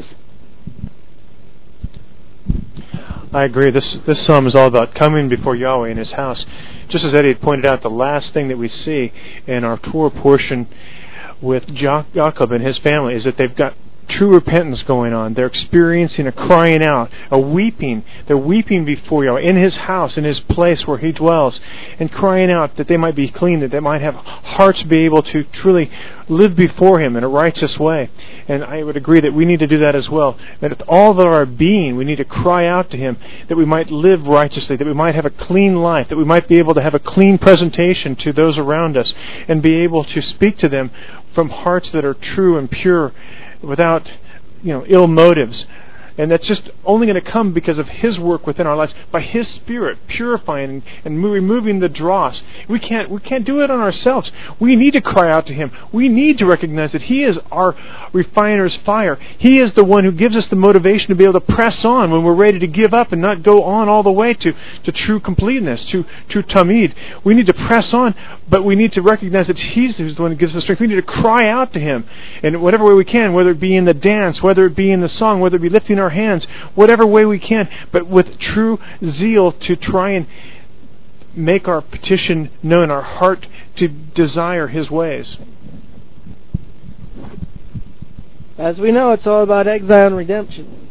I agree. This psalm is all about coming before Yahweh in His house. Just as Eddie had pointed out, the last thing that we see in our Torah portion with Jacob and his family is that they've got true repentance going on. They're experiencing a crying out, a weeping. They're weeping before Yahweh in His house, in His place where He dwells, and crying out that they might be clean, that they might have hearts be able to truly live before Him in a righteous way. And I would agree that we need to do that as well. That with all of our being, we need to cry out to Him that we might live righteously, that we might have a clean life, that we might be able to have a clean presentation to those around us, and be able to speak to them from hearts that are true and pure, without ill motives. And that's just only going to come because of His work within our lives, by His Spirit purifying and removing the dross. We can't do it on ourselves. We need to cry out to Him. We need to recognize that He is our refiner's fire. He is the one who gives us the motivation to be able to press on when we're ready to give up and not go on all the way to true completeness, to true tamid. We need to press on, but we need to recognize that He's the one who gives us strength. We need to cry out to Him in whatever way we can, whether it be in the dance, whether it be in the song, whether it be lifting our hands, whatever way we can, but with true zeal to try and make our petition known, our heart to desire His ways. As we know, it's all about exile and redemption.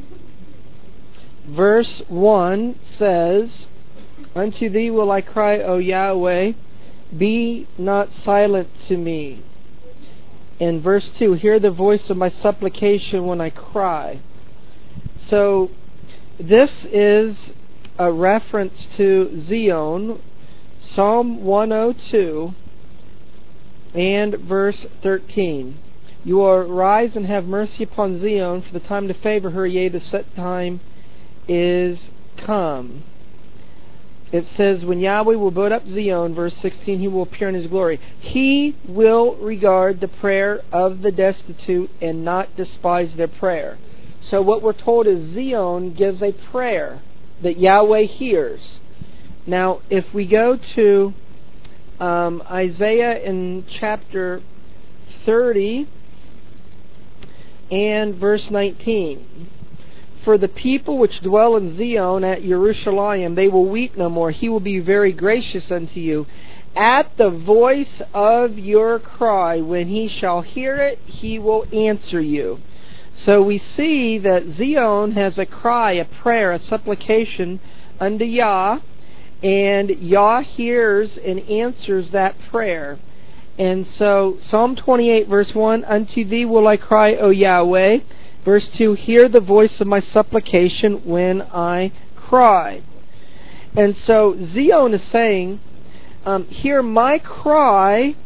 Verse 1 says, "Unto Thee will I cry, O Yahweh, be not silent to me." In verse 2, "Hear the voice of my supplication when I cry." So this is a reference to Zion, Psalm 102 and verse 13. "You will arise and have mercy upon Zion, for the time to favor her, yea, the set time is come." It says, when Yahweh will build up Zion, verse 16, He will appear in His glory. He will regard the prayer of the destitute and not despise their prayer. So what we're told is Zion gives a prayer that Yahweh hears. Now, if we go to Isaiah in chapter 30 and verse 19. "For the people which dwell in Zion at Jerusalem, they will weep no more. He will be very gracious unto you. At the voice of your cry, when He shall hear it, He will answer you." So we see that Zion has a cry, a prayer, a supplication unto Yah, and Yah hears and answers that prayer. And so Psalm 28 verse 1, "Unto Thee will I cry, O Yahweh." Verse 2, "Hear the voice of my supplication when I cry." And so Zion is saying, hear my cry,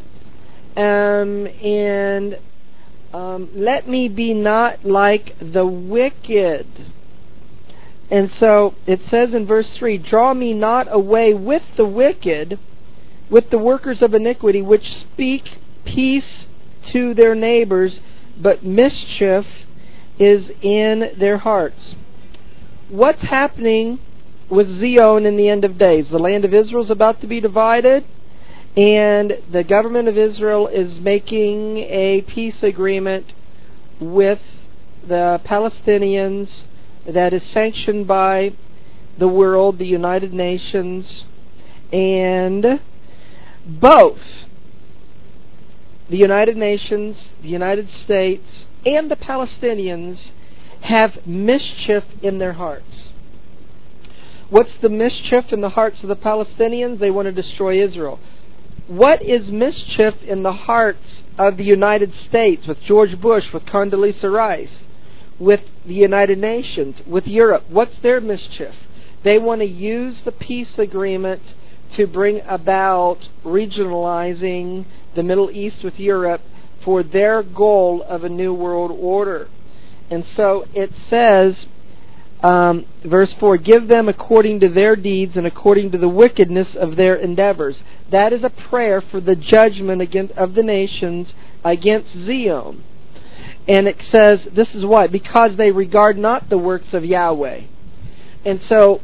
and let me be not like the wicked. And so it says in verse 3, "Draw me not away with the wicked, with the workers of iniquity, which speak peace to their neighbors, but mischief is in their hearts." What's happening with Zion in the end of days? The land of Israel is about to be divided, and the government of Israel is making a peace agreement with the Palestinians that is sanctioned by the world, the United Nations, and both the United Nations, the United States, and the Palestinians have mischief in their hearts. What's the mischief in the hearts of the Palestinians? They want to destroy Israel. What is mischief in the hearts of the United States, with George Bush, with Condoleezza Rice, with the United Nations, with Europe? What's their mischief? They want to use the peace agreement to bring about regionalizing the Middle East with Europe for their goal of a new world order. And so it says, verse 4, give them according to their deeds and according to the wickedness of their endeavors. That is a prayer for the judgment of the nations against Zion. And it says, this is why, because they regard not the works of Yahweh. And so,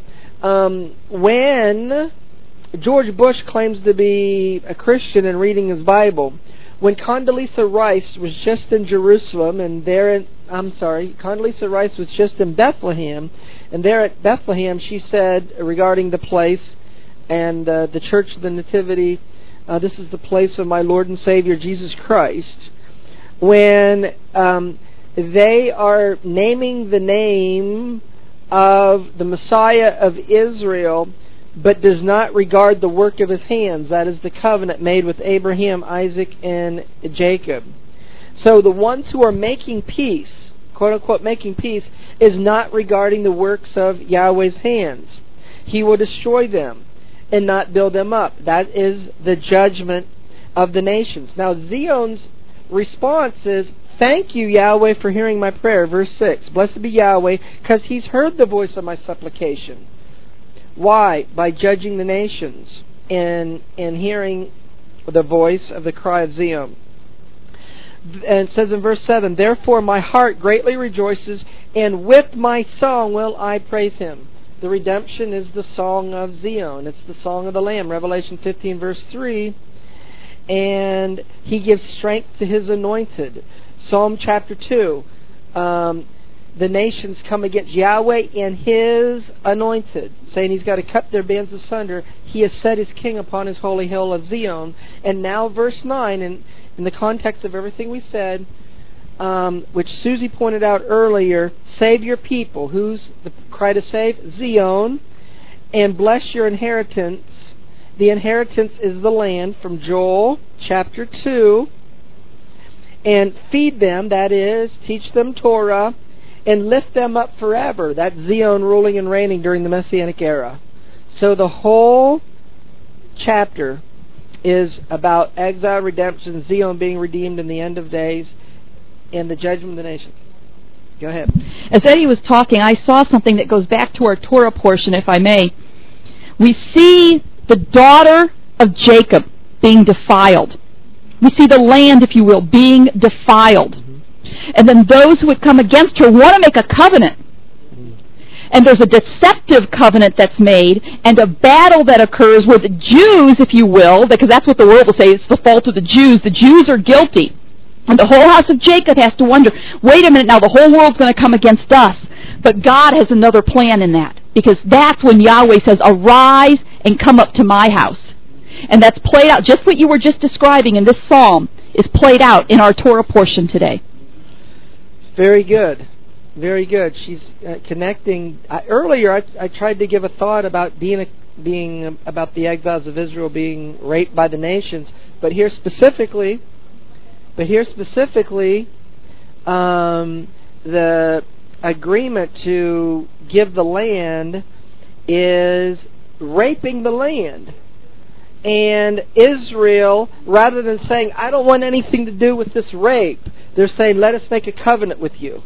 when George Bush claims to be a Christian and reading his Bible, when Condoleezza Rice was just in Jerusalem, and Condoleezza Rice was just in Bethlehem, and there at Bethlehem she said regarding the place and the Church of the Nativity, this is the place of my Lord and Savior Jesus Christ. When they are naming the name of the Messiah of Israel, but does not regard the work of his hands, that is the covenant made with Abraham, Isaac, and Jacob. So the ones who are making peace, quote-unquote making peace, is not regarding the works of Yahweh's hands. He will destroy them and not build them up. That is the judgment of the nations. Now Zion's response is, thank you, Yahweh, for hearing my prayer. Verse 6, blessed be Yahweh, because he's heard the voice of my supplication. Why? By judging the nations and hearing the voice of the cry of Zion. And it says in verse 7, therefore my heart greatly rejoices, and with my song will I praise him. The redemption is the song of Zion. It's the song of the Lamb. Revelation 15, verse 3. And he gives strength to his anointed. Psalm chapter 2. The nations come against Yahweh and his anointed, saying he's got to cut their bands asunder. He has set his king upon his holy hill of Zion. And now verse 9, in the context of everything we said, which Susie pointed out earlier, save your people. Who's the cry to save? Zion. And bless your inheritance. The inheritance is the land, from Joel chapter 2. And feed them, that is, teach them Torah, and lift them up forever. That's Zion ruling and reigning during the Messianic era. So the whole chapter is about exile, redemption, Zion being redeemed in the end of days, and the judgment of the nations. Go ahead. As Eddie was talking, I saw something that goes back to our Torah portion, if I may. We see the daughter of Jacob being defiled. We see the land, if you will, being defiled. And then those who would come against her want to make a covenant. And there's a deceptive covenant that's made, and a battle that occurs where the Jews, if you will, because that's what the world will say, it's the fault of the Jews. The Jews are guilty. And the whole house of Jacob has to wonder, wait a minute now, the whole world's going to come against us. But God has another plan in that, because that's when Yahweh says, arise and come up to my house. And that's played out, just what you were just describing in this psalm is played out in our Torah portion today. Very good. Very good. She's connecting. Earlier, I tried to give a thought about about the exiles of Israel being raped by the nations, but here specifically, the agreement to give the land is raping the land. And Israel, rather than saying, I don't want anything to do with this rape, they're saying, let us make a covenant with you.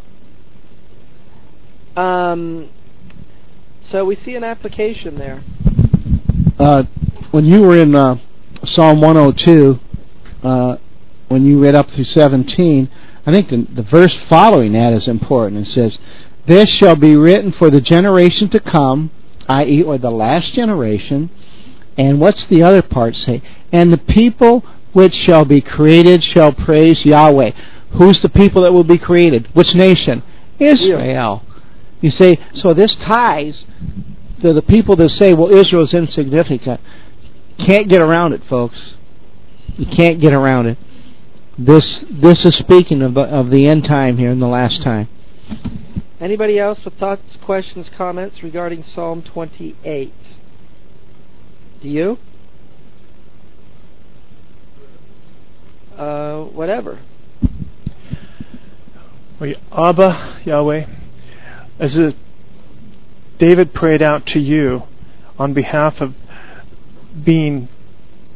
So we see an application there. When you were in Psalm 102, when you read up through 17, I think the verse following that is important. It says, this shall be written for the generation to come, i.e., or the last generation. And what's the other part say? And the people which shall be created shall praise Yahweh. Who's the people that will be created? Which nation? Israel. You say, so this ties to the people that say, well, Israel's insignificant. Can't get around it, folks. You can't get around it. This is speaking of the end time here in the last time. Anybody else with thoughts, questions, comments regarding Psalm 28? Do you? Whatever. Well, Abba, Yahweh, as David prayed out to you on behalf of being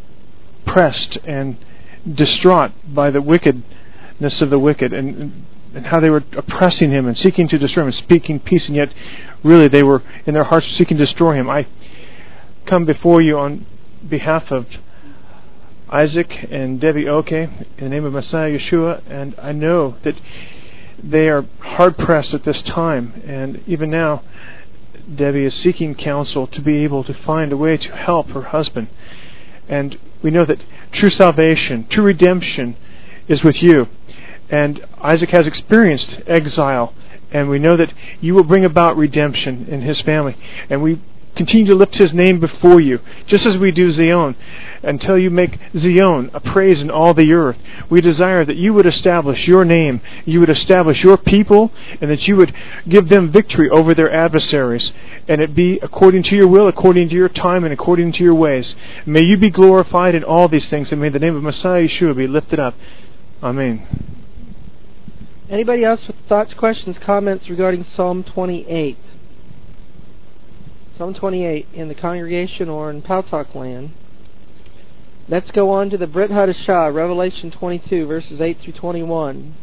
pressed and distraught by the wickedness of the wicked and and how they were oppressing him and seeking to destroy him and speaking peace, and yet really they were in their hearts seeking to destroy him. I come before you on behalf of Isaac and Debbie Oke in the name of Messiah Yeshua, and I know that they are hard-pressed at this time, and even now Debbie is seeking counsel to be able to find a way to help her husband. And we know that true salvation, true redemption is with you. And Isaac has experienced exile, and we know that you will bring about redemption in his family. And we continue to lift his name before you, just as we do Zion, until you make Zion a praise in all the earth. We desire that you would establish your name, you would establish your people, and that you would give them victory over their adversaries. And it be according to your will, according to your time, and according to your ways. May you be glorified in all these things, and may the name of Messiah Yeshua be lifted up. Amen. Anybody else with thoughts, questions, comments regarding Psalm 28? Psalm 28 in the congregation or in Paltalk land. Let's go on to the Brit Hadashah, Revelation 22, verses 8 through 21.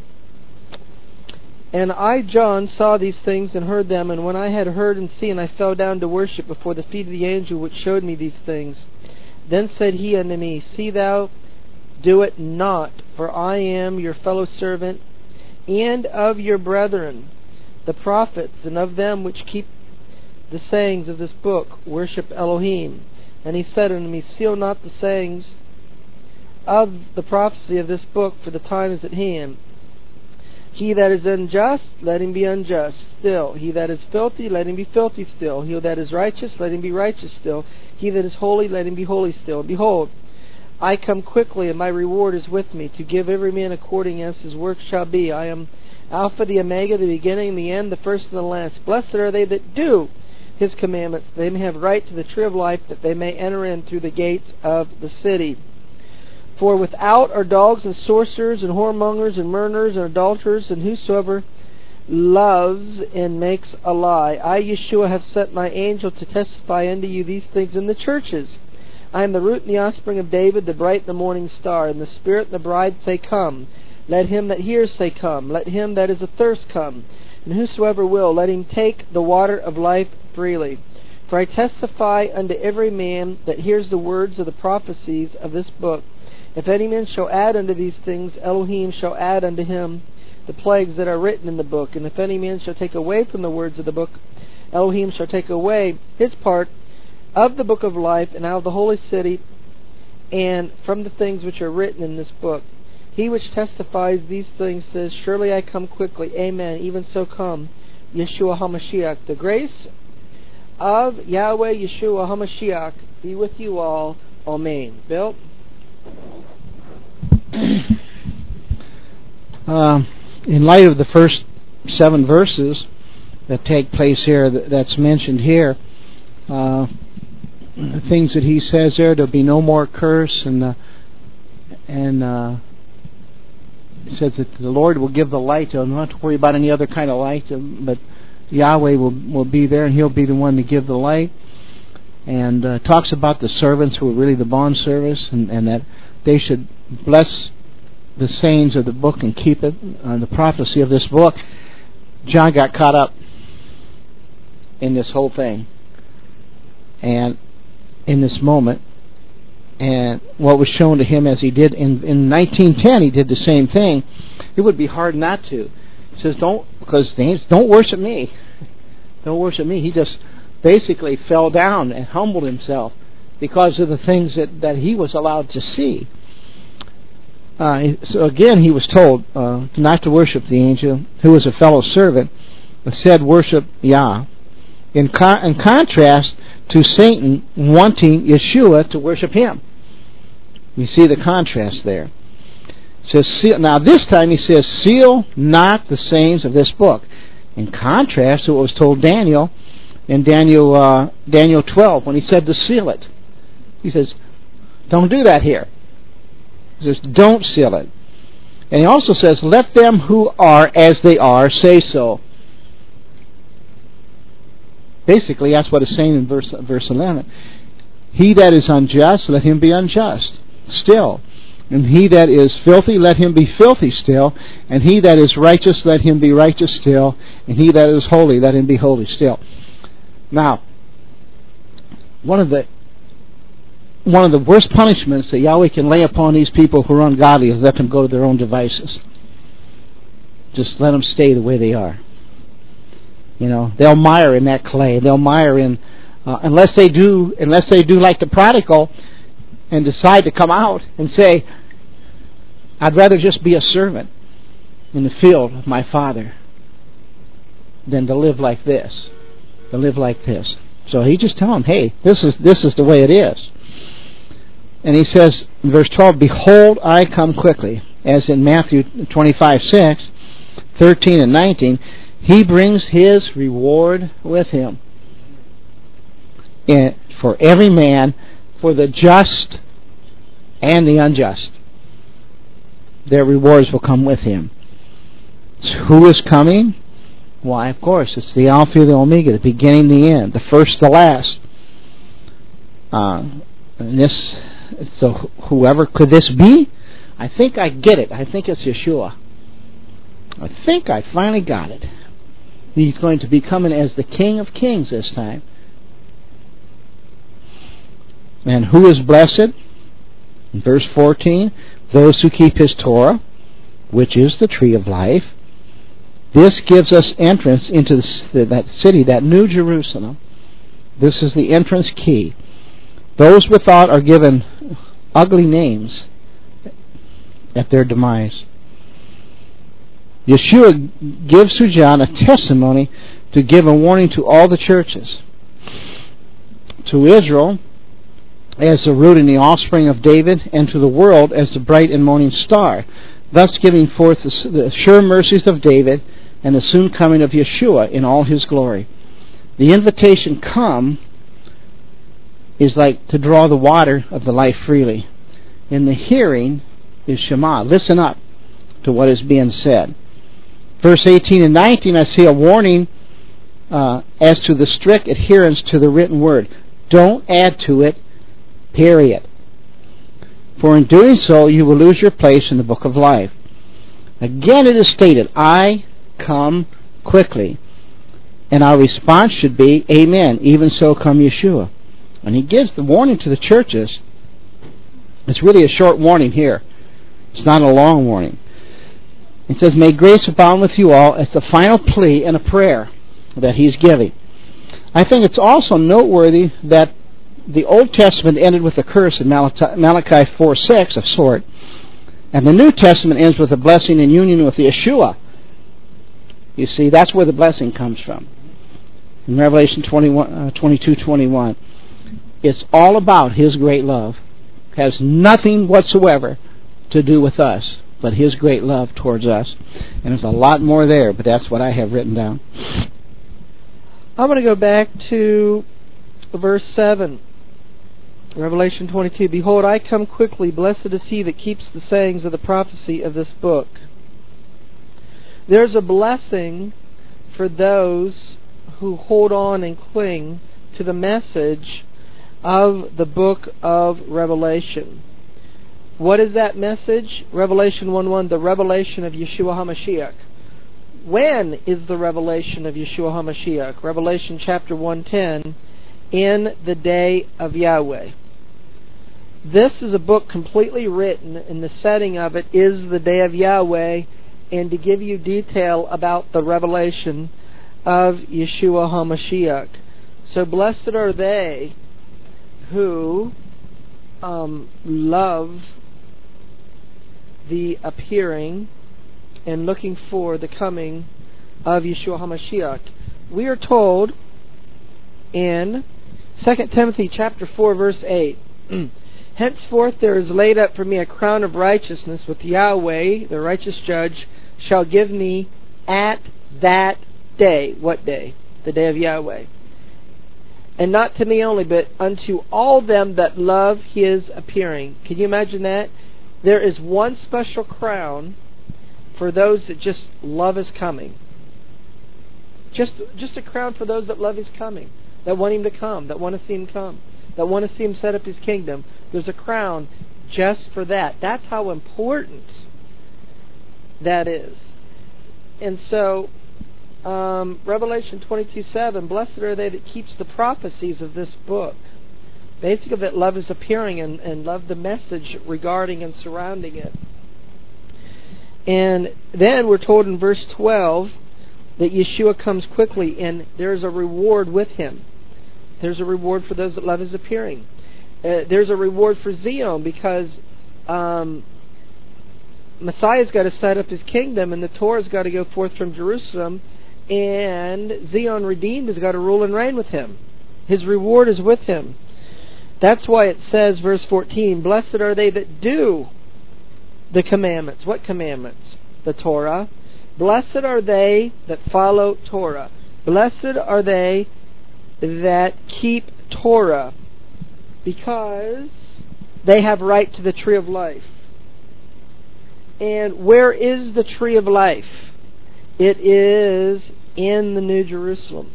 And I, John, saw these things and heard them, and when I had heard and seen, I fell down to worship before the feet of the angel which showed me these things. Then said he unto me, See thou do it not, for I am your fellow servant, and of your brethren, the prophets, and of them which keep the sayings of this book, worship Elohim. And he said unto me, Seal not the sayings of the prophecy of this book, for the time is at hand. He that is unjust, let him be unjust still. He that is filthy, let him be filthy still. He that is righteous, let him be righteous still. He that is holy, let him be holy still. Behold, I come quickly, and my reward is with me, to give every man according as his work shall be. I am Alpha, the Omega, the beginning, the end, the first and the last. Blessed are they that do his commandments, that they may have right to the tree of life, that they may enter in through the gates of the city. For without are dogs and sorcerers and whoremongers and murderers and adulterers, and whosoever loves and makes a lie. I, Yeshua, have sent my angel to testify unto you these things in the churches. I am the root and the offspring of David, the bright and the morning star. And the Spirit and the bride say, Come. Let him that hears say, Come. Let him that is athirst come. And whosoever will, let him take the water of life freely. For I testify unto every man that hears the words of the prophecies of this book. If any man shall add unto these things, Elohim shall add unto him the plagues that are written in the book. And if any man shall take away from the words of the book, Elohim shall take away his part of the book of life, and out of the holy city, and from the things which are written in this book. He which testifies these things says, Surely I come quickly. Amen. Even so come, Yeshua HaMashiach. The grace of Yahweh Yeshua HaMashiach be with you all. Amen. Bill? In light of the first 7 verses that take place here, that's mentioned here, the things that he says there'll be no more curse, and it says that the Lord will give the light. You'll not have to worry about any other kind of light, but Yahweh will be there, and He'll be the one to give the light. And talks about the servants who are really the bond service, and that they should bless the sayings of the book and keep it, the prophecy of this book. John got caught up in this whole thing, and in this moment, and what was shown to him as he did in 1910, he did the same thing. It would be hard not to. He says, don't worship me. Don't worship me. He just basically fell down and humbled himself because of the things that he was allowed to see. So again, he was told not to worship the angel, who was a fellow servant, but said worship Yah. In contrast to Satan wanting Yeshua to worship him. You see the contrast there. It says, now this time he says, seal not the sayings of this book. In contrast to what was told Daniel in Daniel 12, when he said to seal it. He says, don't do that here. He says, don't seal it. And he also says, let them who are as they are say so. Basically, that's what it's saying in verse 11. He that is unjust, let him be unjust still. And he that is filthy, let him be filthy still. And he that is righteous, let him be righteous still. And he that is holy, let him be holy still. Now, one of the worst punishments that Yahweh can lay upon these people who are ungodly is let them go to their own devices. Just let them stay the way they are. They'll mire in that clay. They'll mire in, unless they do like the prodigal and decide to come out and say, I'd rather just be a servant in the field of my Father than to live like this. So he just tells them, hey, this is the way it is. And he says in verse 12, behold, I come quickly. As in Matthew 25:6, 13 and 19, he brings his reward with him. And for every man, for the just and the unjust, their rewards will come with him. So who is coming? Why, of course, it's the Alpha and the Omega, the beginning, the end, the first, the last. So whoever could this be? I think I get it. I think it's Yeshua. I think I finally got it. He's going to be coming as the King of Kings this time. And who is blessed? In verse 14, those who keep his Torah, which is the tree of life. This gives us entrance into that city, that New Jerusalem. This is the entrance key. Those without are given ugly names at their demise. Yeshua gives to John a testimony to give a warning to all the churches. To Israel, as the root and the offspring of David, and to the world as the bright and morning star, thus giving forth the sure mercies of David and the soon coming of Yeshua in all his glory. The invitation come is like to draw the water of the life freely. And the hearing is Shema. Listen up to what is being said. Verse 18 and 19, I see a warning as to the strict adherence to the written word. Don't add to it, period. For in doing so, you will lose your place in the book of life. Again it is stated, I come quickly. And our response should be, amen, even so come Yeshua. And he gives the warning to the churches. It's really a short warning here. It's not a long warning. It says, may grace abound with you all. It's the final plea and a prayer that he's giving. I think it's also noteworthy that the Old Testament ended with a curse in Malachi 4:6 of sort, and the New Testament ends with a blessing in union with Yeshua. You see, that's where the blessing comes from. In Revelation 22:21, it's all about his great love. It has nothing whatsoever to do with us, but his great love towards us. And there's a lot more there, but that's what I have written down. I'm going to go back to verse 7. Revelation 22, behold, I come quickly, blessed is he that keeps the sayings of the prophecy of this book. There's a blessing for those who hold on and cling to the message of the book of Revelation. What is that message? Revelation 1:1, the revelation of Yeshua HaMashiach. When is the revelation of Yeshua HaMashiach? Revelation chapter 1:10, in the day of Yahweh. This is a book completely written, and the setting of it is the day of Yahweh, and to give you detail about the revelation of Yeshua HaMashiach. So blessed are they who love the appearing and looking for the coming of Yeshua HaMashiach. We are told in 2 Timothy chapter 4 verse 8, henceforth there is laid up for me a crown of righteousness with Yahweh, the righteous judge, shall give me at that day. What day? The day of Yahweh. And not to me only, but unto all them that love his appearing. Can you imagine that? There is one special crown for those that just love his coming. Just a crown for those that love his coming, that want him to come, that want to see him come, that want to see him set up his kingdom. There's a crown just for that. That's how important that is. And so, Revelation 22:7, blessed are they that keeps the prophecies of this book. Basically, that love is appearing and love the message regarding and surrounding it. And then we're told in verse 12 that Yeshua comes quickly, and there's a reward with him. There's a reward for those that love his appearing. There's a reward for Zion, because Messiah's got to set up his kingdom, and the Torah's got to go forth from Jerusalem, and Zion redeemed has got to rule and reign with him. His reward is with him. That's why it says, verse 14, blessed are they that do the commandments. What commandments? The Torah. Blessed are they that follow Torah. Blessed are they that keep Torah, because they have right to the tree of life. And where is the tree of life? It is in the New Jerusalem.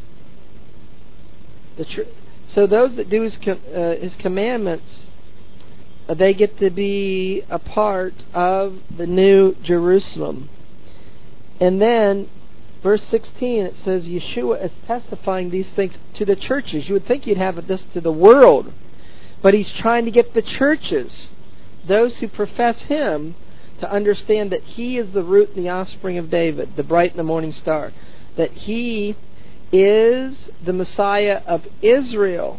So those that do his commandments, they get to be a part of the New Jerusalem. And then, verse 16, it says, Yeshua is testifying these things to the churches. You would think you'd have this to the world. But he's trying to get the churches, those who profess him, to understand that he is the root and the offspring of David, the bright and the morning star. That he is the Messiah of Israel,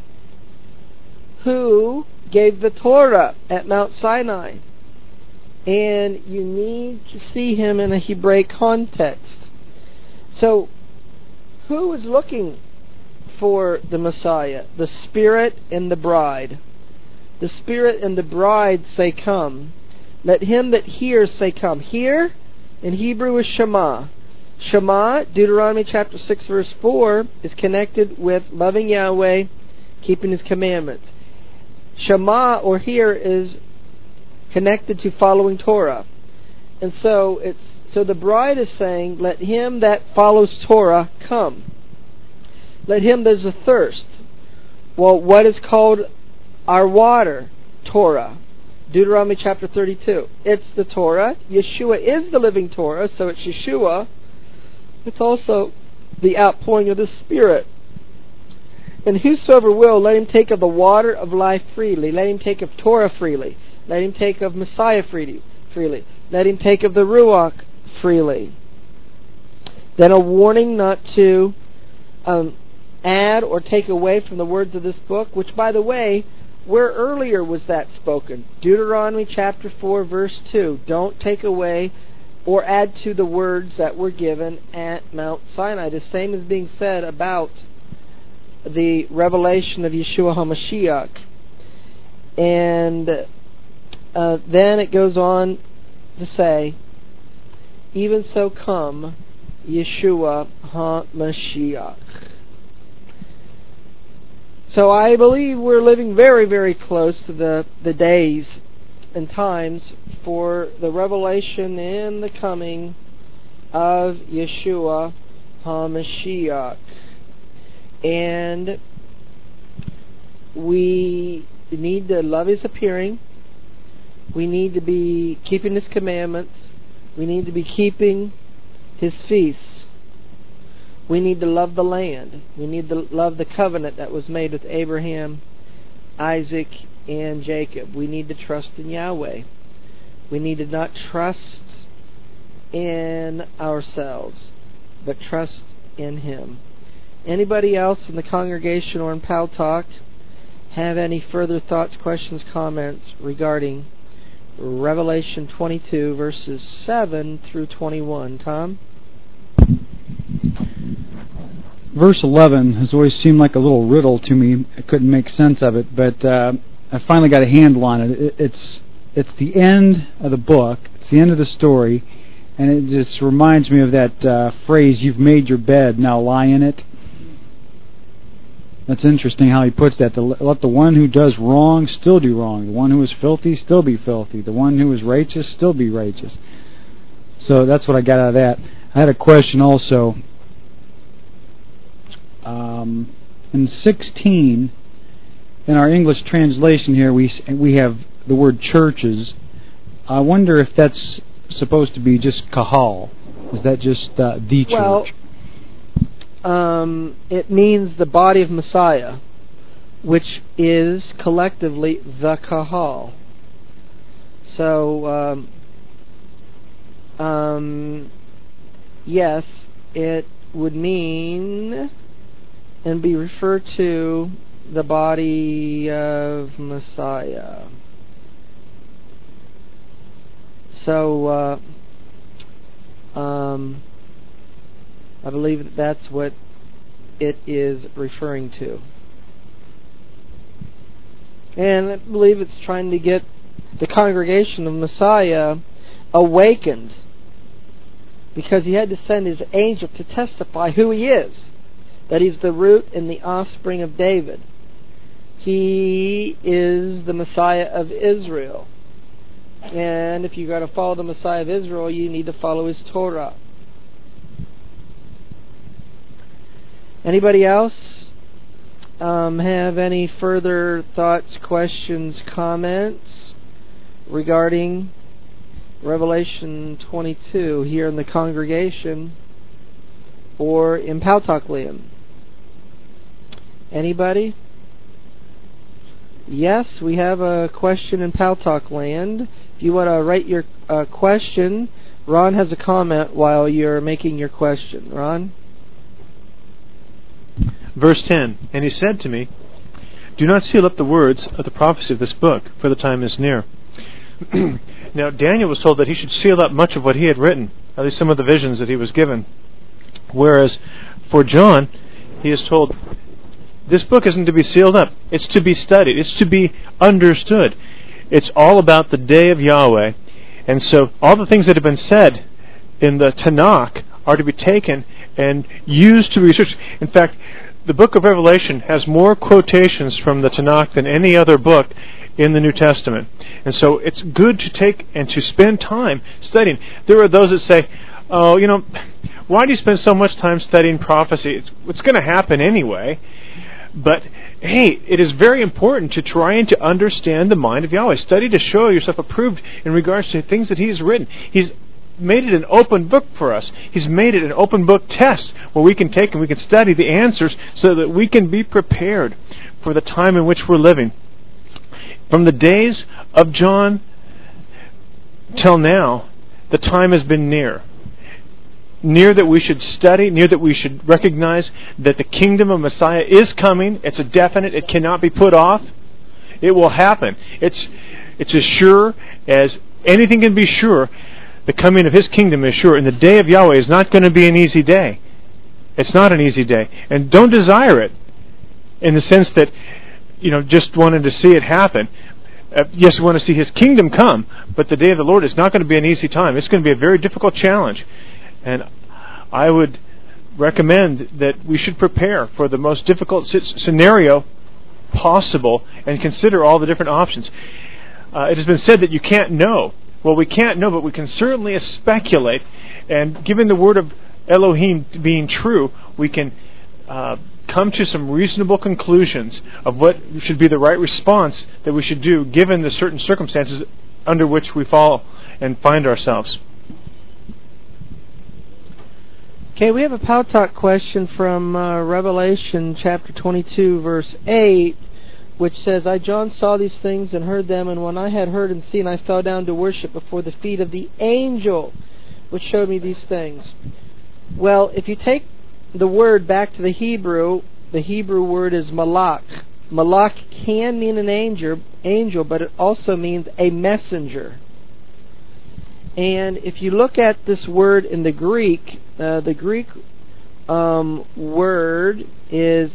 who gave the Torah at Mount Sinai. And you need to see him in a Hebraic context. So, who is looking for the Messiah? The Spirit and the bride. The Spirit and the bride say, come. Let him that hears say, come. Hear, in Hebrew, is Shema. Shema, Deuteronomy chapter 6, verse 4, is connected with loving Yahweh, keeping his commandments. Shema, or hear, is connected to following Torah. And so the bride is saying, let him that follows Torah come. Let him that is athirst. Well, what is called our water? Torah. Deuteronomy chapter 32. It's the Torah. Yeshua is the living Torah, so it's Yeshua. It's also the outpouring of the Spirit. And whosoever will, let him take of the water of life freely. Let him take of Torah freely. Let him take of Messiah freely. Let him take of the Ruach freely. Then a warning not to add or take away from the words of this book, which, by the way, where earlier was that spoken? Deuteronomy chapter 4, verse 2. Don't take away or add to the words that were given at Mount Sinai. The same is being said about the revelation of Yeshua HaMashiach. And then it goes on to say, even so come Yeshua HaMashiach. So I believe we're living very, very close to the days and times for the revelation and the coming of Yeshua HaMashiach. And we need to love his appearing. We need to be keeping his commandments. We need to be keeping his feasts. We need to love the land. We need to love the covenant that was made with Abraham, Isaac, and Jacob. We need to trust in Yahweh. We need to not trust in ourselves, but trust in him. Anybody else in the congregation or in Pal Talk have any further thoughts, questions, comments regarding Revelation 22, verses 7 through 21? Tom? Verse 11 has always seemed like a little riddle to me. I couldn't make sense of it, but I finally got a handle on it. It's the end of the book. It's the end of the story, and it just reminds me of that phrase, you've made your bed, now lie in it. That's interesting how he puts that. Let the one who does wrong still do wrong. The one who is filthy still be filthy. The one who is righteous still be righteous. So that's what I got out of that. I had a question also. In 16, in our English translation here, we have the word churches. I wonder if that's supposed to be just kahal. Is that just the church? Well, it means the body of Messiah, which is collectively the kahal. So, yes, it would mean and be referred to the body of Messiah. So, I believe that's what it is referring to. And I believe it's trying to get the congregation of Messiah awakened, because he had to send his angel to testify who he is, that he's the root and the offspring of David. He is the Messiah of Israel. And if you're going to follow the Messiah of Israel, you need to follow his Torah. Anybody else have any further thoughts, questions, comments regarding Revelation 22 here in the congregation or in Pautaklian? Anybody? Yes, we have a question in Pautak land. If you want to write your question, Ron has a comment while you're making your question. Ron? Verse 10, And he said to me, Do not seal up the words of the prophecy of this book, for the time is near. Now, Daniel was told that he should seal up much of what he had written, at least some of the visions that he was given. Whereas for John, he is told, this book isn't to be sealed up. It's to be studied. It's to be understood. It's all about the day of Yahweh. And so all the things that have been said in the Tanakh are to be taken and used to research. In fact, the book of Revelation has more quotations from the Tanakh than any other book in the New Testament. And so it's good to take and to spend time studying. There are those that say, oh, why do you spend so much time studying prophecy? It's going to happen anyway. But, hey, it is very important to try and to understand the mind of Yahweh. Study to show yourself approved in regards to things that He's written. He's made it an open book for us. He's made it an open book test where we can take and we can study the answers so that we can be prepared for the time in which we're living. From the days of John till now, the time has been near. Near that we should study, near that we should recognize that the kingdom of Messiah is coming. It's a definite. It cannot be put off. It will happen. It's as sure as anything can be sure. The coming of His kingdom is sure. And the day of Yahweh is not going to be an easy day. It's not an easy day. And don't desire it in the sense that, just wanted to see it happen. Yes, we want to see His kingdom come, but the day of the Lord is not going to be an easy time. It's going to be a very difficult challenge. And I would recommend that we should prepare for the most difficult scenario possible and consider all the different options. It has been said that you can't know. Well, we can't know, but we can certainly speculate. And given the word of Elohim being true, we can come to some reasonable conclusions of what should be the right response that we should do given the certain circumstances under which we fall and find ourselves. Okay, we have a Pautak question from Revelation chapter 22, verse 8, which says, I, John, saw these things and heard them, and when I had heard and seen, I fell down to worship before the feet of the angel which showed me these things. Well, if you take the word back to the Hebrew word is malach. Malach can mean an angel, but it also means a messenger. And if you look at this word in the Greek word is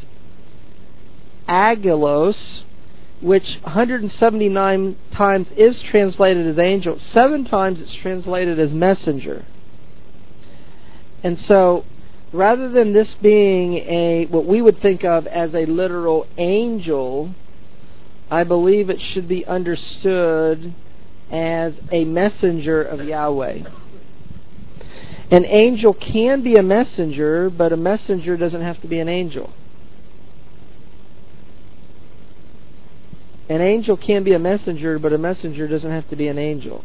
agelos, which 179 times is translated as angel. 7 times it's translated as messenger. And so, rather than this being what we would think of as a literal angel, I believe it should be understood as a messenger of Yahweh. An angel can be a messenger, but a messenger doesn't have to be an angel. An angel can be a messenger, but a messenger doesn't have to be an angel.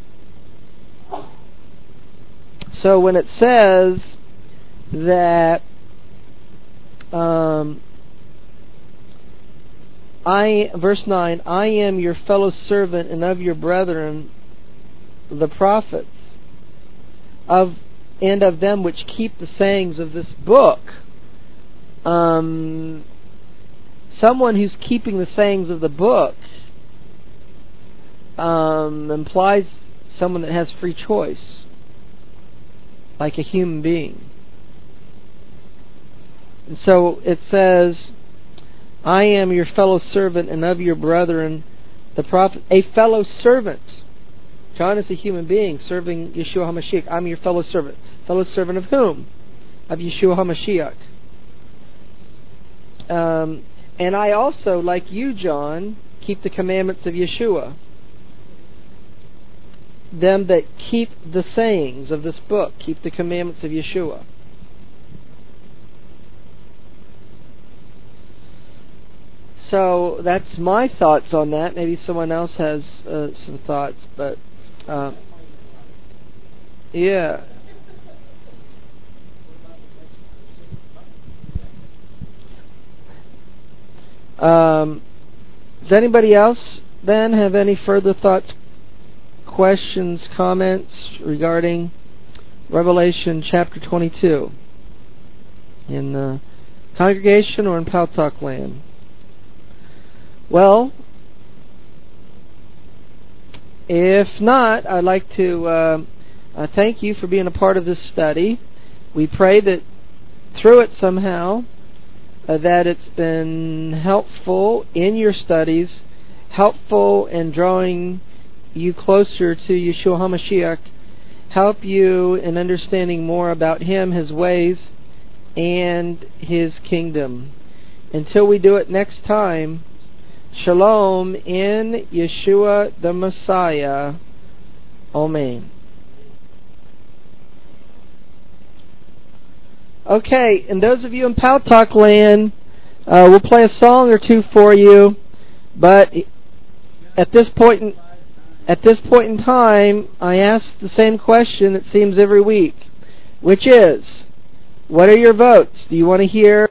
So when it says that verse 9, I am your fellow servant and of your brethren, the prophets, and of them which keep the sayings of this book. Someone who's keeping the sayings of the book implies someone that has free choice, like a human being. And so it says, I am your fellow servant and of your brethren, the prophet. A fellow servant. John is a human being serving Yeshua HaMashiach. I'm your fellow servant. Fellow servant of whom? Of Yeshua HaMashiach. And I also, like you, John, keep the commandments of Yeshua. Them that keep the sayings of this book, keep the commandments of Yeshua. So that's my thoughts on that. Maybe someone else has some thoughts, but yeah. Does anybody else then have any further thoughts, questions, comments regarding Revelation chapter 22 in the congregation or in Paltalk land? Well, if not, I'd like to thank you for being a part of this study. We pray that through it somehow that it's been helpful in your studies, helpful in drawing you closer to Yeshua HaMashiach, help you in understanding more about Him, His ways, and His kingdom. Until we do it next time, Shalom in Yeshua the Messiah. Amen. Okay, and those of you in Paltalk land, we'll play a song or two for you, but at this point in time, I ask the same question it seems every week, which is, what are your votes? Do you want to hear